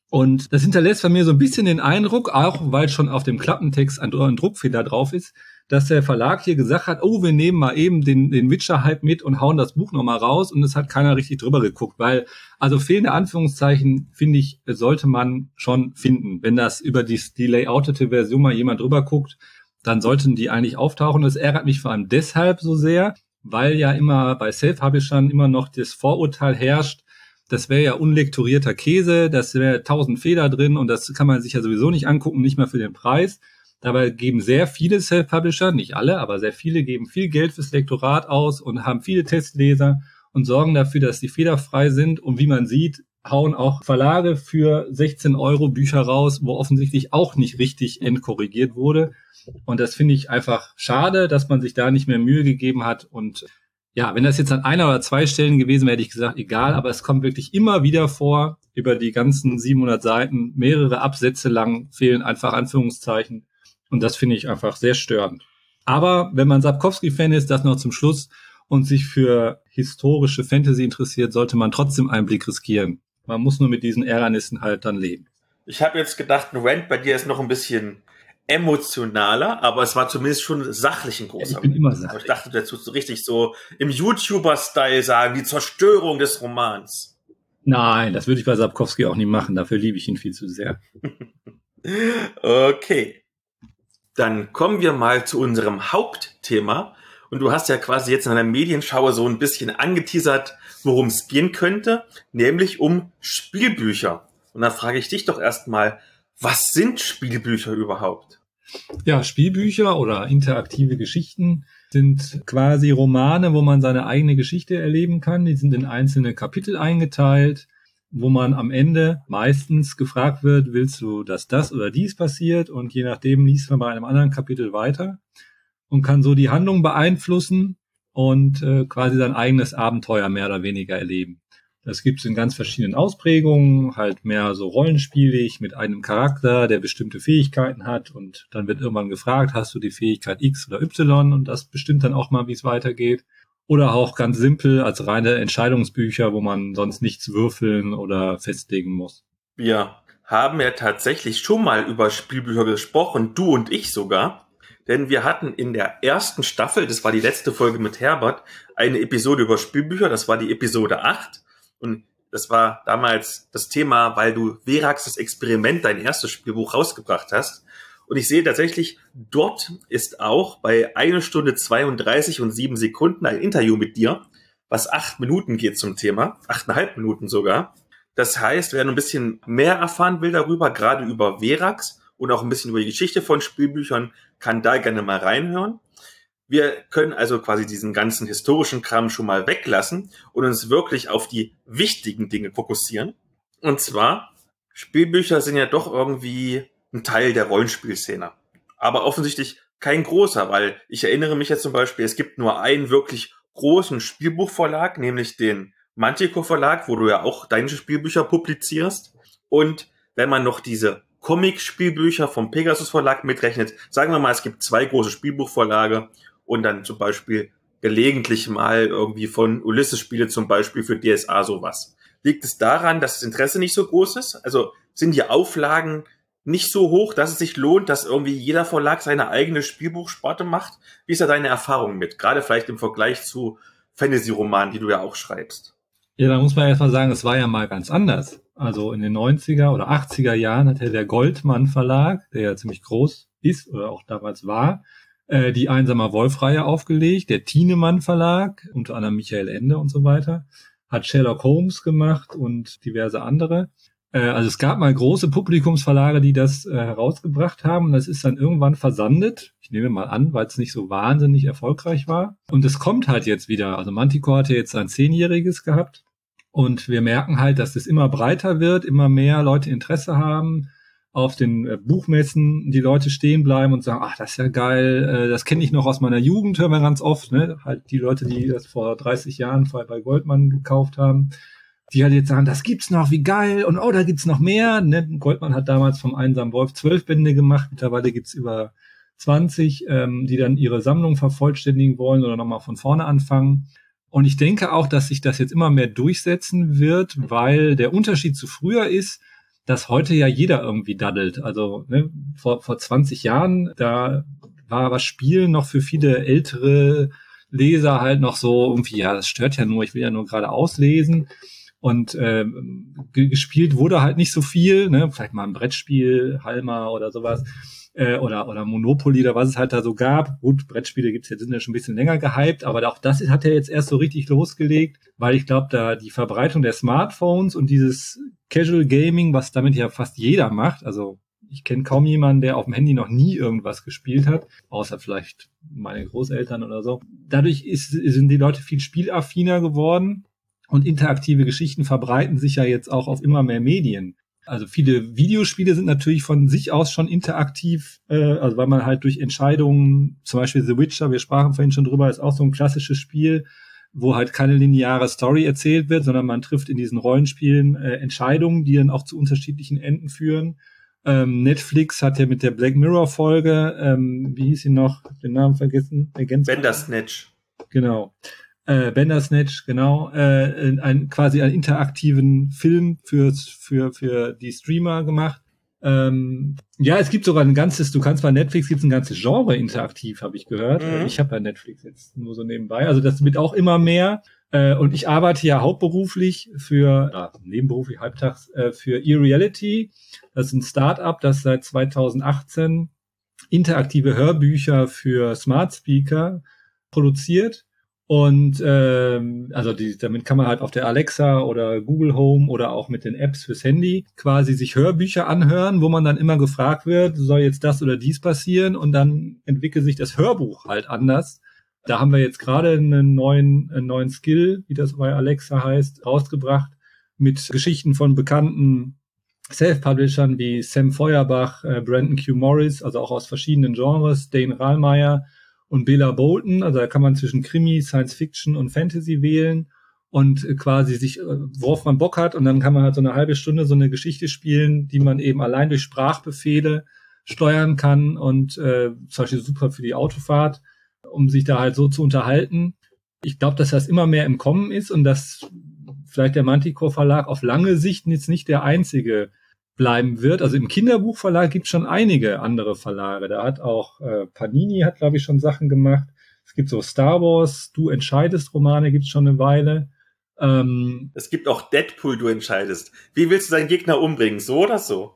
Speaker 1: Und das hinterlässt bei mir so ein bisschen den Eindruck, auch weil schon auf dem Klappentext ein, ein Druckfehler drauf ist, dass der Verlag hier gesagt hat, oh, wir nehmen mal eben den, den Witcher-Hype mit und hauen das Buch nochmal raus, und es hat keiner richtig drüber geguckt, weil, also fehlende Anführungszeichen, finde ich, sollte man schon finden. Wenn das über die, die layoutete Version mal jemand drüber guckt, dann sollten die eigentlich auftauchen. Das ärgert mich vor allem deshalb so sehr, weil ja immer bei Self-Publishern immer noch das Vorurteil herrscht, das wäre ja unlektorierter Käse, das wäre tausend Fehler drin und das kann man sich ja sowieso nicht angucken, nicht mal für den Preis. Dabei geben sehr viele Self-Publisher, nicht alle, aber sehr viele geben viel Geld fürs Lektorat aus und haben viele Testleser und sorgen dafür, dass die fehlerfrei sind. Und wie man sieht, hauen auch Verlage für sechzehn Euro Bücher raus, wo offensichtlich auch nicht richtig entkorrigiert wurde. Und das finde ich einfach schade, dass man sich da nicht mehr Mühe gegeben hat. Und ja, wenn das jetzt an einer oder zwei Stellen gewesen wäre, hätte ich gesagt, egal. Aber es kommt wirklich immer wieder vor, über die ganzen siebenhundert Seiten, mehrere Absätze lang fehlen einfach Anführungszeichen. Und das finde ich einfach sehr störend. Aber wenn man Sapkowski-Fan ist, das noch zum Schluss, und sich für historische Fantasy interessiert, sollte man trotzdem einen Blick riskieren. Man muss nur mit diesen Ärgernissen halt dann leben.
Speaker 2: Ich habe jetzt gedacht, ein Rant bei dir ist noch ein bisschen emotionaler, aber es war zumindest schon sachlich ein großer.
Speaker 1: Ich bin immer sachlich.
Speaker 2: Aber ich dachte, dazu so richtig so im YouTuber-Style sagen, die Zerstörung des Romans.
Speaker 1: Nein, das würde ich bei Sapkowski auch nie machen. Dafür liebe ich ihn viel zu sehr.
Speaker 2: Okay. Dann kommen wir mal zu unserem Hauptthema. Und du hast ja quasi jetzt in deiner Medienschau so ein bisschen angeteasert, worum es gehen könnte, nämlich um Spielbücher. Und da frage ich dich doch erstmal, was sind Spielbücher überhaupt?
Speaker 1: Ja, Spielbücher oder interaktive Geschichten sind quasi Romane, wo man seine eigene Geschichte erleben kann. Die sind in einzelne Kapitel eingeteilt, wo man am Ende meistens gefragt wird, willst du, dass das oder dies passiert? Und je nachdem liest man bei einem anderen Kapitel weiter und kann so die Handlung beeinflussen und äh, quasi sein eigenes Abenteuer mehr oder weniger erleben. Das gibt's in ganz verschiedenen Ausprägungen, halt mehr so rollenspielig mit einem Charakter, der bestimmte Fähigkeiten hat, und dann wird irgendwann gefragt, hast du die Fähigkeit X oder Y, und das bestimmt dann auch mal, wie es weitergeht. Oder auch ganz simpel als reine Entscheidungsbücher, wo man sonst nichts würfeln oder festlegen muss.
Speaker 2: Wir haben ja tatsächlich schon mal über Spielbücher gesprochen, du und ich sogar. Denn wir hatten in der ersten Staffel, das war die letzte Folge mit Herbert, eine Episode über Spielbücher, das war die Episode acht. Und das war damals das Thema, weil du Verax das Experiment, dein erstes Spielbuch, rausgebracht hast. Und ich sehe tatsächlich, dort ist auch bei eine Stunde zweiunddreißig und sieben Sekunden ein Interview mit dir, was acht Minuten geht zum Thema, achteinhalb Minuten sogar. Das heißt, wer ein bisschen mehr erfahren will darüber, gerade über Verax und auch ein bisschen über die Geschichte von Spielbüchern, kann da gerne mal reinhören. Wir können also quasi diesen ganzen historischen Kram schon mal weglassen und uns wirklich auf die wichtigen Dinge fokussieren. Und zwar, Spielbücher sind ja doch irgendwie ein Teil der Rollenspielszene. Aber offensichtlich kein großer, weil ich erinnere mich jetzt zum Beispiel, es gibt nur einen wirklich großen Spielbuchverlag, nämlich den Manticore Verlag, wo du ja auch deine Spielbücher publizierst. Und wenn man noch diese Comic-Spielbücher vom Pegasus Verlag mitrechnet, sagen wir mal, es gibt zwei große Spielbuchverlage und dann zum Beispiel gelegentlich mal irgendwie von Ulysses-Spiele zum Beispiel für D S A sowas. Liegt es daran, dass das Interesse nicht so groß ist? Also sind die Auflagen nicht so hoch, dass es sich lohnt, dass irgendwie jeder Verlag seine eigene Spielbuchsparte macht? Wie ist da deine Erfahrung mit? Gerade vielleicht im Vergleich zu Fantasy-Romanen, die du ja auch schreibst.
Speaker 1: Ja, da muss man erstmal sagen, es war ja mal ganz anders. Also in den neunziger oder achtziger Jahren hat ja der Goldmann Verlag, der ja ziemlich groß ist oder auch damals war, äh, die Einsamer Wolf-Reihe aufgelegt. Der Thienemann Verlag, unter anderem Michael Ende und so weiter, hat Sherlock Holmes gemacht und diverse andere. Äh, also es gab mal große Publikumsverlage, die das äh, herausgebracht haben. Und das ist dann irgendwann versandet. Ich nehme mal an, weil es nicht so wahnsinnig erfolgreich war. Und es kommt halt jetzt wieder. Also Manticore hat ja jetzt sein Zehnjähriges gehabt. Und wir merken halt, dass es immer breiter wird, immer mehr Leute Interesse haben. Auf den äh, Buchmessen die Leute stehen bleiben und sagen, ach, das ist ja geil, äh, das kenne ich noch aus meiner Jugend, hören wir ganz oft, ne? Halt die Leute, die das vor dreißig Jahren bei Goldmann gekauft haben, die halt jetzt sagen, das gibt's noch, wie geil, und oh, da gibt's noch mehr. Ne? Goldmann hat damals vom Einsamen Wolf zwölf Bände gemacht, mittlerweile gibt's über zwanzig, ähm, die dann ihre Sammlung vervollständigen wollen oder nochmal von vorne anfangen. Und ich denke auch, dass sich das jetzt immer mehr durchsetzen wird, weil der Unterschied zu früher ist, dass heute ja jeder irgendwie daddelt. Also ne, vor vor zwanzig Jahren, da war was Spielen noch für viele ältere Leser halt noch so irgendwie, ja, das stört ja nur, ich will ja nur gerade auslesen. Und äh, g- gespielt wurde halt nicht so viel, ne, vielleicht mal ein Brettspiel, Halma oder sowas. Oder oder Monopoly oder was es halt da so gab. Gut, Brettspiele gibt's jetzt, sind ja schon ein bisschen länger gehypt, aber auch das hat ja jetzt erst so richtig losgelegt, weil ich glaube, da die Verbreitung der Smartphones und dieses Casual Gaming, was damit ja fast jeder macht, also ich kenne kaum jemanden, der auf dem Handy noch nie irgendwas gespielt hat, außer vielleicht meine Großeltern oder so. Dadurch ist, sind die Leute viel spielaffiner geworden und interaktive Geschichten verbreiten sich ja jetzt auch auf immer mehr Medien. Also viele Videospiele sind natürlich von sich aus schon interaktiv, äh, also weil man halt durch Entscheidungen, zum Beispiel The Witcher, wir sprachen vorhin schon drüber, ist auch so ein klassisches Spiel, wo halt keine lineare Story erzählt wird, sondern man trifft in diesen Rollenspielen äh, Entscheidungen, die dann auch zu unterschiedlichen Enden führen. Ähm, Netflix hat ja mit der Black Mirror Folge, ähm, wie hieß sie noch, den Namen vergessen, ergänzt.
Speaker 2: Bandersnatch.
Speaker 1: Genau. Äh, Bandersnatch, genau, äh, ein, quasi einen interaktiven Film für, für, für die Streamer gemacht. Ähm, ja, es gibt sogar ein ganzes, du kannst bei Netflix, gibt's ein ganzes Genre interaktiv, habe ich gehört.
Speaker 2: Mhm.
Speaker 1: Ich habe bei Netflix jetzt nur so nebenbei. Also das wird auch immer mehr. Äh, und ich arbeite ja hauptberuflich für, ah, nebenberuflich, halbtags, äh, für eReality. Das ist ein Start-up, das seit zweitausendachtzehn interaktive Hörbücher für Smart Speaker produziert. Und ähm, also die, damit kann man halt auf der Alexa oder Google Home oder auch mit den Apps fürs Handy quasi sich Hörbücher anhören, wo man dann immer gefragt wird, soll jetzt das oder dies passieren, und dann entwickelt sich das Hörbuch halt anders. Da haben wir jetzt gerade einen neuen, einen neuen Skill, wie das bei Alexa heißt, rausgebracht, mit Geschichten von bekannten Self-Publishern wie Sam Feuerbach, äh, Brandon Q. Morris, also auch aus verschiedenen Genres, Dane Rahlmeier und Bela Bolton. Also da kann man zwischen Krimi, Science Fiction und Fantasy wählen und äh, quasi sich, äh, worauf man Bock hat, und dann kann man halt so eine halbe Stunde so eine Geschichte spielen, die man eben allein durch Sprachbefehle steuern kann, und äh, zum Beispiel super für die Autofahrt, um sich da halt so zu unterhalten. Ich glaube, dass das immer mehr im Kommen ist und dass vielleicht der Manticore Verlag auf lange Sicht jetzt nicht der einzige bleiben wird. Also im Kinderbuchverlag gibt es schon einige andere Verlage. Da hat auch äh, Panini hat, glaube ich, schon Sachen gemacht. Es gibt so Star Wars, Du entscheidest Romane, gibt es schon eine Weile. Ähm,
Speaker 2: es gibt auch Deadpool, Du entscheidest. Wie willst du deinen Gegner umbringen? So oder so?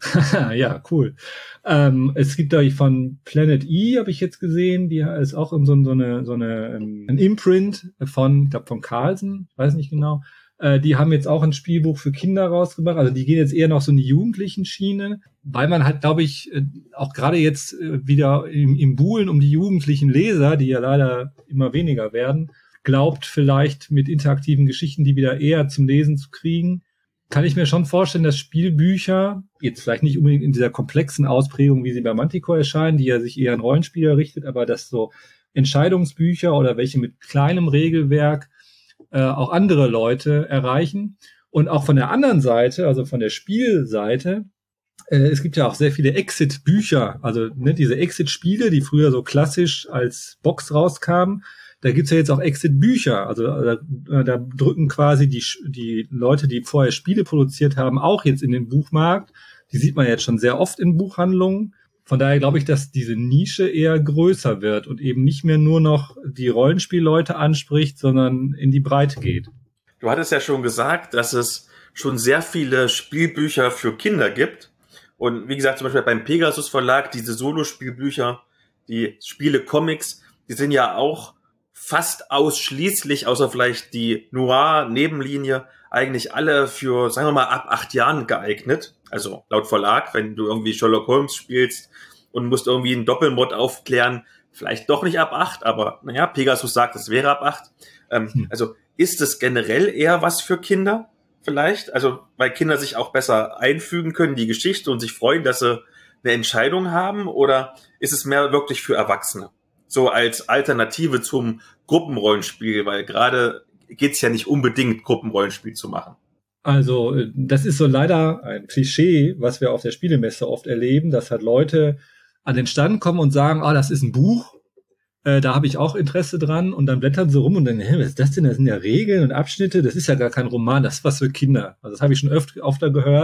Speaker 1: Ja, cool. Ähm, es gibt da von Planet E, habe ich jetzt gesehen, die ist auch in so, so eine so eine ein Imprint von, ich glaube von Carlsen, ich weiß nicht genau. Äh, die haben jetzt auch ein Spielbuch für Kinder rausgebracht. Also die gehen jetzt eher noch so in die jugendlichen Schiene, weil man halt, glaube ich, auch gerade jetzt wieder im, im Buhlen um die jugendlichen Leser, die ja leider immer weniger werden, glaubt vielleicht mit interaktiven Geschichten die wieder eher zum Lesen zu kriegen. Kann ich mir schon vorstellen, dass Spielbücher, jetzt vielleicht nicht unbedingt in dieser komplexen Ausprägung, wie sie bei Manticore erscheinen, die ja sich eher an Rollenspieler richtet, aber dass so Entscheidungsbücher oder welche mit kleinem Regelwerk äh, auch andere Leute erreichen. Und auch von der anderen Seite, also von der Spielseite, äh, es gibt ja auch sehr viele Exit-Bücher, also ne, diese Exit-Spiele, die früher so klassisch als Box rauskamen. Da gibt's ja jetzt auch Exit-Bücher. Also da, da drücken quasi die, die Leute, die vorher Spiele produziert haben, auch jetzt in den Buchmarkt. Die sieht man jetzt schon sehr oft in Buchhandlungen. Von daher glaube ich, dass diese Nische eher größer wird und eben nicht mehr nur noch die Rollenspielleute anspricht, sondern in die Breite geht.
Speaker 2: Du hattest ja schon gesagt, dass es schon sehr viele Spielbücher für Kinder gibt. Und wie gesagt, zum Beispiel beim Pegasus Verlag, diese Solo-Spielbücher, die Spiele-Comics, die sind ja auch fast ausschließlich, außer vielleicht die Noir-Nebenlinie, eigentlich alle für, sagen wir mal, ab acht Jahren geeignet. Also laut Verlag, wenn du irgendwie Sherlock Holmes spielst und musst irgendwie einen Doppelmord aufklären, vielleicht doch nicht ab acht, aber naja, Pegasus sagt, es wäre ab acht. Ähm, hm. Also ist es generell eher was für Kinder vielleicht? Also weil Kinder sich auch besser einfügen können, die Geschichte, und sich freuen, dass sie eine Entscheidung haben? Oder ist es mehr wirklich für Erwachsene? So als Alternative zum Gruppenrollenspiel, weil gerade geht's ja nicht unbedingt, Gruppenrollenspiel zu machen.
Speaker 1: Also das ist so leider ein Klischee, was wir auf der Spielemesse oft erleben, dass halt Leute an den Stand kommen und sagen, ah, das ist ein Buch, äh, da habe ich auch Interesse dran, und dann blättern sie rum und dann, hä, was ist das denn? Das sind ja Regeln und Abschnitte, das ist ja gar kein Roman, das ist was für Kinder. Also das habe ich schon öfter, öfter gehört.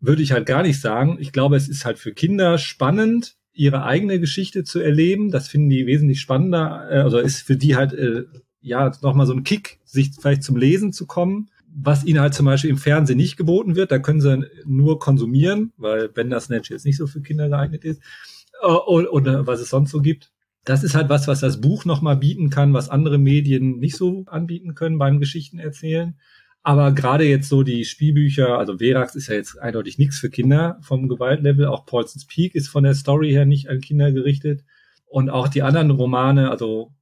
Speaker 1: würde ich halt gar nicht sagen. Ich glaube, es ist halt für Kinder spannend, ihre eigene Geschichte zu erleben. Das finden die wesentlich spannender. Also ist für die halt, äh, ja, nochmal so ein Kick, sich vielleicht zum Lesen zu kommen, was ihnen halt zum Beispiel im Fernsehen nicht geboten wird. Da können sie nur konsumieren, weil Bandersnatch jetzt nicht so für Kinder geeignet ist. Oder, oder was es sonst so gibt. Das ist halt was, was das Buch nochmal bieten kann, was andere Medien nicht so anbieten können beim Geschichtenerzählen. Aber gerade jetzt so die Spielbücher, also Verax ist ja jetzt eindeutig nichts für Kinder vom Gewaltlevel. Auch Paulson's Peak ist von der Story her nicht an Kinder gerichtet. Und auch die anderen Romane, also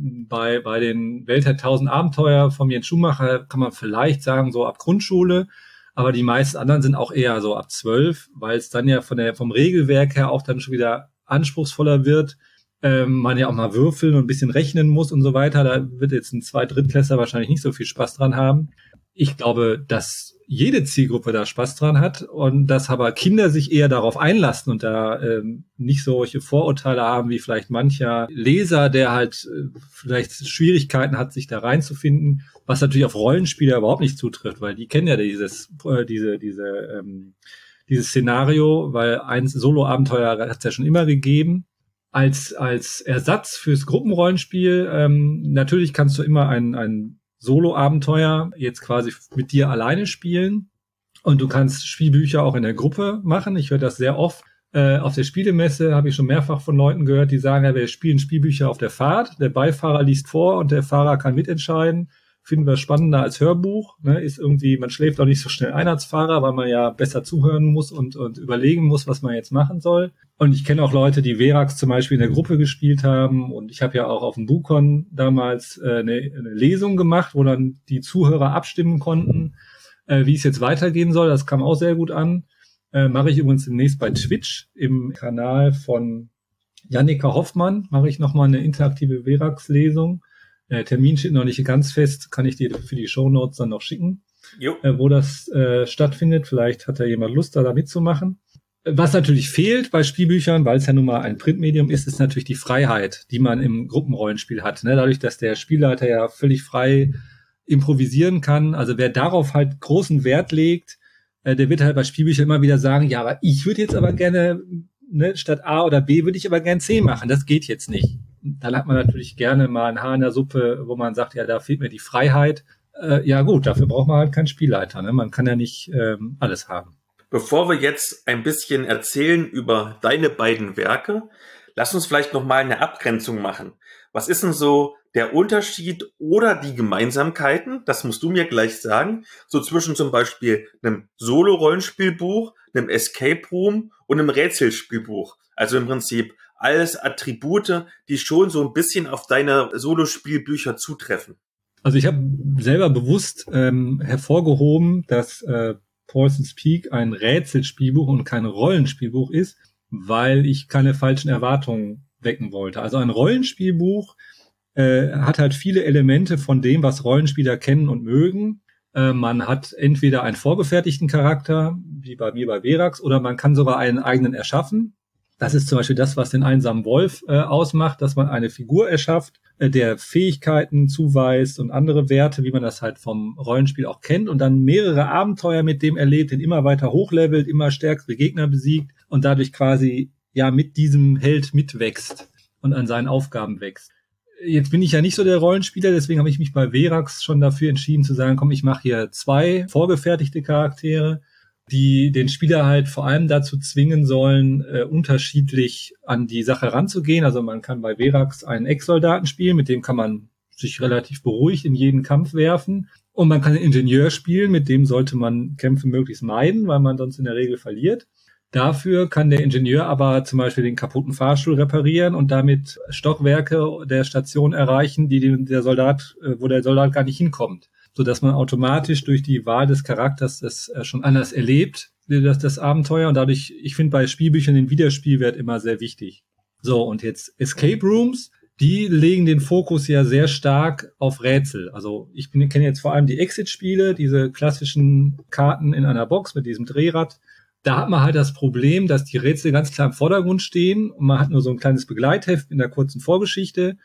Speaker 1: bei bei den Welt der tausend Abenteuer von Jens Schumacher kann man vielleicht sagen, so ab Grundschule. Aber die meisten anderen sind auch eher so ab zwölf, weil es dann ja von der vom Regelwerk her auch dann schon wieder anspruchsvoller wird. Ähm, man ja auch mal würfeln und ein bisschen rechnen muss und so weiter. Da wird jetzt ein Zwei-Drittklässler wahrscheinlich nicht so viel Spaß dran haben. Ich glaube, dass jede Zielgruppe da Spaß dran hat und dass aber Kinder sich eher darauf einlassen und da ähm, nicht solche Vorurteile haben wie vielleicht mancher Leser, der halt äh, vielleicht Schwierigkeiten hat, sich da reinzufinden, was natürlich auf Rollenspieler überhaupt nicht zutrifft, weil die kennen ja dieses äh, diese diese ähm, dieses Szenario, weil ein Solo-Abenteuer hat es ja schon immer gegeben. Als als Ersatz fürs Gruppenrollenspiel, ähm, natürlich kannst du immer ein ein Solo-Abenteuer jetzt quasi mit dir alleine spielen und du kannst Spielbücher auch in der Gruppe machen. Ich höre das sehr oft. Äh, auf der Spielemesse habe ich schon mehrfach von Leuten gehört, die sagen, ja, wir spielen Spielbücher auf der Fahrt, der Beifahrer liest vor und der Fahrer kann mitentscheiden. Finden wir spannender als Hörbuch. Ne? Ist irgendwie, man schläft auch nicht so schnell ein als Fahrer, weil man ja besser zuhören muss und, und überlegen muss, was man jetzt machen soll. Und ich kenne auch Leute, die Verax zum Beispiel in der Gruppe gespielt haben. Und ich habe ja auch auf dem BuchCon damals äh, eine, eine Lesung gemacht, wo dann die Zuhörer abstimmen konnten, äh, wie es jetzt weitergehen soll. Das kam auch sehr gut an. Äh, mache ich übrigens demnächst bei Twitch im Kanal von Jannika Hoffmann. Mache ich nochmal eine interaktive Verax-Lesung. Der Termin steht noch nicht ganz fest, kann ich dir für die Shownotes dann noch schicken, äh, wo das äh, stattfindet. Vielleicht hat ja jemand Lust, da, da mitzumachen. Was natürlich fehlt bei Spielbüchern, weil es ja nun mal ein Printmedium ist, ist natürlich die Freiheit, die man im Gruppenrollenspiel hat. Ne? Dadurch, dass der Spielleiter ja völlig frei improvisieren kann. Also wer darauf halt großen Wert legt, äh, der wird halt bei Spielbüchern immer wieder sagen, ja, aber ich würde jetzt aber gerne, ne, statt A oder B würde ich aber gern C machen. Das geht jetzt nicht. Dann hat man natürlich gerne mal ein Haar in der Suppe, wo man sagt, ja, da fehlt mir die Freiheit. Äh, ja gut, dafür braucht man halt keinen Spielleiter. Ne? Man kann ja nicht ähm, alles haben.
Speaker 2: Bevor wir jetzt ein bisschen erzählen über deine beiden Werke, lass uns vielleicht nochmal eine Abgrenzung machen. Was ist denn so der Unterschied oder die Gemeinsamkeiten, das musst du mir gleich sagen, so zwischen zum Beispiel einem Solo-Rollenspielbuch, einem Escape Room und einem Rätselspielbuch? Also im Prinzip alles Attribute, die schon so ein bisschen auf deine Solospielbücher zutreffen.
Speaker 1: Also ich habe selber bewusst ähm, hervorgehoben, dass äh, Paulson's Peak ein Rätselspielbuch und kein Rollenspielbuch ist, weil ich keine falschen Erwartungen wecken wollte. Also ein Rollenspielbuch äh, hat halt viele Elemente von dem, was Rollenspieler kennen und mögen. Äh, man hat entweder einen vorgefertigten Charakter, wie bei mir bei Verax, oder man kann sogar einen eigenen erschaffen. Das ist zum Beispiel das, was den einsamen Wolf äh, ausmacht, dass man eine Figur erschafft, äh, der Fähigkeiten zuweist und andere Werte, wie man das halt vom Rollenspiel auch kennt, und dann mehrere Abenteuer mit dem erlebt, den immer weiter hochlevelt, immer stärkere Gegner besiegt und dadurch quasi ja mit diesem Held mitwächst und an seinen Aufgaben wächst. Jetzt bin ich ja nicht so der Rollenspieler, deswegen habe ich mich bei Verax schon dafür entschieden zu sagen, komm, ich mache hier zwei vorgefertigte Charaktere, die den Spieler halt vor allem dazu zwingen sollen, äh, unterschiedlich an die Sache ranzugehen. Also man kann bei Verax einen Ex-Soldaten spielen, mit dem kann man sich relativ beruhigt in jeden Kampf werfen. Und man kann einen Ingenieur spielen, mit dem sollte man Kämpfe möglichst meiden, weil man sonst in der Regel verliert. Dafür kann der Ingenieur aber zum Beispiel den kaputten Fahrstuhl reparieren und damit Stockwerke der Station erreichen, die der Soldat, wo der Soldat gar nicht hinkommt, sodass man automatisch durch die Wahl des Charakters das schon anders erlebt, das, das Abenteuer. Und dadurch, ich finde bei Spielbüchern den Wiederspielwert immer sehr wichtig. So, und jetzt Escape Rooms, die legen den Fokus ja sehr stark auf Rätsel. Also ich bin, kenne jetzt vor allem die Exit-Spiele, diese klassischen Karten in einer Box mit diesem Drehrad. Da hat man halt das Problem, dass die Rätsel ganz klar im Vordergrund stehen und man hat nur so ein kleines Begleitheft in der kurzen Vorgeschichte.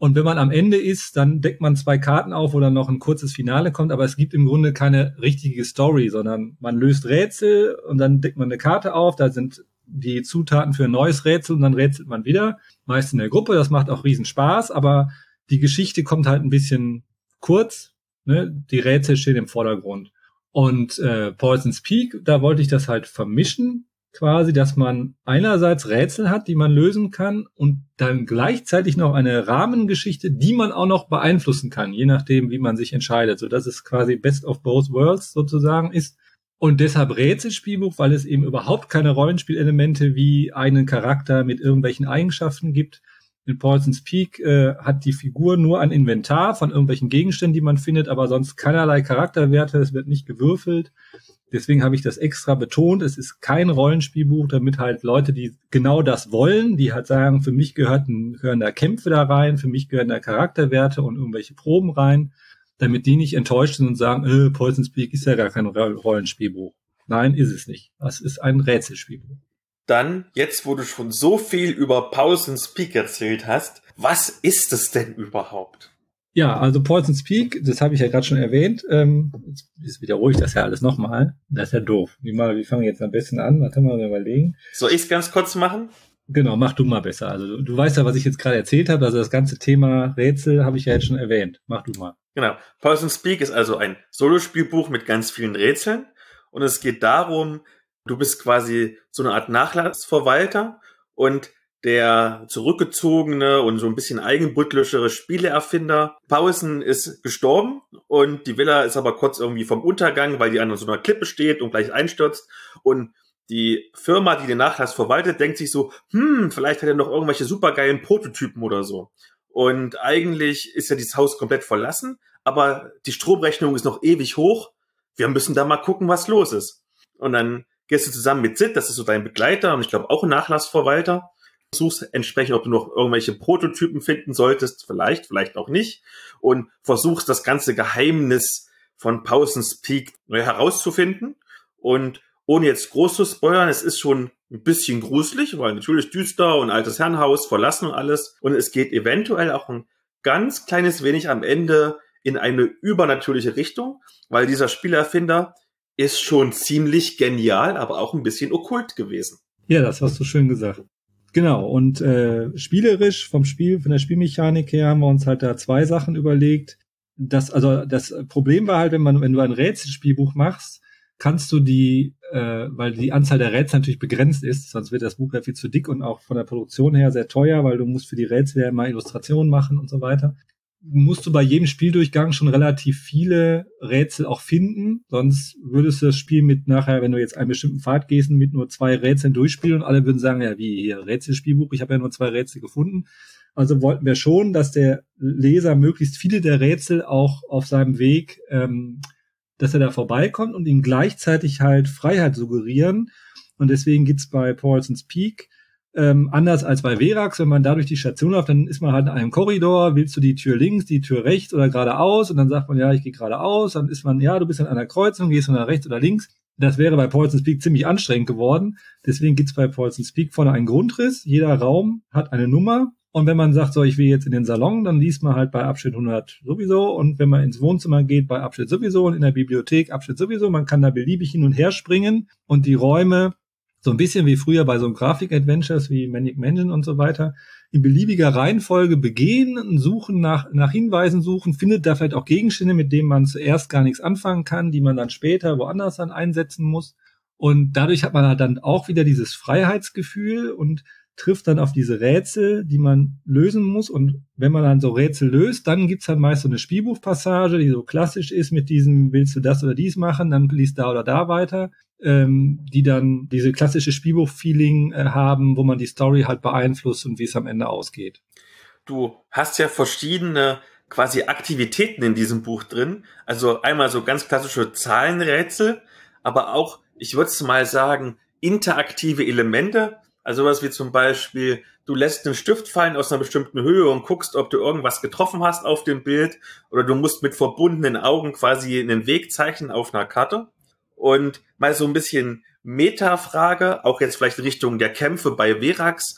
Speaker 1: Und wenn man am Ende ist, dann deckt man zwei Karten auf, wo dann noch ein kurzes Finale kommt. Aber es gibt im Grunde keine richtige Story, sondern man löst Rätsel und dann deckt man eine Karte auf. Da sind die Zutaten für ein neues Rätsel und dann rätselt man wieder. Meist in der Gruppe. Das macht auch riesen Spaß. Aber die Geschichte kommt halt ein bisschen kurz. Ne? Die Rätsel stehen im Vordergrund. Und äh, Poison's Peak, da wollte ich das halt vermischen. Quasi, dass man einerseits Rätsel hat, die man lösen kann und dann gleichzeitig noch eine Rahmengeschichte, die man auch noch beeinflussen kann, je nachdem, wie man sich entscheidet, so dass es quasi Best of Both Worlds sozusagen ist. Und deshalb Rätselspielbuch, weil es eben überhaupt keine Rollenspielelemente wie einen Charakter mit irgendwelchen Eigenschaften gibt. In Poison's Peak äh, hat die Figur nur ein Inventar von irgendwelchen Gegenständen, die man findet, aber sonst keinerlei Charakterwerte, es wird nicht gewürfelt. Deswegen habe ich das extra betont. Es ist kein Rollenspielbuch, damit halt Leute, die genau das wollen, die halt sagen, für mich gehören, gehören da Kämpfe da rein, für mich gehören da Charakterwerte und irgendwelche Proben rein, damit die nicht enttäuscht sind und sagen, äh, Poison's Peak ist ja gar kein Rollenspielbuch. Nein, ist es nicht. Es ist ein Rätselspielbuch.
Speaker 2: Dann, jetzt wo du schon so viel über Poison's Peak erzählt hast, was ist es denn überhaupt?
Speaker 1: Ja, also Poison's Peak, das habe ich ja gerade schon erwähnt. Ähm, jetzt, jetzt wiederhole ich das ja alles nochmal. Das ist ja doof. Wie, mal, wie fangen wir jetzt am besten an? Was haben wir mal überlegen?
Speaker 2: Soll ich es ganz kurz machen?
Speaker 1: Genau, mach du mal besser. Also du, du weißt ja, was ich jetzt gerade erzählt habe. Also das ganze Thema Rätsel habe ich ja jetzt schon erwähnt. Mach du mal.
Speaker 2: Genau. Poison's Peak ist also ein Solospielbuch mit ganz vielen Rätseln. Und es geht darum, du bist quasi so eine Art Nachlassverwalter und der zurückgezogene und so ein bisschen eigenbrötlischere Spieleerfinder Poison ist gestorben und die Villa ist aber kurz irgendwie vom Untergang, weil die an so einer Klippe steht und gleich einstürzt. Und die Firma, die den Nachlass verwaltet, denkt sich so, hm, vielleicht hat er noch irgendwelche supergeilen Prototypen oder so. Und eigentlich ist ja dieses Haus komplett verlassen, aber die Stromrechnung ist noch ewig hoch. Wir müssen da mal gucken, was los ist. Und dann gehst du zusammen mit Sid, das ist so dein Begleiter und ich glaube auch ein Nachlassverwalter, suchst entsprechend, ob du noch irgendwelche Prototypen finden solltest, vielleicht, vielleicht auch nicht, und versuchst das ganze Geheimnis von Poison's Peak herauszufinden. Und ohne jetzt groß zu spoilern, es ist schon ein bisschen gruselig, weil natürlich düster und altes Herrenhaus, verlassen und alles. Und es geht eventuell auch ein ganz kleines wenig am Ende in eine übernatürliche Richtung, weil dieser Spielerfinder ist schon ziemlich genial, aber auch ein bisschen okkult gewesen.
Speaker 1: Ja, das hast du schön gesagt. Genau, und äh, spielerisch vom Spiel, von der Spielmechanik her haben wir uns halt da zwei Sachen überlegt. Das, also das Problem war halt, wenn man, wenn du ein Rätselspielbuch machst, kannst du die, äh, weil die Anzahl der Rätsel natürlich begrenzt ist, sonst wird das Buch ja viel zu dick und auch von der Produktion her sehr teuer, weil du musst für die Rätsel ja immer Illustrationen machen und so weiter. Musst du bei jedem Spieldurchgang schon relativ viele Rätsel auch finden, sonst würdest du das Spiel mit nachher, wenn du jetzt einen bestimmten Pfad gehst, mit nur zwei Rätseln durchspielen und alle würden sagen, ja wie hier, Rätselspielbuch, ich habe ja nur zwei Rätsel gefunden. Also wollten wir schon, dass der Leser möglichst viele der Rätsel auch auf seinem Weg, ähm, dass er da vorbeikommt und ihm gleichzeitig halt Freiheit suggerieren. Und deswegen gibt's bei Poison's Peak Ähm, anders als bei Verax, wenn man da durch die Station läuft, dann ist man halt in einem Korridor, willst du die Tür links, die Tür rechts oder geradeaus und dann sagt man, ja, ich gehe geradeaus, dann ist man, ja, du bist an einer Kreuzung, gehst du nach rechts oder links. Das wäre bei Poison's Peak ziemlich anstrengend geworden, deswegen gibt's bei Poison's Peak vorne einen Grundriss, jeder Raum hat eine Nummer und wenn man sagt, so, ich will jetzt in den Salon, dann liest man halt bei Abschnitt hundert sowieso und wenn man ins Wohnzimmer geht, bei Abschnitt sowieso und in der Bibliothek Abschnitt sowieso, man kann da beliebig hin und her springen und die Räume so ein bisschen wie früher bei so einem Grafik-Adventures wie Manic Mansion und so weiter, in beliebiger Reihenfolge begehen, suchen nach, nach Hinweisen suchen, findet da vielleicht auch Gegenstände, mit denen man zuerst gar nichts anfangen kann, die man dann später woanders dann einsetzen muss. Und dadurch hat man halt dann auch wieder dieses Freiheitsgefühl und trifft dann auf diese Rätsel, die man lösen muss. Und wenn man dann so Rätsel löst, dann gibt's halt meist so eine Spielbuchpassage, die so klassisch ist mit diesem, willst du das oder dies machen, dann liest da oder da weiter, ähm, die dann diese klassische Spielbuch-Feeling äh, haben, wo man die Story halt beeinflusst und wie es am Ende ausgeht.
Speaker 2: Du hast ja verschiedene quasi Aktivitäten in diesem Buch drin. Also einmal so ganz klassische Zahlenrätsel, aber auch, ich würde es mal sagen, interaktive Elemente. Also was wie zum Beispiel, du lässt einen Stift fallen aus einer bestimmten Höhe und guckst, ob du irgendwas getroffen hast auf dem Bild, oder du musst mit verbundenen Augen quasi einen Weg zeichnen auf einer Karte. Und mal so ein bisschen Meta-Frage, auch jetzt vielleicht in Richtung der Kämpfe bei Verax.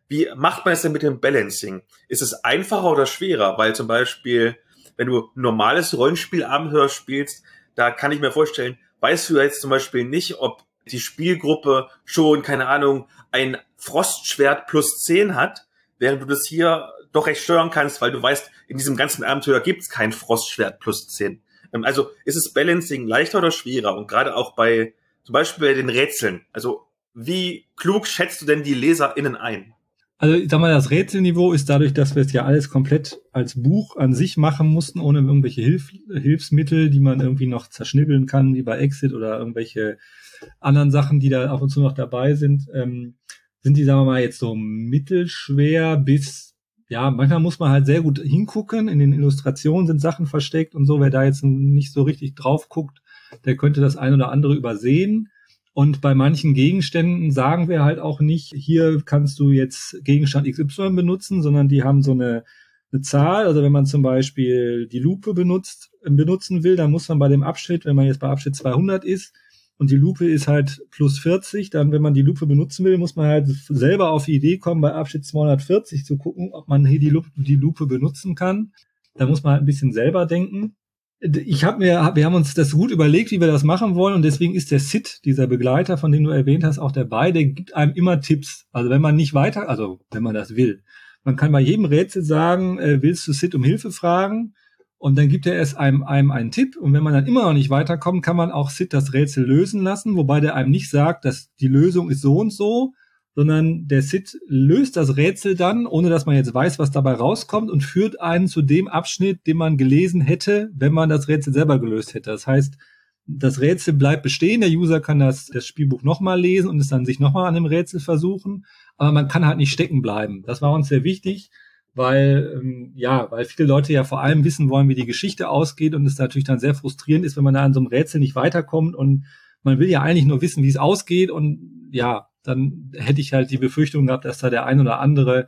Speaker 2: Wie macht man es denn mit dem Balancing? Ist es einfacher oder schwerer? Weil zum Beispiel, wenn du ein normales Rollenspielabenteuer spielst, da kann ich mir vorstellen, weißt du jetzt zum Beispiel nicht, ob die Spielgruppe schon, keine Ahnung, ein Frostschwert plus zehn hat, während du das hier doch recht steuern kannst, weil du weißt, in diesem ganzen Abenteuer gibt es kein Frostschwert plus zehn. Also ist es Balancing leichter oder schwerer? Und gerade auch bei, zum Beispiel bei den Rätseln. Also wie klug schätzt du denn die LeserInnen ein?
Speaker 1: Also ich sag mal, das Rätselniveau ist dadurch, dass wir es ja alles komplett als Buch an sich machen mussten, ohne irgendwelche Hilf- Hilfsmittel, die man irgendwie noch zerschnibbeln kann, wie bei Exit oder irgendwelche anderen Sachen, die da ab und zu noch dabei sind, ähm, sind die, sagen wir mal, jetzt so mittelschwer bis, ja, manchmal muss man halt sehr gut hingucken. In den Illustrationen sind Sachen versteckt und so. Wer da jetzt nicht so richtig drauf guckt, der könnte das ein oder andere übersehen. Und bei manchen Gegenständen sagen wir halt auch nicht, hier kannst du jetzt Gegenstand X Y benutzen, sondern die haben so eine, eine Zahl. Also wenn man zum Beispiel die Lupe benutzt, benutzen will, dann muss man bei dem Abschnitt, wenn man jetzt bei Abschnitt zweihundert ist und die Lupe ist halt plus vierzig, dann wenn man die Lupe benutzen will, muss man halt selber auf die Idee kommen, bei Abschnitt zweihundertvierzig zu gucken, ob man hier die Lupe, die Lupe benutzen kann. Da muss man halt ein bisschen selber denken. Ich habe mir, wir haben uns das gut überlegt, wie wir das machen wollen, und deswegen ist der Sid, dieser Begleiter, von dem du erwähnt hast, auch dabei. Der gibt einem immer Tipps. Also wenn man nicht weiter, also wenn man das will, man kann bei jedem Rätsel sagen, äh, willst du Sid um Hilfe fragen? Und dann gibt er erst einem, einem einen Tipp. Und wenn man dann immer noch nicht weiterkommt, kann man auch Sid das Rätsel lösen lassen, wobei der einem nicht sagt, dass die Lösung ist so und so, sondern der Sid löst das Rätsel dann, ohne dass man jetzt weiß, was dabei rauskommt, und führt einen zu dem Abschnitt, den man gelesen hätte, wenn man das Rätsel selber gelöst hätte. Das heißt, das Rätsel bleibt bestehen, der User kann das, das Spielbuch nochmal lesen und es dann sich nochmal an dem Rätsel versuchen, aber man kann halt nicht stecken bleiben. Das war uns sehr wichtig, weil, ähm, ja, weil viele Leute ja vor allem wissen wollen, wie die Geschichte ausgeht, und es natürlich dann sehr frustrierend ist, wenn man da an so einem Rätsel nicht weiterkommt, und man will ja eigentlich nur wissen, wie es ausgeht, und ja, dann hätte ich halt die Befürchtung gehabt, dass da der ein oder andere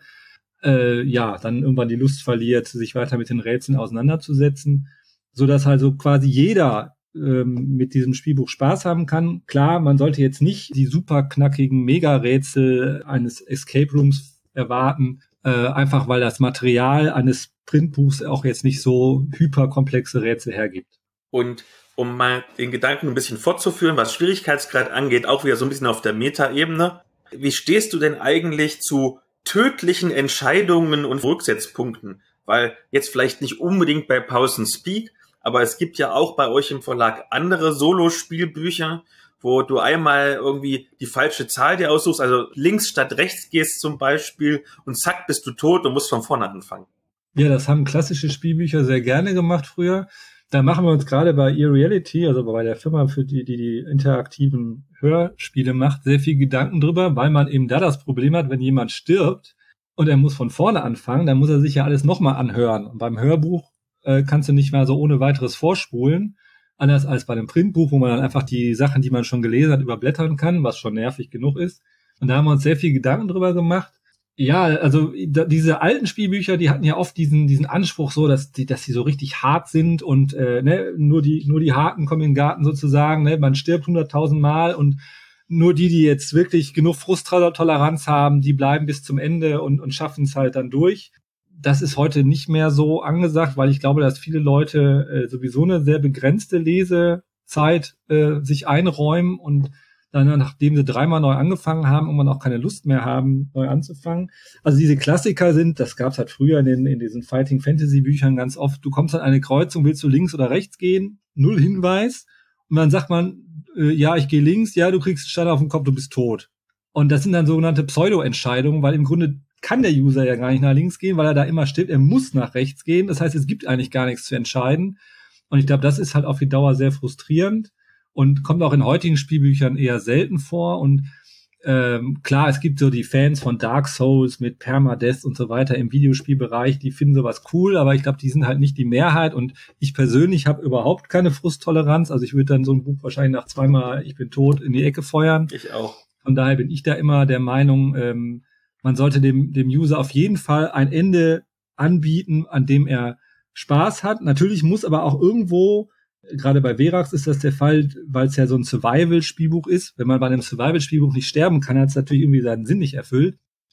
Speaker 1: äh, ja dann irgendwann die Lust verliert, sich weiter mit den Rätseln auseinanderzusetzen, so dass also quasi jeder ähm, mit diesem Spielbuch Spaß haben kann. Klar, man sollte jetzt nicht die super knackigen Mega-Rätsel eines Escape Rooms erwarten, äh, einfach weil das Material eines Printbuchs auch jetzt nicht so hyperkomplexe Rätsel hergibt.
Speaker 2: Und um mal den Gedanken ein bisschen fortzuführen, was Schwierigkeitsgrad angeht, auch wieder so ein bisschen auf der Meta-Ebene. Wie stehst du denn eigentlich zu tödlichen Entscheidungen und Rücksetzpunkten? Weil jetzt vielleicht nicht unbedingt bei Pause and Speak, aber es gibt ja auch bei euch im Verlag andere Solo-Spielbücher, wo du einmal irgendwie die falsche Zahl dir aussuchst, also links statt rechts gehst zum Beispiel, und zack, bist du tot und musst von vorne anfangen.
Speaker 1: Ja, das haben klassische Spielbücher sehr gerne gemacht früher. Da machen wir uns gerade bei eReality, also bei der Firma, für die, die die interaktiven Hörspiele macht, sehr viel Gedanken drüber, weil man eben da das Problem hat, wenn jemand stirbt und er muss von vorne anfangen, dann muss er sich ja alles nochmal anhören. Und beim Hörbuch äh, kannst du nicht mehr so ohne weiteres vorspulen, anders als bei einem Printbuch, wo man dann einfach die Sachen, die man schon gelesen hat, überblättern kann, was schon nervig genug ist. Und da haben wir uns sehr viel Gedanken drüber gemacht. Ja, also da, diese alten Spielbücher, die hatten ja oft diesen diesen Anspruch so, dass die dass die so richtig hart sind und äh, ne, nur die nur die Harten kommen in den Garten sozusagen, ne, man stirbt hunderttausend Mal und nur die, die jetzt wirklich genug Frusttoleranz haben, die bleiben bis zum Ende und und schaffen es halt dann durch. Das ist heute nicht mehr so angesagt, weil ich glaube, dass viele Leute äh, sowieso eine sehr begrenzte Lesezeit äh, sich einräumen und dann, nachdem sie dreimal neu angefangen haben, irgendwann auch keine Lust mehr haben, neu anzufangen. Also diese Klassiker sind, das gab's halt früher in, den, in diesen Fighting-Fantasy-Büchern ganz oft, du kommst an eine Kreuzung, willst du links oder rechts gehen? Null Hinweis. Und dann sagt man, äh, ja, ich gehe links, ja, du kriegst einen Stein auf den Kopf, du bist tot. Und das sind dann sogenannte Pseudo-Entscheidungen, weil im Grunde kann der User ja gar nicht nach links gehen, weil er da immer stirbt, er muss nach rechts gehen. Das heißt, es gibt eigentlich gar nichts zu entscheiden. Und ich glaube, das ist halt auf die Dauer sehr frustrierend. Und kommt auch in heutigen Spielbüchern eher selten vor. Und ähm, klar, es gibt so die Fans von Dark Souls mit Permadeath und so weiter im Videospielbereich, die finden sowas cool, aber ich glaube, die sind halt nicht die Mehrheit. Und ich persönlich habe überhaupt keine Frusttoleranz. Also ich würde dann so ein Buch wahrscheinlich nach zweimal Ich bin tot in die Ecke feuern.
Speaker 2: Ich auch.
Speaker 1: Von daher bin ich da immer der Meinung, ähm, man sollte dem, dem User auf jeden Fall ein Ende anbieten, an dem er Spaß hat. Natürlich muss aber auch irgendwo, gerade bei Verax ist das der Fall, weil es ja so ein Survival-Spielbuch ist. Wenn man bei einem Survival-Spielbuch nicht sterben kann, hat es natürlich irgendwie seinen Sinn nicht erfüllt.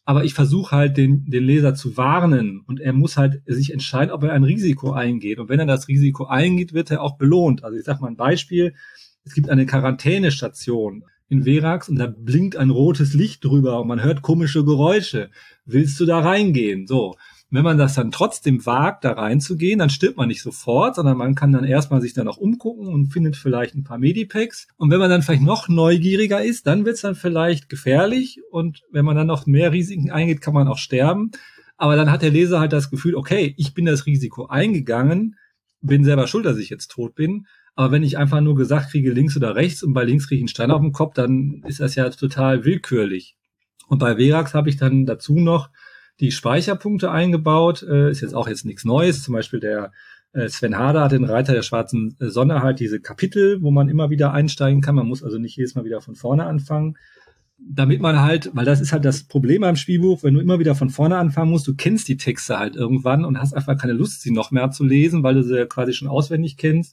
Speaker 1: aber ich versuche halt den, den Leser zu warnen und er muss halt sich entscheiden, ob er ein Risiko eingeht. Und wenn er das Risiko eingeht, wird er auch belohnt. Also ich sage mal ein Beispiel, es gibt eine Quarantänestation in Verax und da blinkt ein rotes Licht drüber und man hört komische Geräusche. Willst du da reingehen? So. Wenn man das dann trotzdem wagt, da reinzugehen, dann stirbt man nicht sofort, sondern man kann dann erstmal sich dann auch umgucken und findet vielleicht ein paar Medipacks. Und wenn man dann vielleicht noch neugieriger ist, dann wird's dann vielleicht gefährlich. Und wenn man dann noch mehr Risiken eingeht, kann man auch sterben. Aber dann hat der Leser halt das Gefühl, okay, ich bin das Risiko eingegangen, bin selber schuld, dass ich jetzt tot bin. Aber wenn ich einfach nur gesagt kriege, links oder rechts und bei links kriege ich einen Stein auf den Kopf, dann ist das ja total willkürlich. Und bei Verax habe ich dann dazu noch die Speicherpunkte eingebaut, äh, ist jetzt auch jetzt nichts Neues. Zum Beispiel der äh, Sven Harder hat den Reiter der schwarzen Sonne halt diese Kapitel, wo man immer wieder einsteigen kann. Man muss also nicht jedes Mal wieder von vorne anfangen. Damit man halt, weil das ist halt das Problem beim Spielbuch, wenn du immer wieder von vorne anfangen musst, du kennst die Texte halt irgendwann und hast einfach keine Lust, sie noch mehr zu lesen, weil du sie ja quasi schon auswendig kennst.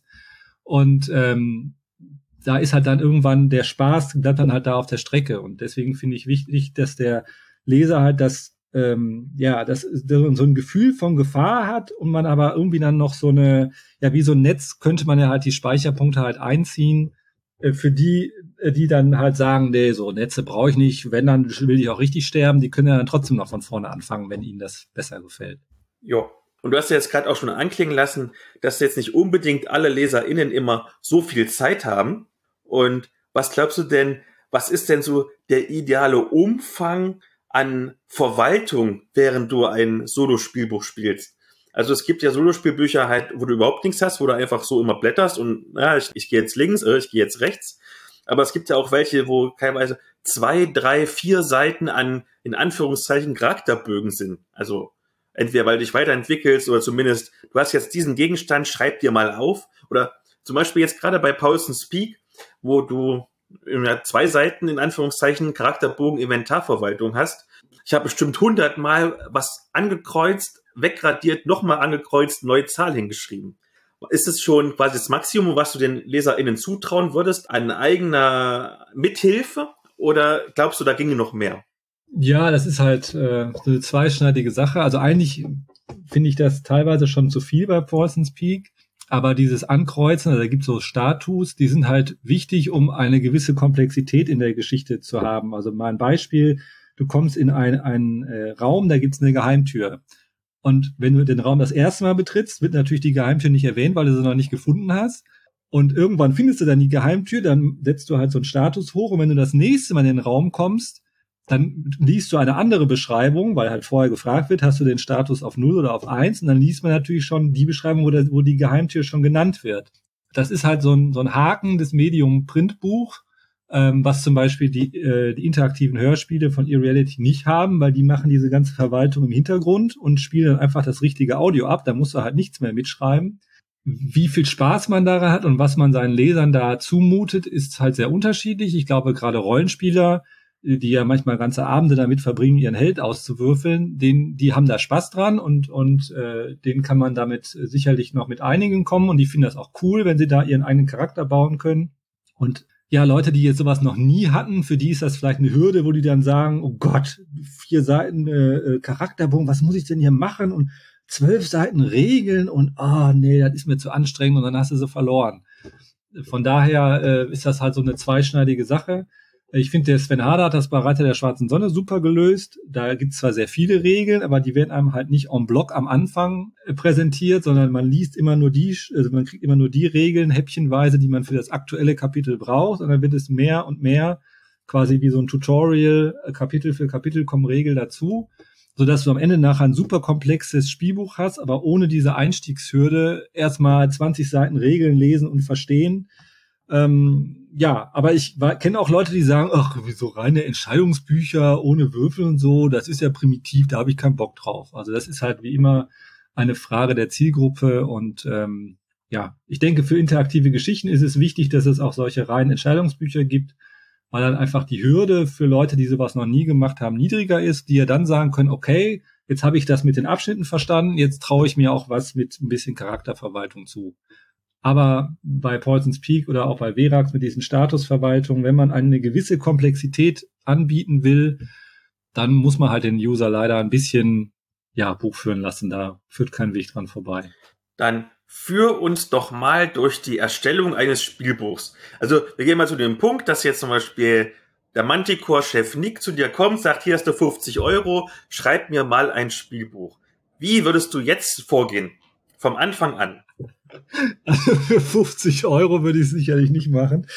Speaker 1: Und ähm, da ist halt dann irgendwann der Spaß, bleibt dann halt da auf der Strecke. Und deswegen finde ich wichtig, dass der Leser halt das Ähm, ja, dass so ein Gefühl von Gefahr hat und man aber irgendwie dann noch so eine, ja, wie so ein Netz könnte man ja halt die Speicherpunkte halt einziehen, äh, für die, äh, die dann halt sagen, nee, so Netze brauche ich nicht, wenn, dann will ich auch richtig sterben, die können ja dann trotzdem noch von vorne anfangen, wenn ihnen das besser gefällt.
Speaker 2: Jo. Und du hast ja jetzt gerade auch schon anklingen lassen, dass jetzt nicht unbedingt alle LeserInnen immer so viel Zeit haben. Und was glaubst du denn, was ist denn so der ideale Umfang an Verwaltung, während du ein Solospielbuch spielst? Also es gibt ja Solospielbücher halt, wo du überhaupt nichts hast, wo du einfach so immer blätterst und ja, ich, ich gehe jetzt links, äh, ich gehe jetzt rechts. Aber es gibt ja auch welche, wo teilweise zwei, drei, vier Seiten an, in Anführungszeichen, Charakterbögen sind. Also entweder weil du dich weiterentwickelst oder zumindest, du hast jetzt diesen Gegenstand, schreib dir mal auf. Oder zum Beispiel jetzt gerade bei Paulson's Peak, wo du ja, zwei Seiten in Anführungszeichen Charakterbogen Inventarverwaltung hast. Ich habe bestimmt hundertmal was angekreuzt, wegradiert, nochmal angekreuzt, neue Zahl hingeschrieben. Ist es schon quasi das Maximum, was du den LeserInnen zutrauen würdest, an eigener Mithilfe? Oder glaubst du, da ginge noch mehr?
Speaker 1: Ja, das ist halt äh, so eine zweischneidige Sache. Also eigentlich finde ich das teilweise schon zu viel bei Paulson's Peak. Aber dieses Ankreuzen, also da gibt es so Status, die sind halt wichtig, um eine gewisse Komplexität in der Geschichte zu haben. Also mal ein Beispiel, du kommst in ein, einen äh, Raum, da gibt's eine Geheimtür. Und wenn du den Raum das erste Mal betrittst, wird natürlich die Geheimtür nicht erwähnt, weil du sie noch nicht gefunden hast. Und irgendwann findest du dann die Geheimtür, dann setzt du halt so einen Status hoch. Und wenn du das nächste Mal in den Raum kommst, dann liest du eine andere Beschreibung, weil halt vorher gefragt wird, hast du den Status auf null oder auf eins? Und dann liest man natürlich schon die Beschreibung, wo, der, wo die Geheimtür schon genannt wird. Das ist halt so ein, so ein Haken des Medium-Printbuch, ähm, was zum Beispiel die, äh, die interaktiven Hörspiele von eReality nicht haben, weil die machen diese ganze Verwaltung im Hintergrund und spielen dann einfach das richtige Audio ab. Da musst du halt nichts mehr mitschreiben. Wie viel Spaß man daran hat und was man seinen Lesern da zumutet, ist halt sehr unterschiedlich. Ich glaube, gerade Rollenspieler, die ja manchmal ganze Abende damit verbringen, ihren Held auszuwürfeln, den, die haben da Spaß dran und und äh, denen kann man damit sicherlich noch mit einigen kommen und die finden das auch cool, wenn sie da ihren eigenen Charakter bauen können. Und ja, Leute, die jetzt sowas noch nie hatten, für die ist das vielleicht eine Hürde, wo die dann sagen, oh Gott, vier Seiten äh, Charakterbogen, was muss ich denn hier machen und zwölf Seiten Regeln und ah, oh, nee, das ist mir zu anstrengend und dann hast du sie verloren. Von daher äh, ist das halt so eine zweischneidige Sache. Ich finde, der Sven Harder hat das bei Reiter der schwarzen Sonne super gelöst. Da gibt es zwar sehr viele Regeln, aber die werden einem halt nicht en bloc am Anfang äh, präsentiert, sondern man liest immer nur die, also man kriegt immer nur die Regeln häppchenweise, die man für das aktuelle Kapitel braucht. Und dann wird es mehr und mehr, quasi wie so ein Tutorial, Kapitel für Kapitel kommen Regeln dazu, sodass du am Ende nachher ein super komplexes Spielbuch hast, aber ohne diese Einstiegshürde erstmal zwanzig Seiten Regeln lesen und verstehen. Ähm, ja, aber ich kenne auch Leute, die sagen, ach, wieso reine Entscheidungsbücher ohne Würfel und so, das ist ja primitiv, da habe ich keinen Bock drauf. Also das ist halt wie immer eine Frage der Zielgruppe und ähm, ja, ich denke, für interaktive Geschichten ist es wichtig, dass es auch solche reinen Entscheidungsbücher gibt, weil dann einfach die Hürde für Leute, die sowas noch nie gemacht haben, niedriger ist, die ja dann sagen können, okay, jetzt habe ich das mit den Abschnitten verstanden, jetzt traue ich mir auch was mit ein bisschen Charakterverwaltung zu. Aber bei Paulson's Peak oder auch bei Verax mit diesen Statusverwaltungen, wenn man eine gewisse Komplexität anbieten will, dann muss man halt den User leider ein bisschen, ja, Buch führen lassen. Da führt kein Weg dran vorbei.
Speaker 2: Dann führ uns doch mal durch die Erstellung eines Spielbuchs. Also wir gehen mal zu dem Punkt, dass jetzt zum Beispiel der Manticore-Chef Nick zu dir kommt, sagt, hier hast du fünfzig Euro, schreib mir mal ein Spielbuch. Wie würdest du jetzt vorgehen? Vom Anfang an.
Speaker 1: Also für fünfzig Euro würde ich es sicherlich nicht machen.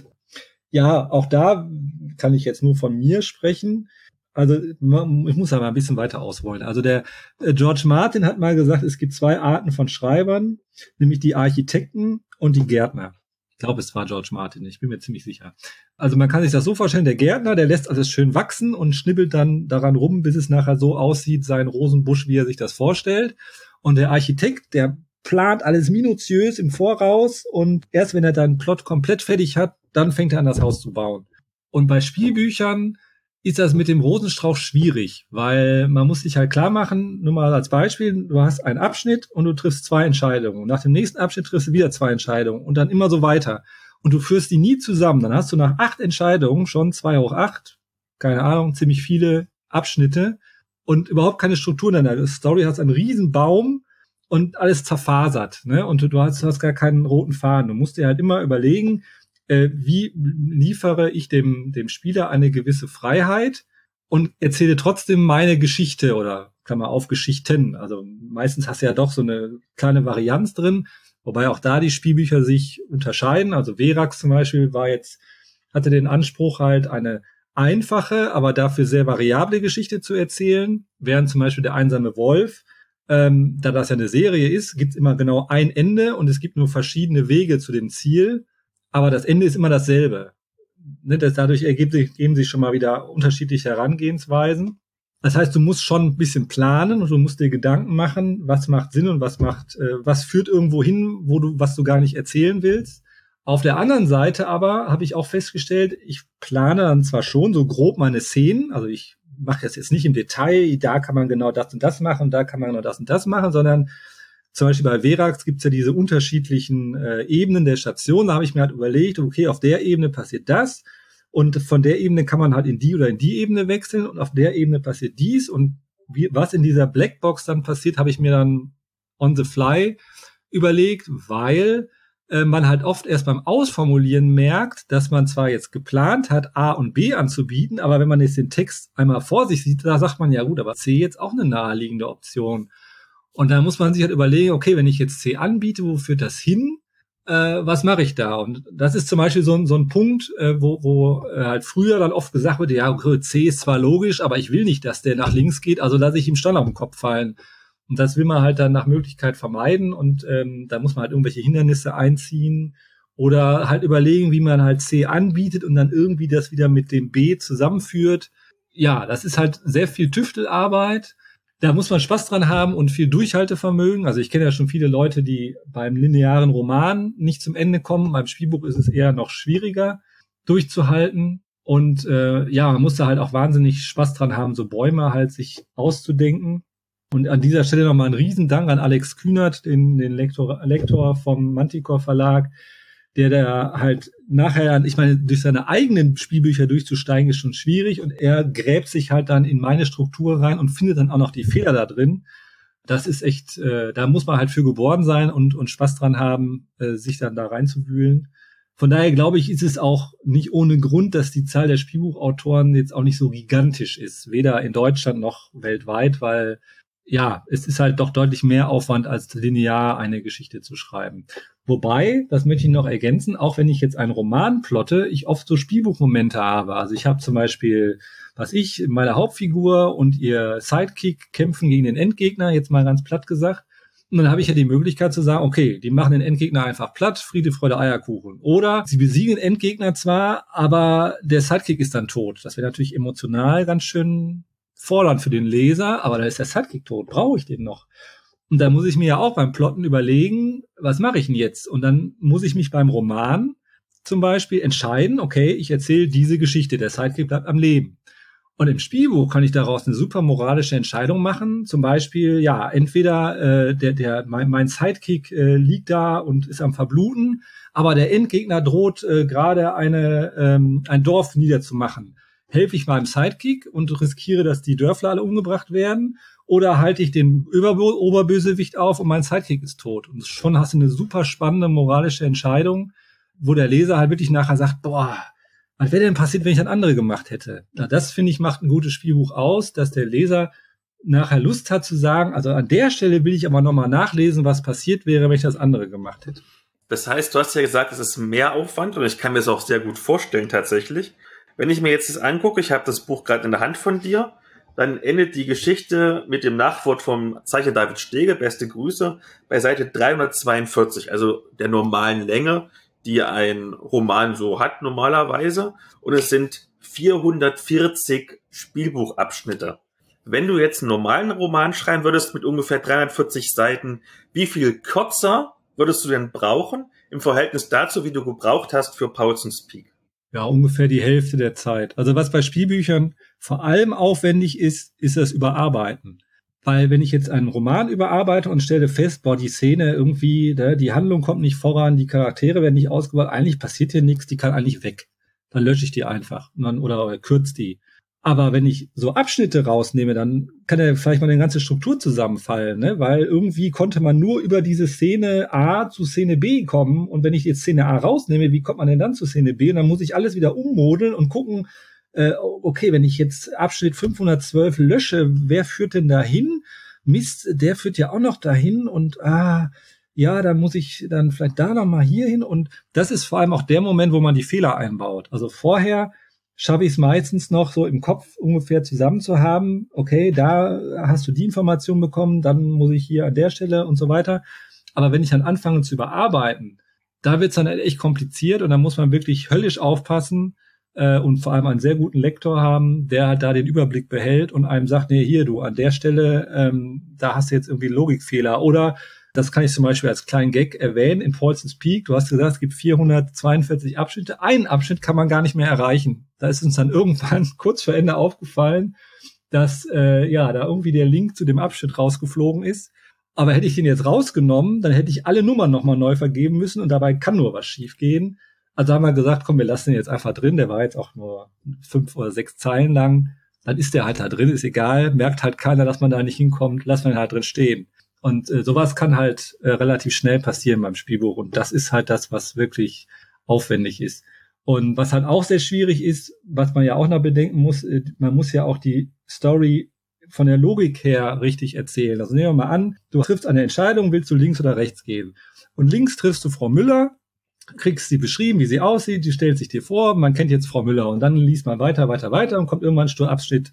Speaker 1: Ja, auch da kann ich jetzt nur von mir sprechen. Also ich muss aber ein bisschen weiter ausholen. Also der George Martin hat mal gesagt, es gibt zwei Arten von Schreibern, nämlich die Architekten und die Gärtner. Ich glaube, es war George Martin, ich bin mir ziemlich sicher. Also man kann sich das so vorstellen, der Gärtner, der lässt alles schön wachsen und schnibbelt dann daran rum, bis es nachher so aussieht, sein Rosenbusch, wie er sich das vorstellt. Und der Architekt, der plant alles minutiös im Voraus und erst wenn er dann einen Plot komplett fertig hat, dann fängt er an, das Haus zu bauen. Und bei Spielbüchern ist das mit dem Rosenstrauch schwierig, weil man muss sich halt klar machen, nur mal als Beispiel, du hast einen Abschnitt und du triffst zwei Entscheidungen. Und nach dem nächsten Abschnitt triffst du wieder zwei Entscheidungen und dann immer so weiter. Und du führst die nie zusammen. Dann hast du nach acht Entscheidungen schon zwei hoch acht, keine Ahnung, ziemlich viele Abschnitte und überhaupt keine Struktur in deiner Story. Du hast einen riesen Baum und alles zerfasert, ne? Und du, du, hast, du hast gar keinen roten Faden. Du musst dir halt immer überlegen, äh, wie liefere ich dem, dem Spieler eine gewisse Freiheit und erzähle trotzdem meine Geschichte oder Klammer auf Geschichten. Also meistens hast du ja doch so eine kleine Varianz drin, wobei auch da die Spielbücher sich unterscheiden. Also Verax zum Beispiel war jetzt, hatte den Anspruch halt eine einfache, aber dafür sehr variable Geschichte zu erzählen, während zum Beispiel der einsame Wolf, ähm, da das ja eine Serie ist, gibt's immer genau ein Ende und es gibt nur verschiedene Wege zu dem Ziel, aber das Ende ist immer dasselbe. Ne, das, dadurch ergeben sich, ergeben sich schon mal wieder unterschiedliche Herangehensweisen. Das heißt, du musst schon ein bisschen planen und du musst dir Gedanken machen, was macht Sinn und was macht, äh, was führt irgendwo hin, wo du, was du gar nicht erzählen willst. Auf der anderen Seite aber habe ich auch festgestellt, ich plane dann zwar schon so grob meine Szenen, also ich mache das jetzt nicht im Detail, da kann man genau das und das machen, da kann man genau das und das machen, sondern zum Beispiel bei Verax gibt es ja diese unterschiedlichen äh, Ebenen der Station. Da habe ich mir halt überlegt, okay, auf der Ebene passiert das und von der Ebene kann man halt in die oder in die Ebene wechseln und auf der Ebene passiert dies und wie, was in dieser Blackbox dann passiert, habe ich mir dann on the fly überlegt, weil äh, man halt oft erst beim Ausformulieren merkt, dass man zwar jetzt geplant hat, A und B anzubieten, aber wenn man jetzt den Text einmal vor sich sieht, da sagt man, ja gut, aber C jetzt auch eine naheliegende Option. Und dann muss man sich halt überlegen, okay, wenn ich jetzt C anbiete, wo führt das hin? Äh, was mache ich da? Und das ist zum Beispiel so ein, so ein Punkt, äh, wo, wo äh, halt früher dann oft gesagt wird, ja, okay, C ist zwar logisch, aber ich will nicht, dass der nach links geht, also lasse ich ihm Stein auf den Kopf fallen. Und das will man halt dann nach Möglichkeit vermeiden und ähm, da muss man halt irgendwelche Hindernisse einziehen oder halt überlegen, wie man halt C anbietet und dann irgendwie das wieder mit dem B zusammenführt. Ja, das ist halt sehr viel Tüftelarbeit. Da muss man Spaß dran haben und viel Durchhaltevermögen. Also ich kenne ja schon viele Leute, die beim linearen Roman nicht zum Ende kommen. Beim Spielbuch ist es eher noch schwieriger durchzuhalten. Und äh, ja, man muss da halt auch wahnsinnig Spaß dran haben, so Bäume halt sich auszudenken. Und an dieser Stelle nochmal ein Riesendank an Alex Kühnert, den, den Lektor, Lektor vom Manticore Verlag, der da halt nachher, ich meine, durch seine eigenen Spielbücher durchzusteigen ist schon schwierig und er gräbt sich halt dann in meine Struktur rein und findet dann auch noch die Fehler da drin. Das ist echt, äh, da muss man halt für geboren sein und, und Spaß dran haben, äh, sich dann da reinzuwühlen. Von daher glaube ich, ist es auch nicht ohne Grund, dass die Zahl der Spielbuchautoren jetzt auch nicht so gigantisch ist, weder in Deutschland noch weltweit, weil ja, es ist halt doch deutlich mehr Aufwand, als linear eine Geschichte zu schreiben. Wobei, das möchte ich noch ergänzen, auch wenn ich jetzt einen Roman plotte, ich oft so Spielbuchmomente habe. Also ich habe zum Beispiel, was ich, meine Hauptfigur und ihr Sidekick kämpfen gegen den Endgegner, jetzt mal ganz platt gesagt. Und dann habe ich ja die Möglichkeit zu sagen, okay, die machen den Endgegner einfach platt, Friede, Freude, Eierkuchen. Oder sie besiegen den Endgegner zwar, aber der Sidekick ist dann tot. Das wäre natürlich emotional ganz schön fordernd für den Leser, aber da ist der Sidekick tot. Brauche ich den noch? Und da muss ich mir ja auch beim Plotten überlegen, was mache ich denn jetzt? Und dann muss ich mich beim Roman zum Beispiel entscheiden, okay, ich erzähle diese Geschichte, der Sidekick bleibt am Leben. Und im Spielbuch kann ich daraus eine super moralische Entscheidung machen. Zum Beispiel, ja, entweder äh, der, der, mein, mein Sidekick äh, liegt da und ist am Verbluten, aber der Endgegner droht äh, gerade eine ähm, ein Dorf niederzumachen. helfe ich meinem Sidekick und riskiere, dass die Dörfler alle umgebracht werden, oder halte ich den Überbo- Oberbösewicht auf und mein Sidekick ist tot. Und schon hast du eine super spannende moralische Entscheidung, wo der Leser halt wirklich nachher sagt, boah, was wäre denn passiert, wenn ich das andere gemacht hätte? Na, das, finde ich, macht ein gutes Spielbuch aus, dass der Leser nachher Lust hat zu sagen, also an der Stelle will ich aber nochmal nachlesen, was passiert wäre, wenn ich das andere gemacht hätte.
Speaker 2: Das heißt, du hast ja gesagt, es ist mehr Aufwand und ich kann mir das auch sehr gut vorstellen tatsächlich. Wenn ich mir jetzt das angucke, ich habe das Buch gerade in der Hand von dir, dann endet die Geschichte mit dem Nachwort vom Zeichner David Stege, beste Grüße, bei Seite dreihundertzweiundvierzig, also der normalen Länge, die ein Roman so hat normalerweise. Und es sind vierhundertvierzig Spielbuchabschnitte. Wenn du jetzt einen normalen Roman schreiben würdest mit ungefähr dreihundertvierzig Seiten, wie viel kürzer würdest du denn brauchen im Verhältnis dazu, wie du gebraucht hast für Paulson's Peak?
Speaker 1: Ja, ungefähr die Hälfte der Zeit. Also was bei Spielbüchern vor allem aufwendig ist, ist das Überarbeiten. Weil wenn ich jetzt einen Roman überarbeite und stelle fest, boah, die Szene irgendwie, die Handlung kommt nicht voran, die Charaktere werden nicht ausgebaut, eigentlich passiert hier nichts, die kann eigentlich weg. Dann lösche ich die einfach und dann, oder, oder kürze die. Aber wenn ich so Abschnitte rausnehme, dann kann ja vielleicht mal eine ganze Struktur zusammenfallen, ne? Weil irgendwie konnte man nur über diese Szene A zu Szene B kommen. Und wenn ich jetzt Szene A rausnehme, wie kommt man denn dann zu Szene B? Und dann muss ich alles wieder ummodeln und gucken, äh, okay, wenn ich jetzt Abschnitt fünfhundertzwölf lösche, wer führt denn da hin? Mist, der führt ja auch noch dahin und ah, ja, dann muss ich dann vielleicht da noch mal hier hin. Und das ist vor allem auch der Moment, wo man die Fehler einbaut. Also vorher schaffe ich es meistens noch so im Kopf ungefähr zusammen zu haben, okay, da hast du die Information bekommen, dann muss ich hier an der Stelle und so weiter. Aber wenn ich dann anfange zu überarbeiten, da wird es dann echt kompliziert und dann muss man wirklich höllisch aufpassen äh, und vor allem einen sehr guten Lektor haben, der halt da den Überblick behält und einem sagt, nee, hier du, an der Stelle, ähm, da hast du jetzt irgendwie Logikfehler. Oder das kann ich zum Beispiel als kleinen Gag erwähnen, in Paulson's Peak, du hast gesagt, es gibt vierhundertzweiundvierzig Abschnitte, einen Abschnitt kann man gar nicht mehr erreichen. Da ist uns dann irgendwann kurz vor Ende aufgefallen, dass äh, ja da irgendwie der Link zu dem Abschnitt rausgeflogen ist. Aber hätte ich den jetzt rausgenommen, dann hätte ich alle Nummern nochmal neu vergeben müssen und dabei kann nur was schiefgehen. Also haben wir gesagt, komm, wir lassen den jetzt einfach drin, der war jetzt auch nur fünf oder sechs Zeilen lang. Dann ist der halt da drin, ist egal, merkt halt keiner, dass man da nicht hinkommt, lassen wir ihn halt drin stehen. Und äh, sowas kann halt äh, relativ schnell passieren beim Spielbuch. Und das ist halt das, was wirklich aufwendig ist. Und was halt auch sehr schwierig ist, was man ja auch noch bedenken muss, äh, man muss ja auch die Story von der Logik her richtig erzählen. Also nehmen wir mal an, du triffst eine Entscheidung, willst du links oder rechts gehen? Und links triffst du Frau Müller, kriegst sie beschrieben, wie sie aussieht, die stellt sich dir vor, man kennt jetzt Frau Müller. Und dann liest man weiter, weiter, weiter und kommt irgendwann Abschnitt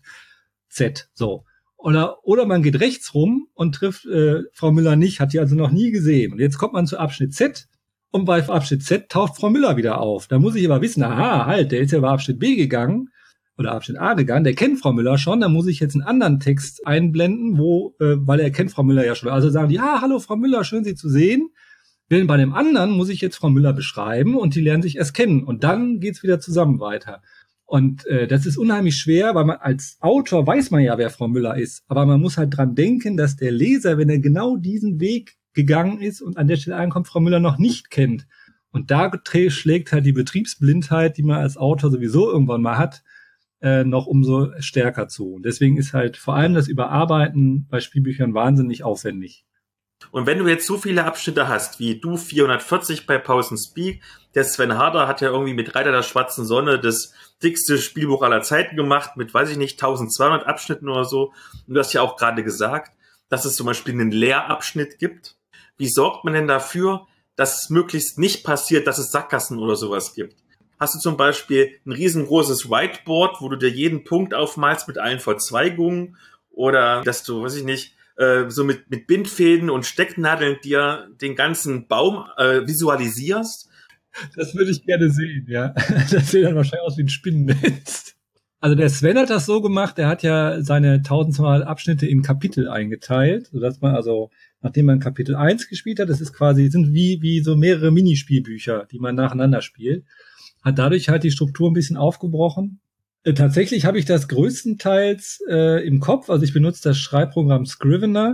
Speaker 1: Z. So. Oder, oder man geht rechts rum und trifft äh, Frau Müller nicht, hat die also noch nie gesehen. Und jetzt kommt man zu Abschnitt Z und bei Abschnitt Z taucht Frau Müller wieder auf. Da muss ich aber wissen, aha, halt, der ist ja bei Abschnitt B gegangen oder Abschnitt A gegangen, der kennt Frau Müller schon, da muss ich jetzt einen anderen Text einblenden, wo, äh, weil er kennt Frau Müller ja schon. Also sagen die, ah, hallo Frau Müller, schön Sie zu sehen. Denn bei dem anderen muss ich jetzt Frau Müller beschreiben und die lernen sich erst kennen. Und dann geht's wieder zusammen weiter. Und äh, das ist unheimlich schwer, weil man als Autor weiß man ja, wer Frau Müller ist. Aber man muss halt dran denken, dass der Leser, wenn er genau diesen Weg gegangen ist und an der Stelle ankommt, Frau Müller noch nicht kennt. Und da schlägt halt die Betriebsblindheit, die man als Autor sowieso irgendwann mal hat, äh, noch umso stärker zu. Und deswegen ist halt vor allem das Überarbeiten bei Spielbüchern wahnsinnig aufwendig.
Speaker 2: Und wenn du jetzt so viele Abschnitte hast, wie du vierhundertvierzig bei Paulson's Peak, der Sven Harder hat ja irgendwie mit Reiter der schwarzen Sonne das dickste Spielbuch aller Zeiten gemacht, mit, weiß ich nicht, eintausendzweihundert Abschnitten oder so. Und du hast ja auch gerade gesagt, dass es zum Beispiel einen Leerabschnitt gibt. Wie sorgt man denn dafür, dass es möglichst nicht passiert, dass es Sackgassen oder sowas gibt? Hast du zum Beispiel ein riesengroßes Whiteboard, wo du dir jeden Punkt aufmalst mit allen Verzweigungen? Oder dass du, weiß ich nicht, so mit, mit Bindfäden und Stecknadeln dir den ganzen Baum äh, visualisierst?
Speaker 1: Das würde ich gerne sehen, ja. Das sieht dann wahrscheinlich aus wie ein Spinnennetz. Also der Sven hat das so gemacht, er hat ja seine tausendzweihundert Abschnitte in Kapitel eingeteilt, sodass man also, nachdem man Kapitel eins gespielt hat, das ist quasi, sind wie, wie so mehrere Minispielbücher, die man nacheinander spielt, hat dadurch halt die Struktur ein bisschen aufgebrochen. Äh, tatsächlich habe ich das größtenteils äh, im Kopf, also ich benutze das Schreibprogramm Scrivener.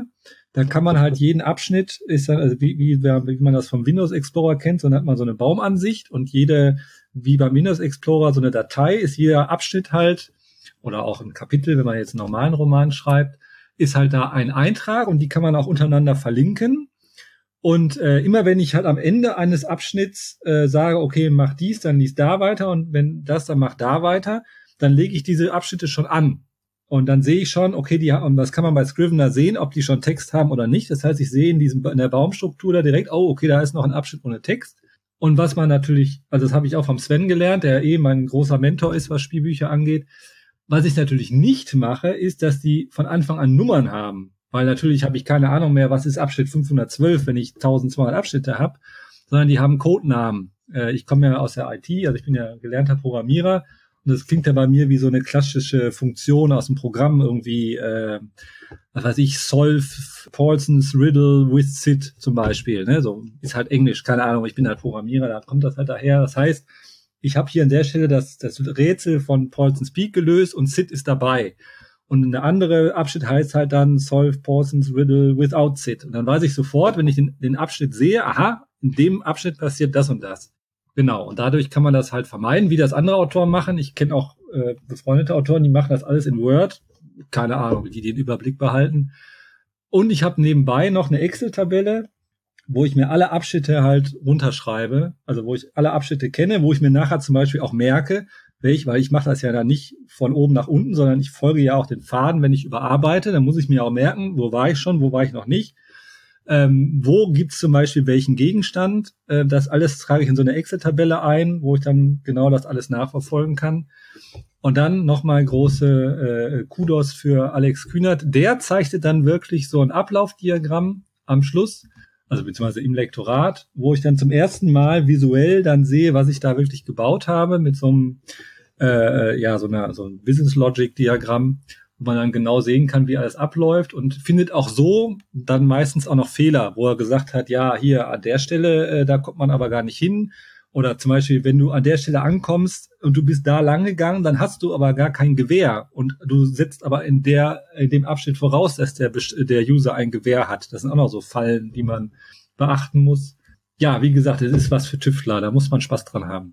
Speaker 1: dann kann man halt jeden Abschnitt, ist dann, also wie, wie, wie man das vom Windows Explorer kennt, so dann hat man so eine Baumansicht und jede, wie beim Windows Explorer, so eine Datei ist jeder Abschnitt halt, oder auch ein Kapitel, wenn man jetzt einen normalen Roman schreibt, ist halt da ein Eintrag und die kann man auch untereinander verlinken. Und äh, immer wenn ich halt am Ende eines Abschnitts äh, sage, okay, mach dies, dann lies da weiter und wenn das, dann mach da weiter, dann lege ich diese Abschnitte schon an. Und dann sehe ich schon, okay, die und das kann man bei Scrivener sehen, ob die schon Text haben oder nicht. Das heißt, ich sehe in diesem in der Baumstruktur da direkt, oh, okay, da ist noch ein Abschnitt ohne Text. Und was man natürlich, also das habe ich auch vom Sven gelernt, der eh mein großer Mentor ist, was Spielbücher angeht. Was ich natürlich nicht mache, ist, dass die von Anfang an Nummern haben. Weil natürlich habe ich keine Ahnung mehr, was ist Abschnitt fünfhundertzwölf, wenn ich eintausendzweihundert Abschnitte habe, sondern die haben Codenamen. Äh, ich komme ja aus der I T, also ich bin ja gelernter Programmierer und das klingt ja bei mir wie so eine klassische Funktion aus dem Programm irgendwie, äh, was weiß ich, solve Paulson's Riddle with Sid zum Beispiel. Ne? So ist halt Englisch, keine Ahnung, ich bin halt Programmierer, da kommt das halt daher. Das heißt, ich habe hier an der Stelle das, das Rätsel von Paulson's Peak gelöst und Sid ist dabei. Und eine andere Abschnitt heißt halt dann Solve Paulson's Riddle without Sid. Und dann weiß ich sofort, wenn ich den, den Abschnitt sehe, aha, in dem Abschnitt passiert das und das. Genau. Und dadurch kann man das halt vermeiden, wie das andere Autoren machen. Ich kenne auch äh, befreundete Autoren, die machen das alles in Word. Keine Ahnung, wie die den Überblick behalten. Und ich habe nebenbei noch eine Excel-Tabelle, wo ich mir alle Abschnitte halt runterschreibe. Also wo ich alle Abschnitte kenne, wo ich mir nachher zum Beispiel auch merke, welch, weil ich mache das ja dann nicht von oben nach unten, sondern ich folge ja auch den Faden, wenn ich überarbeite. Dann muss ich mir auch merken, wo war ich schon, wo war ich noch nicht. Ähm, wo gibt's zum Beispiel welchen Gegenstand? Äh, das alles trage ich in so eine Excel-Tabelle ein, wo ich dann genau das alles nachverfolgen kann. Und dann nochmal große äh, Kudos für Alex Kühnert. Der zeichnet dann wirklich so ein Ablaufdiagramm am Schluss, also beziehungsweise im Lektorat, wo ich dann zum ersten Mal visuell dann sehe, was ich da wirklich gebaut habe, mit so einem, äh, ja, so einer, so ein Business Logic Diagramm, wo man dann genau sehen kann, wie alles abläuft und findet auch so dann meistens auch noch Fehler, wo er gesagt hat, ja, hier an der Stelle, äh, da kommt man aber gar nicht hin. Oder zum Beispiel, wenn du an der Stelle ankommst und du bist da lang gegangen, dann hast du aber gar kein Gewehr und du setzt aber in der in dem Abschnitt voraus, dass der der User ein Gewehr hat. Das sind auch noch so Fallen, die man beachten muss. Ja, wie gesagt, es ist was für Tüftler, da muss man Spaß dran haben.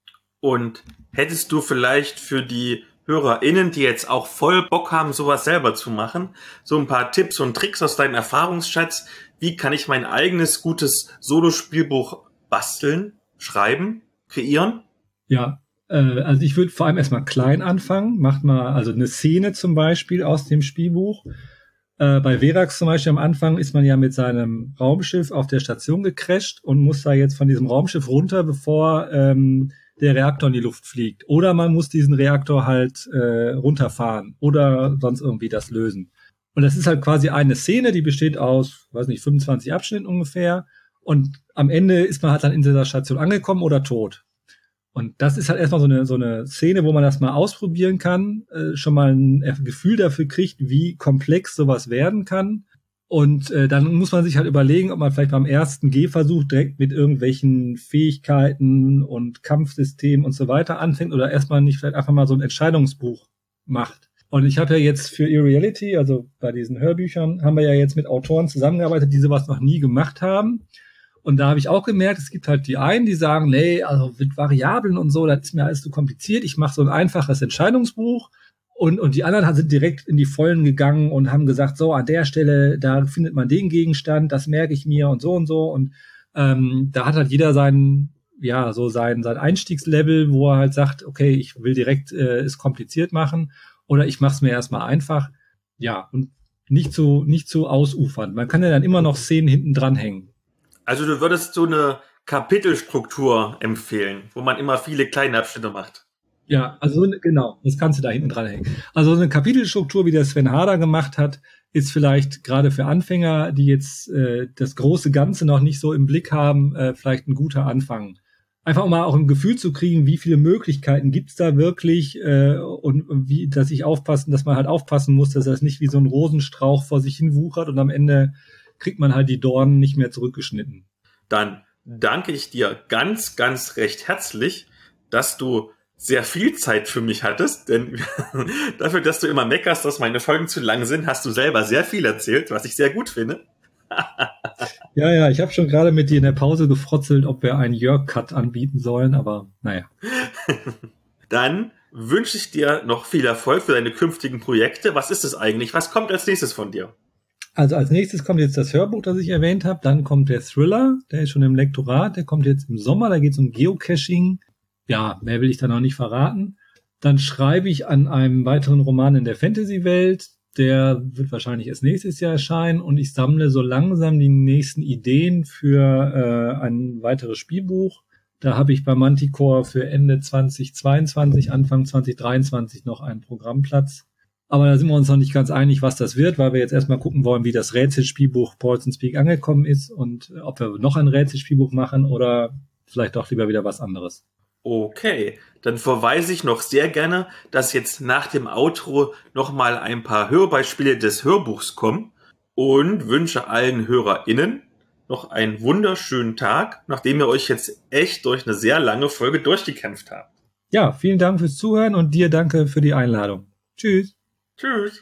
Speaker 2: Und hättest du vielleicht für die HörerInnen, die jetzt auch voll Bock haben, sowas selber zu machen, so ein paar Tipps und Tricks aus deinem Erfahrungsschatz, wie kann ich mein eigenes gutes Solospielbuch basteln? Schreiben, kreieren?
Speaker 1: Ja, äh, also ich würde vor allem erstmal klein anfangen. Macht mal also eine Szene zum Beispiel aus dem Spielbuch. Äh, bei Verax zum Beispiel am Anfang ist man ja mit seinem Raumschiff auf der Station gecrasht und muss da jetzt von diesem Raumschiff runter, bevor ähm, der Reaktor in die Luft fliegt. Oder man muss diesen Reaktor halt äh, runterfahren oder sonst irgendwie das lösen. Und das ist halt quasi eine Szene, die besteht aus, weiß nicht, fünfundzwanzig Abschnitten ungefähr. Und am Ende ist man halt dann in dieser Station angekommen oder tot. Und das ist halt erstmal so eine so eine Szene, wo man das mal ausprobieren kann, äh, schon mal ein Gefühl dafür kriegt, wie komplex sowas werden kann. Und äh, dann muss man sich halt überlegen, ob man vielleicht beim ersten Gehversuch direkt mit irgendwelchen Fähigkeiten und Kampfsystemen und so weiter anfängt oder erstmal nicht vielleicht einfach mal so ein Entscheidungsbuch macht. Und ich habe ja jetzt für Irreality, also bei diesen Hörbüchern, haben wir ja jetzt mit Autoren zusammengearbeitet, die sowas noch nie gemacht haben. Und da habe ich auch gemerkt, es gibt halt die einen, die sagen, nee, also mit Variablen und so, das ist mir alles zu kompliziert. Ich mache so ein einfaches Entscheidungsbuch. Und, und die anderen sind direkt in die Vollen gegangen und haben gesagt, so, an der Stelle, da findet man den Gegenstand, das merke ich mir und so und so. Und ähm, da hat halt jeder seinen, ja, so sein, sein Einstiegslevel, wo er halt sagt, okay, ich will direkt äh, es kompliziert machen oder ich mache es mir erstmal einfach. Ja, und nicht zu, nicht zu ausufern. Man kann ja dann immer noch Szenen hinten dranhängen.
Speaker 2: Also du würdest so eine Kapitelstruktur empfehlen, wo man immer viele kleine Abschnitte macht.
Speaker 1: Ja, also genau, das kannst du da hinten dranhängen. Also so eine Kapitelstruktur, wie der Sven Harder gemacht hat, ist vielleicht gerade für Anfänger, die jetzt äh, das große Ganze noch nicht so im Blick haben, äh, vielleicht ein guter Anfang. Einfach um mal auch ein Gefühl zu kriegen, wie viele Möglichkeiten gibt's da wirklich äh, und wie, dass ich aufpassen, dass man halt aufpassen muss, dass das nicht wie so ein Rosenstrauch vor sich hin wuchert und am Ende kriegt man halt die Dornen nicht mehr zurückgeschnitten.
Speaker 2: Dann danke ich dir ganz, ganz recht herzlich, dass du sehr viel Zeit für mich hattest, denn dafür, dass du immer meckerst, dass meine Folgen zu lang sind, hast du selber sehr viel erzählt, was ich sehr gut finde.
Speaker 1: Ja, ja, ich habe schon gerade mit dir in der Pause gefrotzelt, ob wir einen Jörg-Cut anbieten sollen, aber naja.
Speaker 2: Dann wünsche ich dir noch viel Erfolg für deine künftigen Projekte. Was ist es eigentlich? Was kommt als nächstes von dir?
Speaker 1: Also als nächstes kommt jetzt das Hörbuch, das ich erwähnt habe. Dann kommt der Thriller, der ist schon im Lektorat. Der kommt jetzt im Sommer, da geht es um Geocaching. Ja, mehr will ich da noch nicht verraten. Dann schreibe ich an einem weiteren Roman in der Fantasy-Welt. Der wird wahrscheinlich erst nächstes Jahr erscheinen. Und ich sammle so langsam die nächsten Ideen für äh, ein weiteres Spielbuch. Da habe ich bei Manticore für Ende zweitausendzweiundzwanzig, Anfang zweitausenddreiundzwanzig noch einen Programmplatz. Aber da sind wir uns noch nicht ganz einig, was das wird, weil wir jetzt erstmal gucken wollen, wie das Rätselspielbuch Poison's Peak angekommen ist und ob wir noch ein Rätselspielbuch machen oder vielleicht doch lieber wieder was anderes.
Speaker 2: Okay, dann verweise ich noch sehr gerne, dass jetzt nach dem Outro nochmal ein paar Hörbeispiele des Hörbuchs kommen und wünsche allen HörerInnen noch einen wunderschönen Tag, nachdem ihr euch jetzt echt durch eine sehr lange Folge durchgekämpft habt.
Speaker 1: Ja, vielen Dank fürs Zuhören und dir danke für die Einladung. Tschüss.
Speaker 2: Tschüss.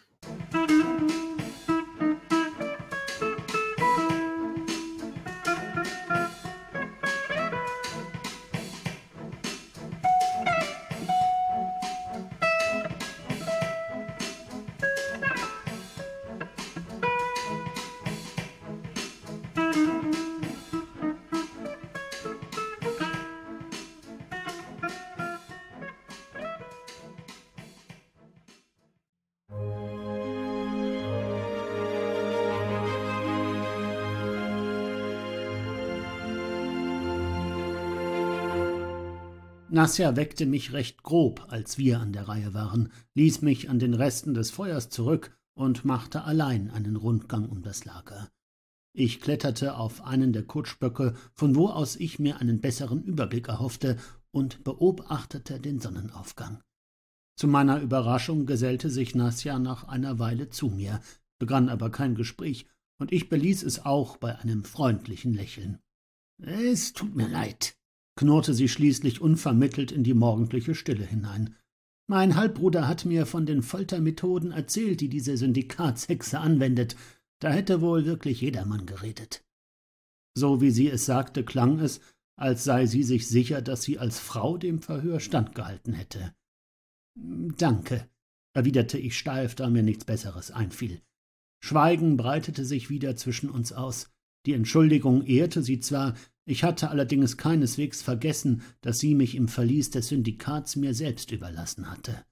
Speaker 3: Nasja weckte mich recht grob, als wir an der Reihe waren, ließ mich an den Resten des Feuers zurück und machte allein einen Rundgang um das Lager. Ich kletterte auf einen der Kutschböcke, von wo aus ich mir einen besseren Überblick erhoffte, und beobachtete den Sonnenaufgang. Zu meiner Überraschung gesellte sich Nasja nach einer Weile zu mir, begann aber kein Gespräch, und ich beließ es auch bei einem freundlichen Lächeln. »Es tut mir leid«, knurrte sie schließlich unvermittelt in die morgendliche Stille hinein. »Mein Halbbruder hat mir von den Foltermethoden erzählt, die diese Syndikatshexe anwendet. Da hätte wohl wirklich jedermann geredet.« So wie sie es sagte, klang es, als sei sie sich sicher, dass sie als Frau dem Verhör standgehalten hätte. »Danke«, erwiderte ich steif, da mir nichts Besseres einfiel. Schweigen breitete sich wieder zwischen uns aus. Die Entschuldigung ehrte sie zwar, ich hatte allerdings keineswegs vergessen, dass sie mich im Verlies des Syndikats mir selbst überlassen hatte.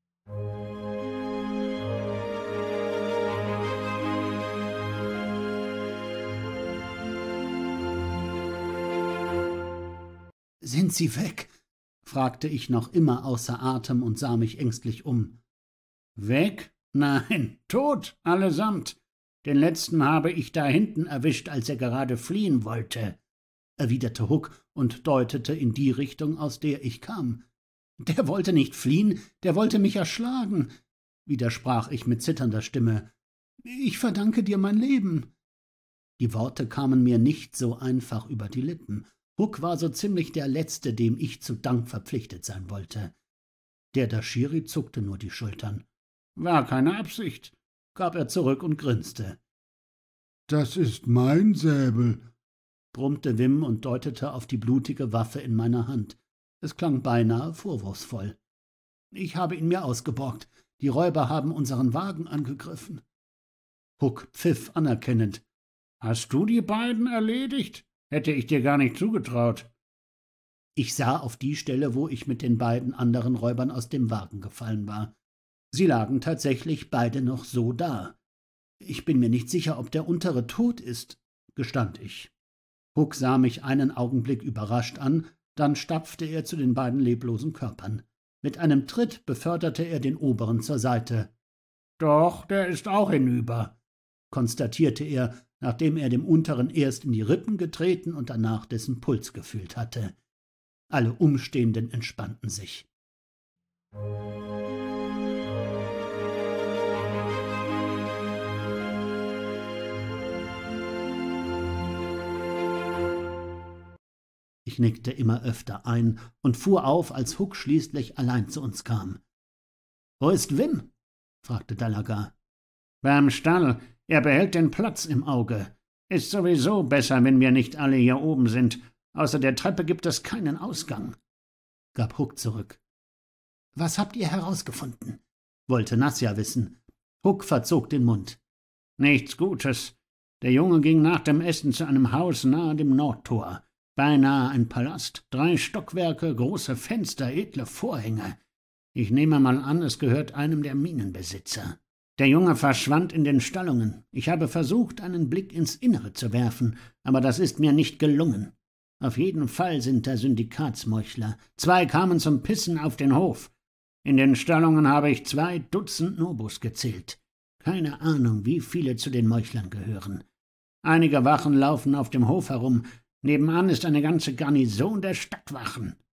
Speaker 3: »Sind Sie weg?« fragte ich noch immer außer Atem und sah mich ängstlich um. »Weg? Nein, tot, allesamt. Den letzten habe ich da hinten erwischt, als er gerade fliehen wollte«, erwiderte Huck und deutete in die Richtung, aus der ich kam. »Der wollte nicht fliehen, der wollte mich erschlagen«, widersprach ich mit zitternder Stimme. »Ich verdanke dir mein Leben.« Die Worte kamen mir nicht so einfach über die Lippen. Huck war so ziemlich der Letzte, dem ich zu Dank verpflichtet sein wollte. Der Dashiri zuckte nur die Schultern. »War keine Absicht«, gab er zurück und grinste.
Speaker 4: »Das ist mein Säbel«,
Speaker 3: brummte Wim und deutete auf die blutige Waffe in meiner Hand. Es klang beinahe vorwurfsvoll. »Ich habe ihn mir ausgeborgt. Die Räuber haben unseren Wagen angegriffen.« Huck pfiff anerkennend. »Hast du die beiden erledigt? Hätte ich dir gar nicht zugetraut.« Ich sah auf die Stelle, wo ich mit den beiden anderen Räubern aus dem Wagen gefallen war. Sie lagen tatsächlich beide noch so da. »Ich bin mir nicht sicher, ob der untere tot ist«, gestand ich. Huck sah mich einen Augenblick überrascht an, dann stapfte er zu den beiden leblosen Körpern. Mit einem Tritt beförderte er den oberen zur Seite. »Doch, der ist auch hinüber«, konstatierte er, nachdem er dem unteren erst in die Rippen getreten und danach dessen Puls gefühlt hatte. Alle Umstehenden entspannten sich. Ich nickte immer öfter ein und fuhr auf, als Huck schließlich allein zu uns kam. »Wo ist Wim?« fragte Dalaga. »Beim Stall. Er behält den Platz im Auge. Ist sowieso besser, wenn wir nicht alle hier oben sind. Außer der Treppe gibt es keinen Ausgang«, gab Huck zurück. »Was habt ihr herausgefunden?« wollte Nasja wissen. Huck verzog den Mund. »Nichts Gutes. Der Junge ging nach dem Essen zu einem Haus nahe dem Nordtor. Beinahe ein Palast, drei Stockwerke, große Fenster, edle Vorhänge. Ich nehme mal an, es gehört einem der Minenbesitzer. Der Junge verschwand in den Stallungen. Ich habe versucht, einen Blick ins Innere zu werfen, aber das ist mir nicht gelungen. Auf jeden Fall sind da Syndikatsmeuchler. Zwei kamen zum Pissen auf den Hof. In den Stallungen habe ich zwei Dutzend Nobus gezählt. Keine Ahnung, wie viele zu den Meuchlern gehören. Einige Wachen laufen auf dem Hof herum. Nebenan ist eine ganze Garnison der Stadtwachen.